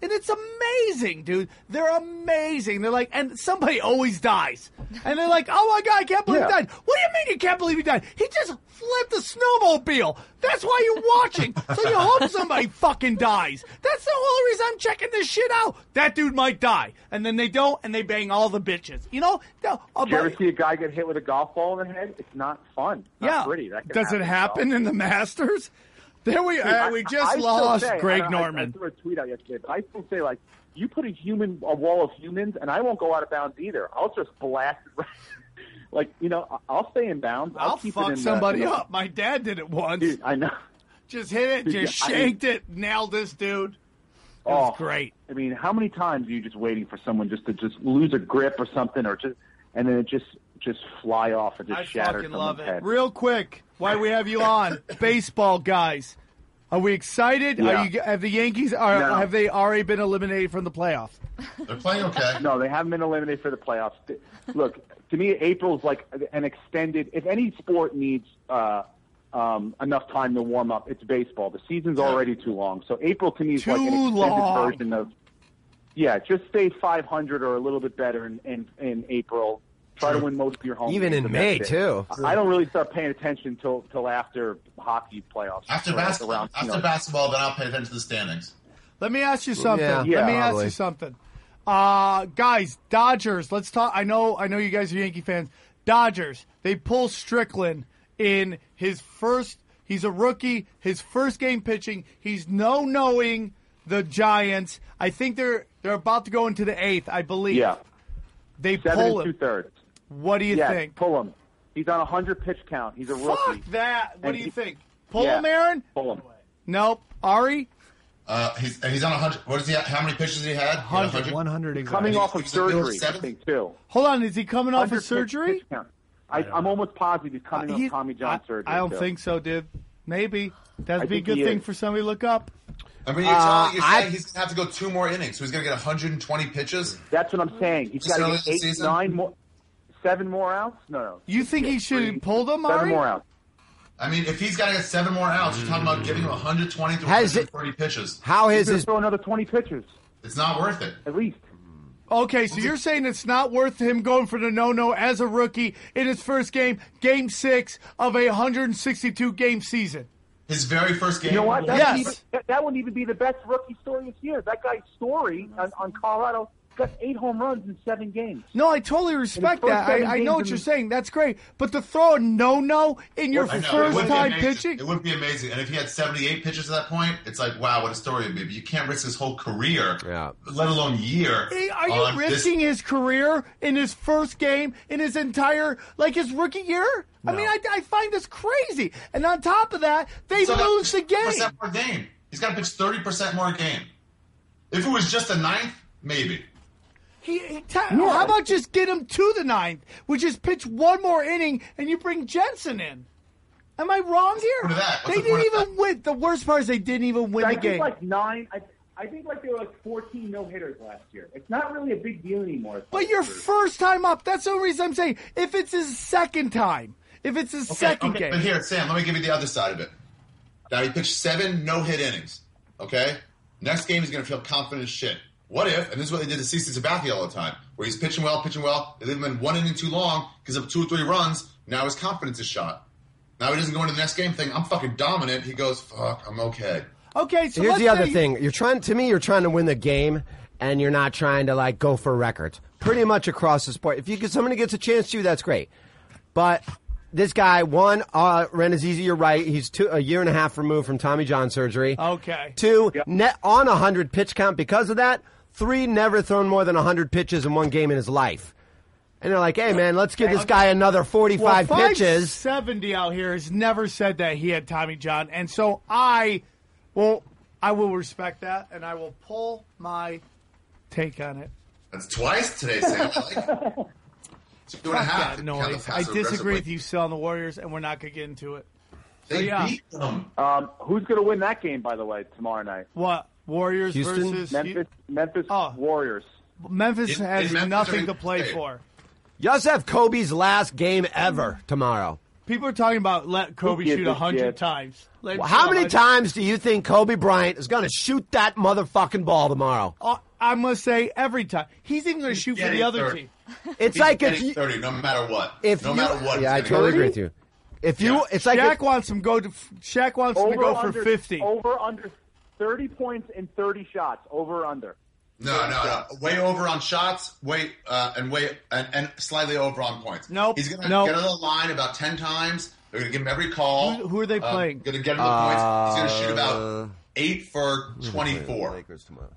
and it's amazing, dude. They're amazing. They're like, and somebody always dies, and they're like, oh my god, I can't believe Yeah. he died. What do you mean you can't believe he died? He just flipped a snowmobile. That's why you're watching. So you hope somebody fucking dies. That's the only reason I'm checking this shit out. That dude might die, and then they don't, and they bang all the bitches. You know? No, uh, Did you ever but- see a guy get hit with a golf ball in the head? It's not fun. It's not yeah. pretty. That can Does it happen so. in the Masters? There we Dude, are. I- We I just still lost say- Greg I, I, Norman. I threw a tweet out yesterday, but I still say, like, you put a human, a wall of humans, and I won't go out of bounds either. I'll just blast it. Right. Like, you know, I'll stay in bounds. I'll, I'll keep fuck it in somebody the, you know, up. My dad did it once. Dude, I know. Just hit it, Dude, just I- shanked it, nailed this dude. It Oh, was great. I mean, how many times are you just waiting for someone just to just lose a grip or something, or just, and then it just just fly off or just I shatter fucking someone's love it. head? Real quick, why we have you on? Baseball guys. Are we excited? Yeah. Are you, have the Yankees are No. have they already been eliminated from the playoffs? They're playing okay. No, they haven't been eliminated for the playoffs. Look, to me, April's like an extended. If any sport needs uh, um, enough time to warm up, it's baseball. The season's already too long, so April to me is like an Too extended long. version of. Yeah, just stay five hundred or a little bit better in, in, in April. Try to win most of your home Even games, in and May, that's it. too. I don't really start paying attention till till after hockey playoffs. After Or basketball, around, you after know. basketball, then I'll pay attention to the standings. Let me ask you something. Yeah, Let me ask probably. you something. Uh, guys, Dodgers, let's talk. I know I know you guys are Yankee fans. Dodgers, they pull Strickland in his first, he's a rookie, his first game pitching. He's no knowing the Giants. I think they're they're about to go into the eighth, I believe. Yeah, They seven pull and him. two thirds. What do you yeah, think? pull him. He's on a hundred pitch count. He's a Fuck rookie. that. What And do you he- think? Pull Yeah, him, Aaron? Pull him. Nope. Ari? Uh, he's he's on a hundred. What is he? How many pitches he had? He had one hundred. one hundred exactly. Coming off of He's a middle surgery, I seventh? think too. Hold on, is he coming off one hundred of surgery? pitch count. I, I'm almost positive he's coming Uh, off he- Tommy John I, surgery. I don't too. think so, dude. Maybe. That'd I be a think good he thing is. for somebody to look up. I mean, you're, Uh, telling, you're I- saying he's gonna have to go two more innings, so he's gonna get one hundred twenty pitches. That's what I'm saying. He's Just got to early get in the eight, season? nine more, seven more outs. No, no. You think he should Three, pull them, Seven Ari? more outs. I mean, if he's got to get seven more outs, you're talking about giving him one hundred twenty to Has one it- hundred thirty pitches. How He's is going to his? throw another twenty pitches It's not worth it. at least. Okay, so you're saying it's not worth him going for the no-no as a rookie in his first game, game six of a one hundred sixty-two game season. His very first game. You know what? That, Yes. wouldn't even, that, that wouldn't even be the best rookie story this year. That guy's story on, on Colorado got eight home runs in seven games. No, I totally respect first that. seven I, I games know what in you're the- saying. That's great. But to throw a no-no in your I know, it first would be time amazing. pitching? It would be amazing. And if he had seventy-eight pitches at that point, it's like, wow, what a story it would be. But you can't risk his whole career, Yeah. let alone year. Hey, Are you on this- risking his career in his first game, in his entire, like his rookie year? I mean, I, I find this crazy. And on top of that, they He's got to lose the pitch game. thirty percent more game. He's got to pitch thirty percent more game. If it was just a ninth, maybe. He, he ta- How about just get him to the ninth? We just pitch one more inning and you bring Jensen in. Am I wrong here? point of that? What's They the point didn't of even win. The worst part is they didn't even win I the think game. like nine. I, I think like there were like fourteen no hitters last year. It's not really a big deal anymore. But your first time up, that's the only reason I'm saying. If it's his second time, if it's his Okay, second okay, game. But here, Sam, let me give you the other side of it. Now, he pitched seven no-hit innings, okay? Next game, he's going to feel confident as shit. What if, and this is what they did to CeCe Sabathia all the time, where he's pitching well, pitching well, they leave him in one inning too long because of two or three runs, now his confidence is shot. Now he doesn't go into the next game thinking, I'm fucking dominant. He goes, fuck, I'm okay. Okay, so Here's let's the other say- thing. You're trying to me. You're trying to win the game, and you're not trying to like go for records. Pretty much across the sport. If you get somebody gets a chance to, that's great. But this guy, one, uh, Renazizi, you're right. He's two, a year and a half removed from Tommy John surgery. Okay. Two, net on a hundred pitch count because of that. Three, never thrown more than a hundred pitches in one game in his life. And they're like, hey man, let's give this guy another forty-five well, pitches. seventy out here has never said that he had Tommy John, and so I will, I will respect that, and I will pull my take on it. That's twice today, Sam. I like it. Two and a Fuck half. that You count the noise. I passive disagree aggressive with you still on the Warriors, and we're not going to get into it. So, They yeah. beat them. Um, who's going to win that game, by the way, tomorrow night? What? Warriors Houston? versus Memphis, Memphis Oh. Warriors. Memphis In- has in Memphis or nothing in- to play hey. for. You also have Kobe's last game ever tomorrow. People are talking about let Kobe gives shoot a a hundred shit? times. Let him Well, shoot how a many hundred- times do you think Kobe Bryant is going to shoot that motherfucking ball tomorrow? Uh, I'm gonna say every time. He's even gonna shoot for getting the other thirty. team. It's He's like if getting you, thirty, no matter what. if no you, matter what. yeah, I he's totally getting agree with you. If you, it's like Shaq if- wants him go to. Shaq wants him to go for under, fifty. Over under thirty points in thirty shots. Over under. No, no, no. Way over on shots, way uh, and way and, and slightly over on points. Nope. He's gonna Nope. get on the line about ten times. They're gonna give him every call. Who, who are they Um, playing? Gonna get him the points. He's gonna shoot Uh, about eight for twenty-four. Lakers tomorrow.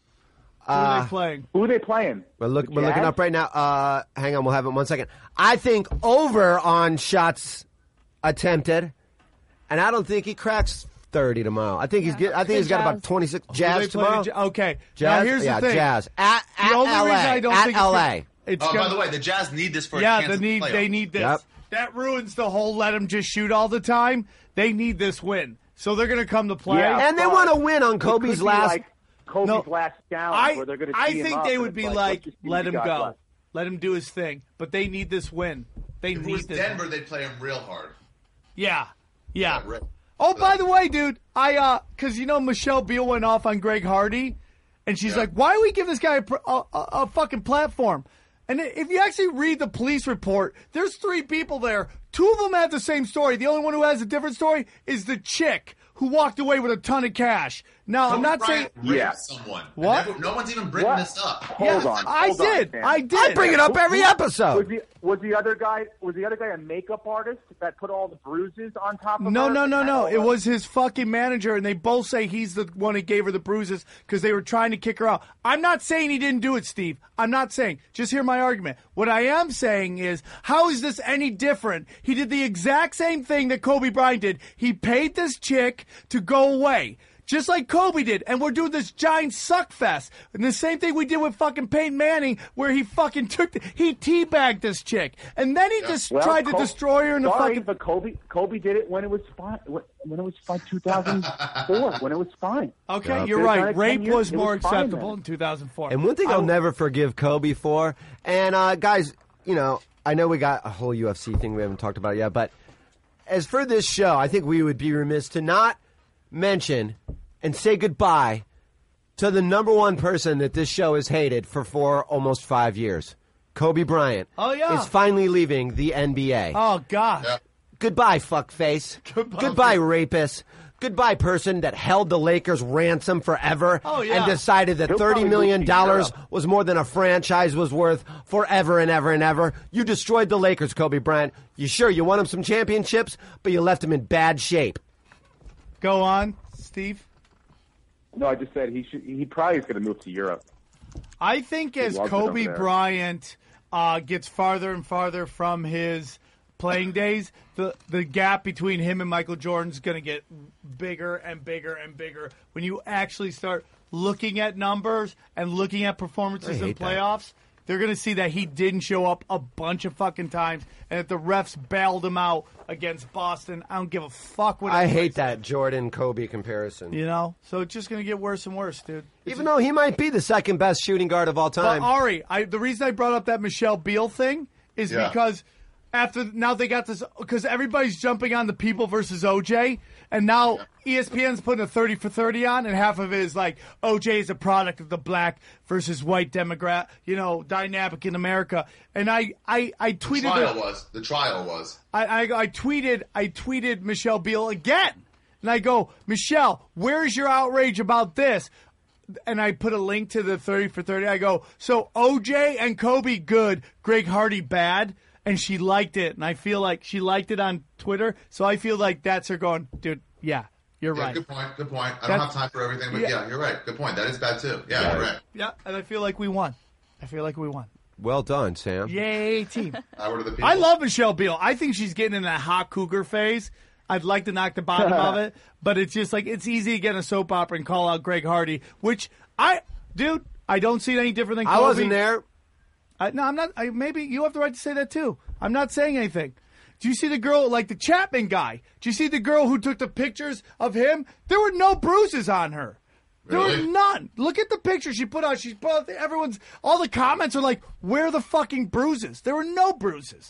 Who are Uh, they playing? Who are they playing? We're, look, The we're looking Jazz? up right now. Uh, hang on, we'll have it in one second. I think over on shots attempted, and I don't think he cracks thirty tomorrow. I think he's get, I think The he's got about Jazz. twenty-six. Who are Jazz they playing? tomorrow. Ja- Okay. Jazz. Now here's yeah, the thing. Jazz at, at The only L A. reason I don't at think L A. it's, it's Oh, gonna, by the way, the Jazz need this for a yeah, chance they at the need playoffs. they need this. Yep. That ruins the whole let him just shoot all the time. They need this win, so they're gonna come to play. Yeah. and they want to win on It Kobe's could be last. like Kobe's No, last down, I where they're going to I tee him think up they and would it's be like, like, let's just see let what him you got go, left. let him do his thing. But they need this win. They If it need was this. Denver, they'd play him real hard. Yeah, yeah. Yeah, right. Oh, by the way, dude, I uh, because you know Michelle Beal went off on Greg Hardy, and she's Yeah. like, "Why do we give this guy a, pr- a, a, a fucking platform?" And if you actually read the police report, there's three people there. Two of them have the same story. The only one who has a different story is the chick who walked away with a ton of cash. Now, I'm Kobe not saying. Bryant raped Yeah. someone. And What? never- no one's even bringing What? this up. Hold Yeah, on. I hold on, did. Sam. I did. I bring it up every Was episode. the was the other guy was the other guy a makeup artist that put all the bruises on top of No, her? no, no, And no. all It that? was his fucking manager, and they both say he's the one who gave her the bruises because they were trying to kick her out. I'm not saying he didn't do it, Steve. I'm not saying. Just hear my argument. What I am saying is, how is this any different? He did the exact same thing that Kobe Bryant did. He paid this chick to go away. Just like Kobe did, and we're doing this giant suck fest. And the same thing we did with fucking Peyton Manning, where he fucking took, the, he teabagged this chick, and then he just Well, tried to Kobe- destroy her in the sorry, fucking. but Kobe Kobe did it when it was fine. When it was fine, two thousand four. When it was fine. Okay, Yeah. you're They've done right. it Rape ten years. was It more was fine acceptable then. in two thousand four. And one thing I'll never forgive Kobe for, and uh, guys, you know, I know we got a whole U F C thing we haven't talked about yet, but as for this show, I think we would be remiss to not mention and say goodbye to the number one person that this show has hated for four, almost five years. Kobe Bryant Oh, yeah. is finally leaving the N B A. Oh, God. Yeah. Goodbye, fuckface. Goodbye. Goodbye, rapist. Goodbye, person that held the Lakers ransom forever Oh, yeah. and decided that He'll thirty probably million move to dollars Europe. was more than a franchise was worth forever and ever and ever. You destroyed the Lakers, Kobe Bryant. You sure you won them some championships, but you left them in bad shape. Go on, Steve. No, I just said he should. He probably is going to move to Europe. I think as loves it over Kobe there. Bryant uh, gets farther and farther from his playing days, the the gap between him and Michael Jordan is going to get bigger and bigger and bigger. When you actually start looking at numbers and looking at performances I in hate that. playoffs, they're going to see that he didn't show up a bunch of fucking times and that the refs bailed him out against Boston. I don't give a fuck what I anybody hate says, that Jordan-Kobe comparison. You know? So it's just going to get worse and worse, dude. It's Even though he might be the second best shooting guard of all But time. Ari, I, the reason I brought up that Michelle Beal thing is Yeah. because after now they got this because everybody's jumping on the People versus O J, and now E S P N's putting a thirty for thirty on, and half of it is like O J is a product of the black versus white demographic, you know, dynamic in America. And I, I, I The tweeted trial it- was. The trial was. I, I, I tweeted I tweeted Michelle Beal again, and I go, Michelle, where's your outrage about this? And I put a link to the thirty for thirty. I go, so O J and Kobe good, Greg Hardy bad, and she liked it, and I feel like she liked it on Twitter. So I feel like that's her going, dude. Yeah, you're Yeah, right. good point. Good point. I That's- don't have time for everything, but yeah. yeah. you're right. Good point. That is bad too. Yeah, Yeah. you're right. Yeah, and I feel like we won. I feel like we won. Well done, Sam. Yay, team. Power to the people. I love Michelle Beal. I think she's getting in that hot cougar phase. I'd like to knock the bottom of it, but it's just like it's easy to get in a soap opera and call out Greg Hardy, which I, dude, I don't see it any different than Kobe. I wasn't there. I, no, I'm not. I, maybe you have the right to say that too. I'm not saying anything. Do you see the girl, like the Chapman guy? Do you see the girl who took the pictures of him? There were no bruises on her. There Really? were none. Look at the picture she put out. She put out the, everyone's. All the comments are like, "Where are the fucking bruises?" There were no bruises.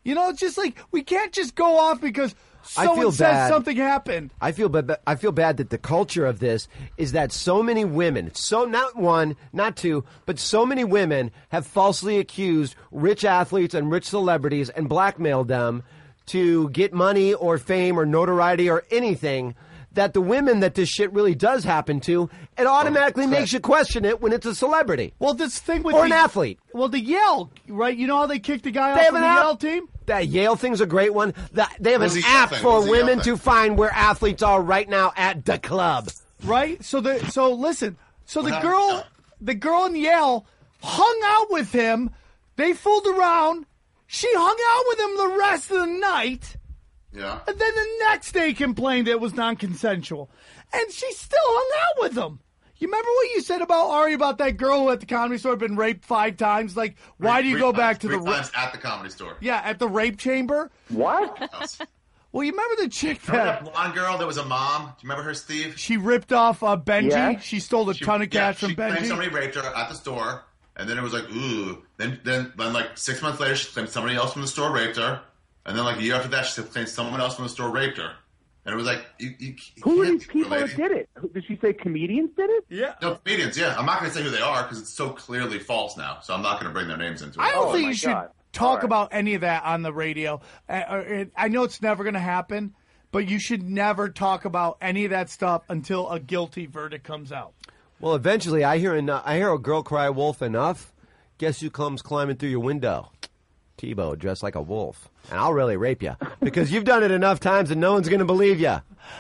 You know, it's just like we can't just go off because I someone feel says bad. something happened. I feel bad. I feel bad that the culture of this is that so many women, so not one, not two, but so many women have falsely accused rich athletes and rich celebrities and blackmailed them to get money or fame or notoriety or anything. That the women that this shit really does happen to, it automatically makes you question it when it's a celebrity. Well, this thing with or the, an athlete. Well, the Yale, right? You know how they kicked the guy They off have from an the app- Yale team? That Yale thing's a great one. The, they have What was an the Yale app thing? What for was the Yale women thing? to find where athletes are right now at the club. Right? So the so listen. So What the happened? girl, the girl in Yale hung out with him. They fooled around. She hung out with him the rest of the night. Yeah. And then the next day complained it was non-consensual. And she still hung out with him. You remember what you said about Ari about that girl who at the Comedy Store had been raped five times? Like, why do you Three go times- back to three the ra- times at the Comedy Store? yeah at the rape chamber? What? Well, you remember the chick Remember that that blonde girl that was a mom? Do you remember her, Steve? she ripped off uh, Benji? Yeah. She stole a She- ton of yeah, cash from she claimed Benji. somebody raped her at the store, and then it was like, ooh. Then, then, then, like six months later, she claimed somebody else from the store raped her, and then like a year after that, she claimed someone else from the store raped her, and it was like, you, you, you Who are can't these do it, people that lady. did it? Who- Did she say comedians did it? Yeah. No, comedians, yeah. I'm not going to say who they are because it's so clearly false now, so I'm not going to bring their names into it. I don't Oh, think my you should God. talk All right. about any of that on the radio. Uh, or it, I know it's never going to happen, but you should never talk about any of that stuff until a guilty verdict comes out. Well, eventually, I hear enough, I hear a girl cry wolf enough. Guess who comes climbing through your window? Tebow, dressed like a wolf, and I'll really rape you because you've done it enough times, and no one's going to believe you.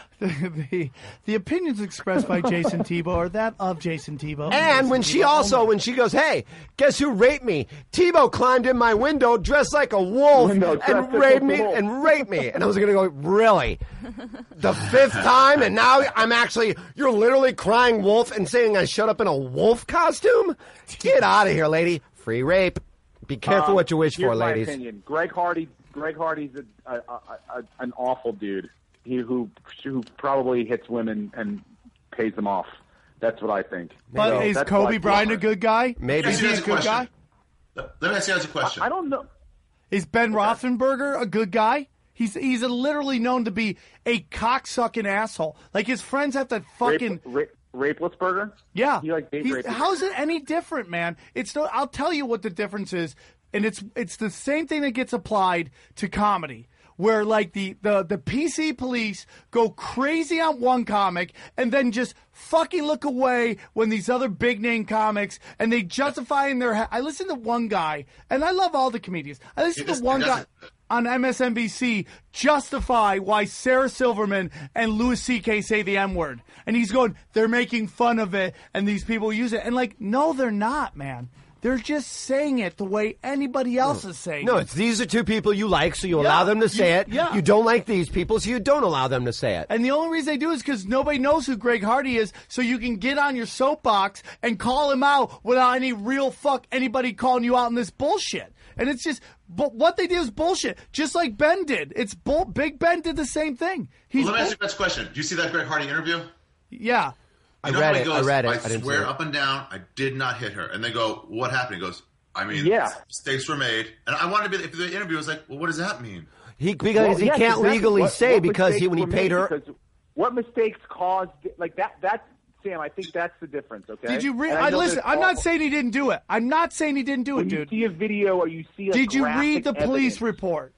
the, the opinions expressed by Jason Tebow are that of Jason Tebow. And when she also, when she goes, hey, guess who raped me? Tebow climbed in my window dressed like a wolf Window dressed and like raped a me wolf. and raped me. And I was going to go, really? The fifth time? And now I'm actually, you're literally crying wolf and saying I showed up in a wolf costume? Get out of here, lady. Free rape. Be careful Um, what you wish here's for, my ladies. opinion. Greg Hardy. Greg Hardy's a, a, a, a, an awful dude. He who who probably hits women and pays them off. That's what I think. But So is that's Kobe why- Bryant a good guy? Maybe. Is he a good guy? Let me ask you guys a question. I don't know. Is Ben Roethlisberger a good guy? He's he's literally known to be a cocksucking asshole. Like his friends have to fucking Rape, rape, Rapelessberger? yeah. He like date He's- rapists. how's it any different, man? It's no. I'll tell you what the difference is, and it's it's the same thing that gets applied to comedy. Where like the, the, the P C police go crazy on one comic and then just fucking look away when these other big name comics and they justify in their head. I listen to one guy and I love all the comedians. I listen It to just- one it guy doesn't- on M S N B C justify why Sarah Silverman and Louis C K say the M word. And he's going, they're making fun of it and these people use it. And like, no, they're not, man. They're just saying it the way anybody else is saying No, it. it's these are two people you like, so you Yeah, allow them to say you- it. yeah. You don't like these people, so you don't allow them to say it. And the only reason they do is because nobody knows who Greg Hardy is, so you can get on your soapbox and call him out without any real fuck anybody calling you out on this bullshit. And it's just, but what they do is bullshit, just like Ben did. It's bull. Big Ben did the same thing. He's Well, let me ask you bull- this question. Do you see that Greg Hardy interview? yeah. I You know read how he it. goes, I read it. I, I didn't see swear it. up and down, I did not hit her. And they go, what happened? He goes, I mean, Yeah. mistakes were made. And I wanted to be, if the interview was like, well, what does that mean? He because Well, he yes, can't exactly. legally What- say what because he mistakes when he were paid made, her. because what mistakes caused like that? That's Sam. I think that's the difference. Okay. Did you read? And I, know listen, there's I'm not awful- saying he didn't do it. I'm not saying he didn't do when it, you dude. see a video or you see a Did you graphic read the police evidence- report?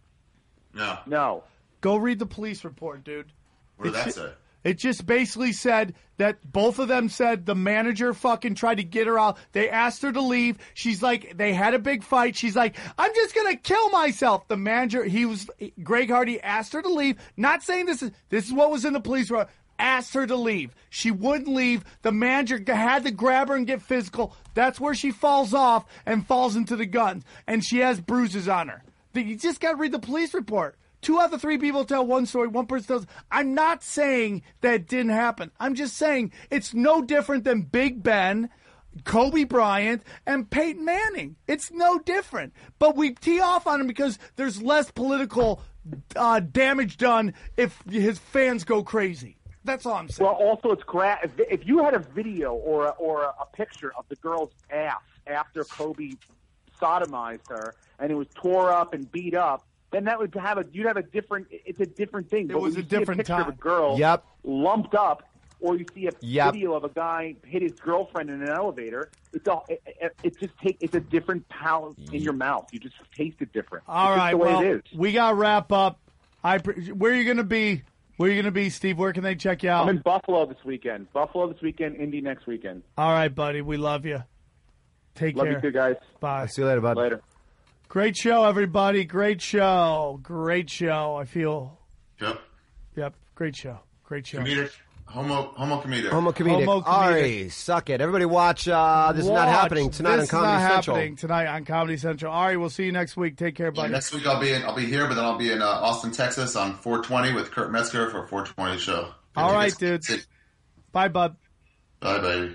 No. No. Go read the police report, dude. What did that It's- say? It just basically said that both of them said the manager fucking tried to get her out. They asked her to leave. She's like, they had a big fight. She's like, I'm just going to kill myself. The manager, he was, Greg Hardy asked her to leave. Not saying this is, this is what was in the police report. Asked her to leave. She wouldn't leave. The manager had to grab her and get physical. That's where she falls off and falls into the guns. And she has bruises on her. You just got to read the police report. Two out of three people tell one story. One person tells. I'm not saying that it didn't happen. I'm just saying it's no different than Big Ben, Kobe Bryant, and Peyton Manning. It's no different. But we tee off on him because there's less political uh, damage done if his fans go crazy. That's all I'm saying. Well, also it's gra- if, if you had a video or a, or a, a picture of the girl's ass after Kobe sodomized her and it was tore up and beat up, then that would have a you'd have a different. It's a different thing. It but was when a you see different a picture time. of a girl Yep. lumped up, or you see a Yep. video of a guy hit his girlfriend in an elevator. It's all. It, it, it just take. It's a different palate in your mouth. You just taste it different. All it's right, just the way well, it is. we got to wrap up. I pre- where are you going to be? Where are you going to be, Steve? Where can they check you out? I'm in Buffalo this weekend. Buffalo this weekend. Indy next weekend. All right, buddy. We love you. Take Love care. you too, guys. Bye. See you later, bud. Later. Great show, everybody. Great show. Great show. I feel. Yep. Yep. Great show. Great show. Comedic. Homo, homo comedic. Homo comedic. Homo comedic. Ari, suck it. Everybody watch. Uh, this is not Watch. happening tonight this on Comedy is not Central. happening tonight on Comedy Central. Ari, we'll see you next week. Take care, Yeah, buddy. next week I'll be in, I'll be here, but then I'll be in uh, Austin, Texas on four twenty with Kurt Metzger for a four twenty show. All right, dudes. Bye, bud. Bye, baby.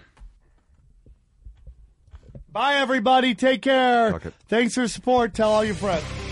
Bye, everybody. Take care. Fuck it. Thanks for the support. Tell all your friends.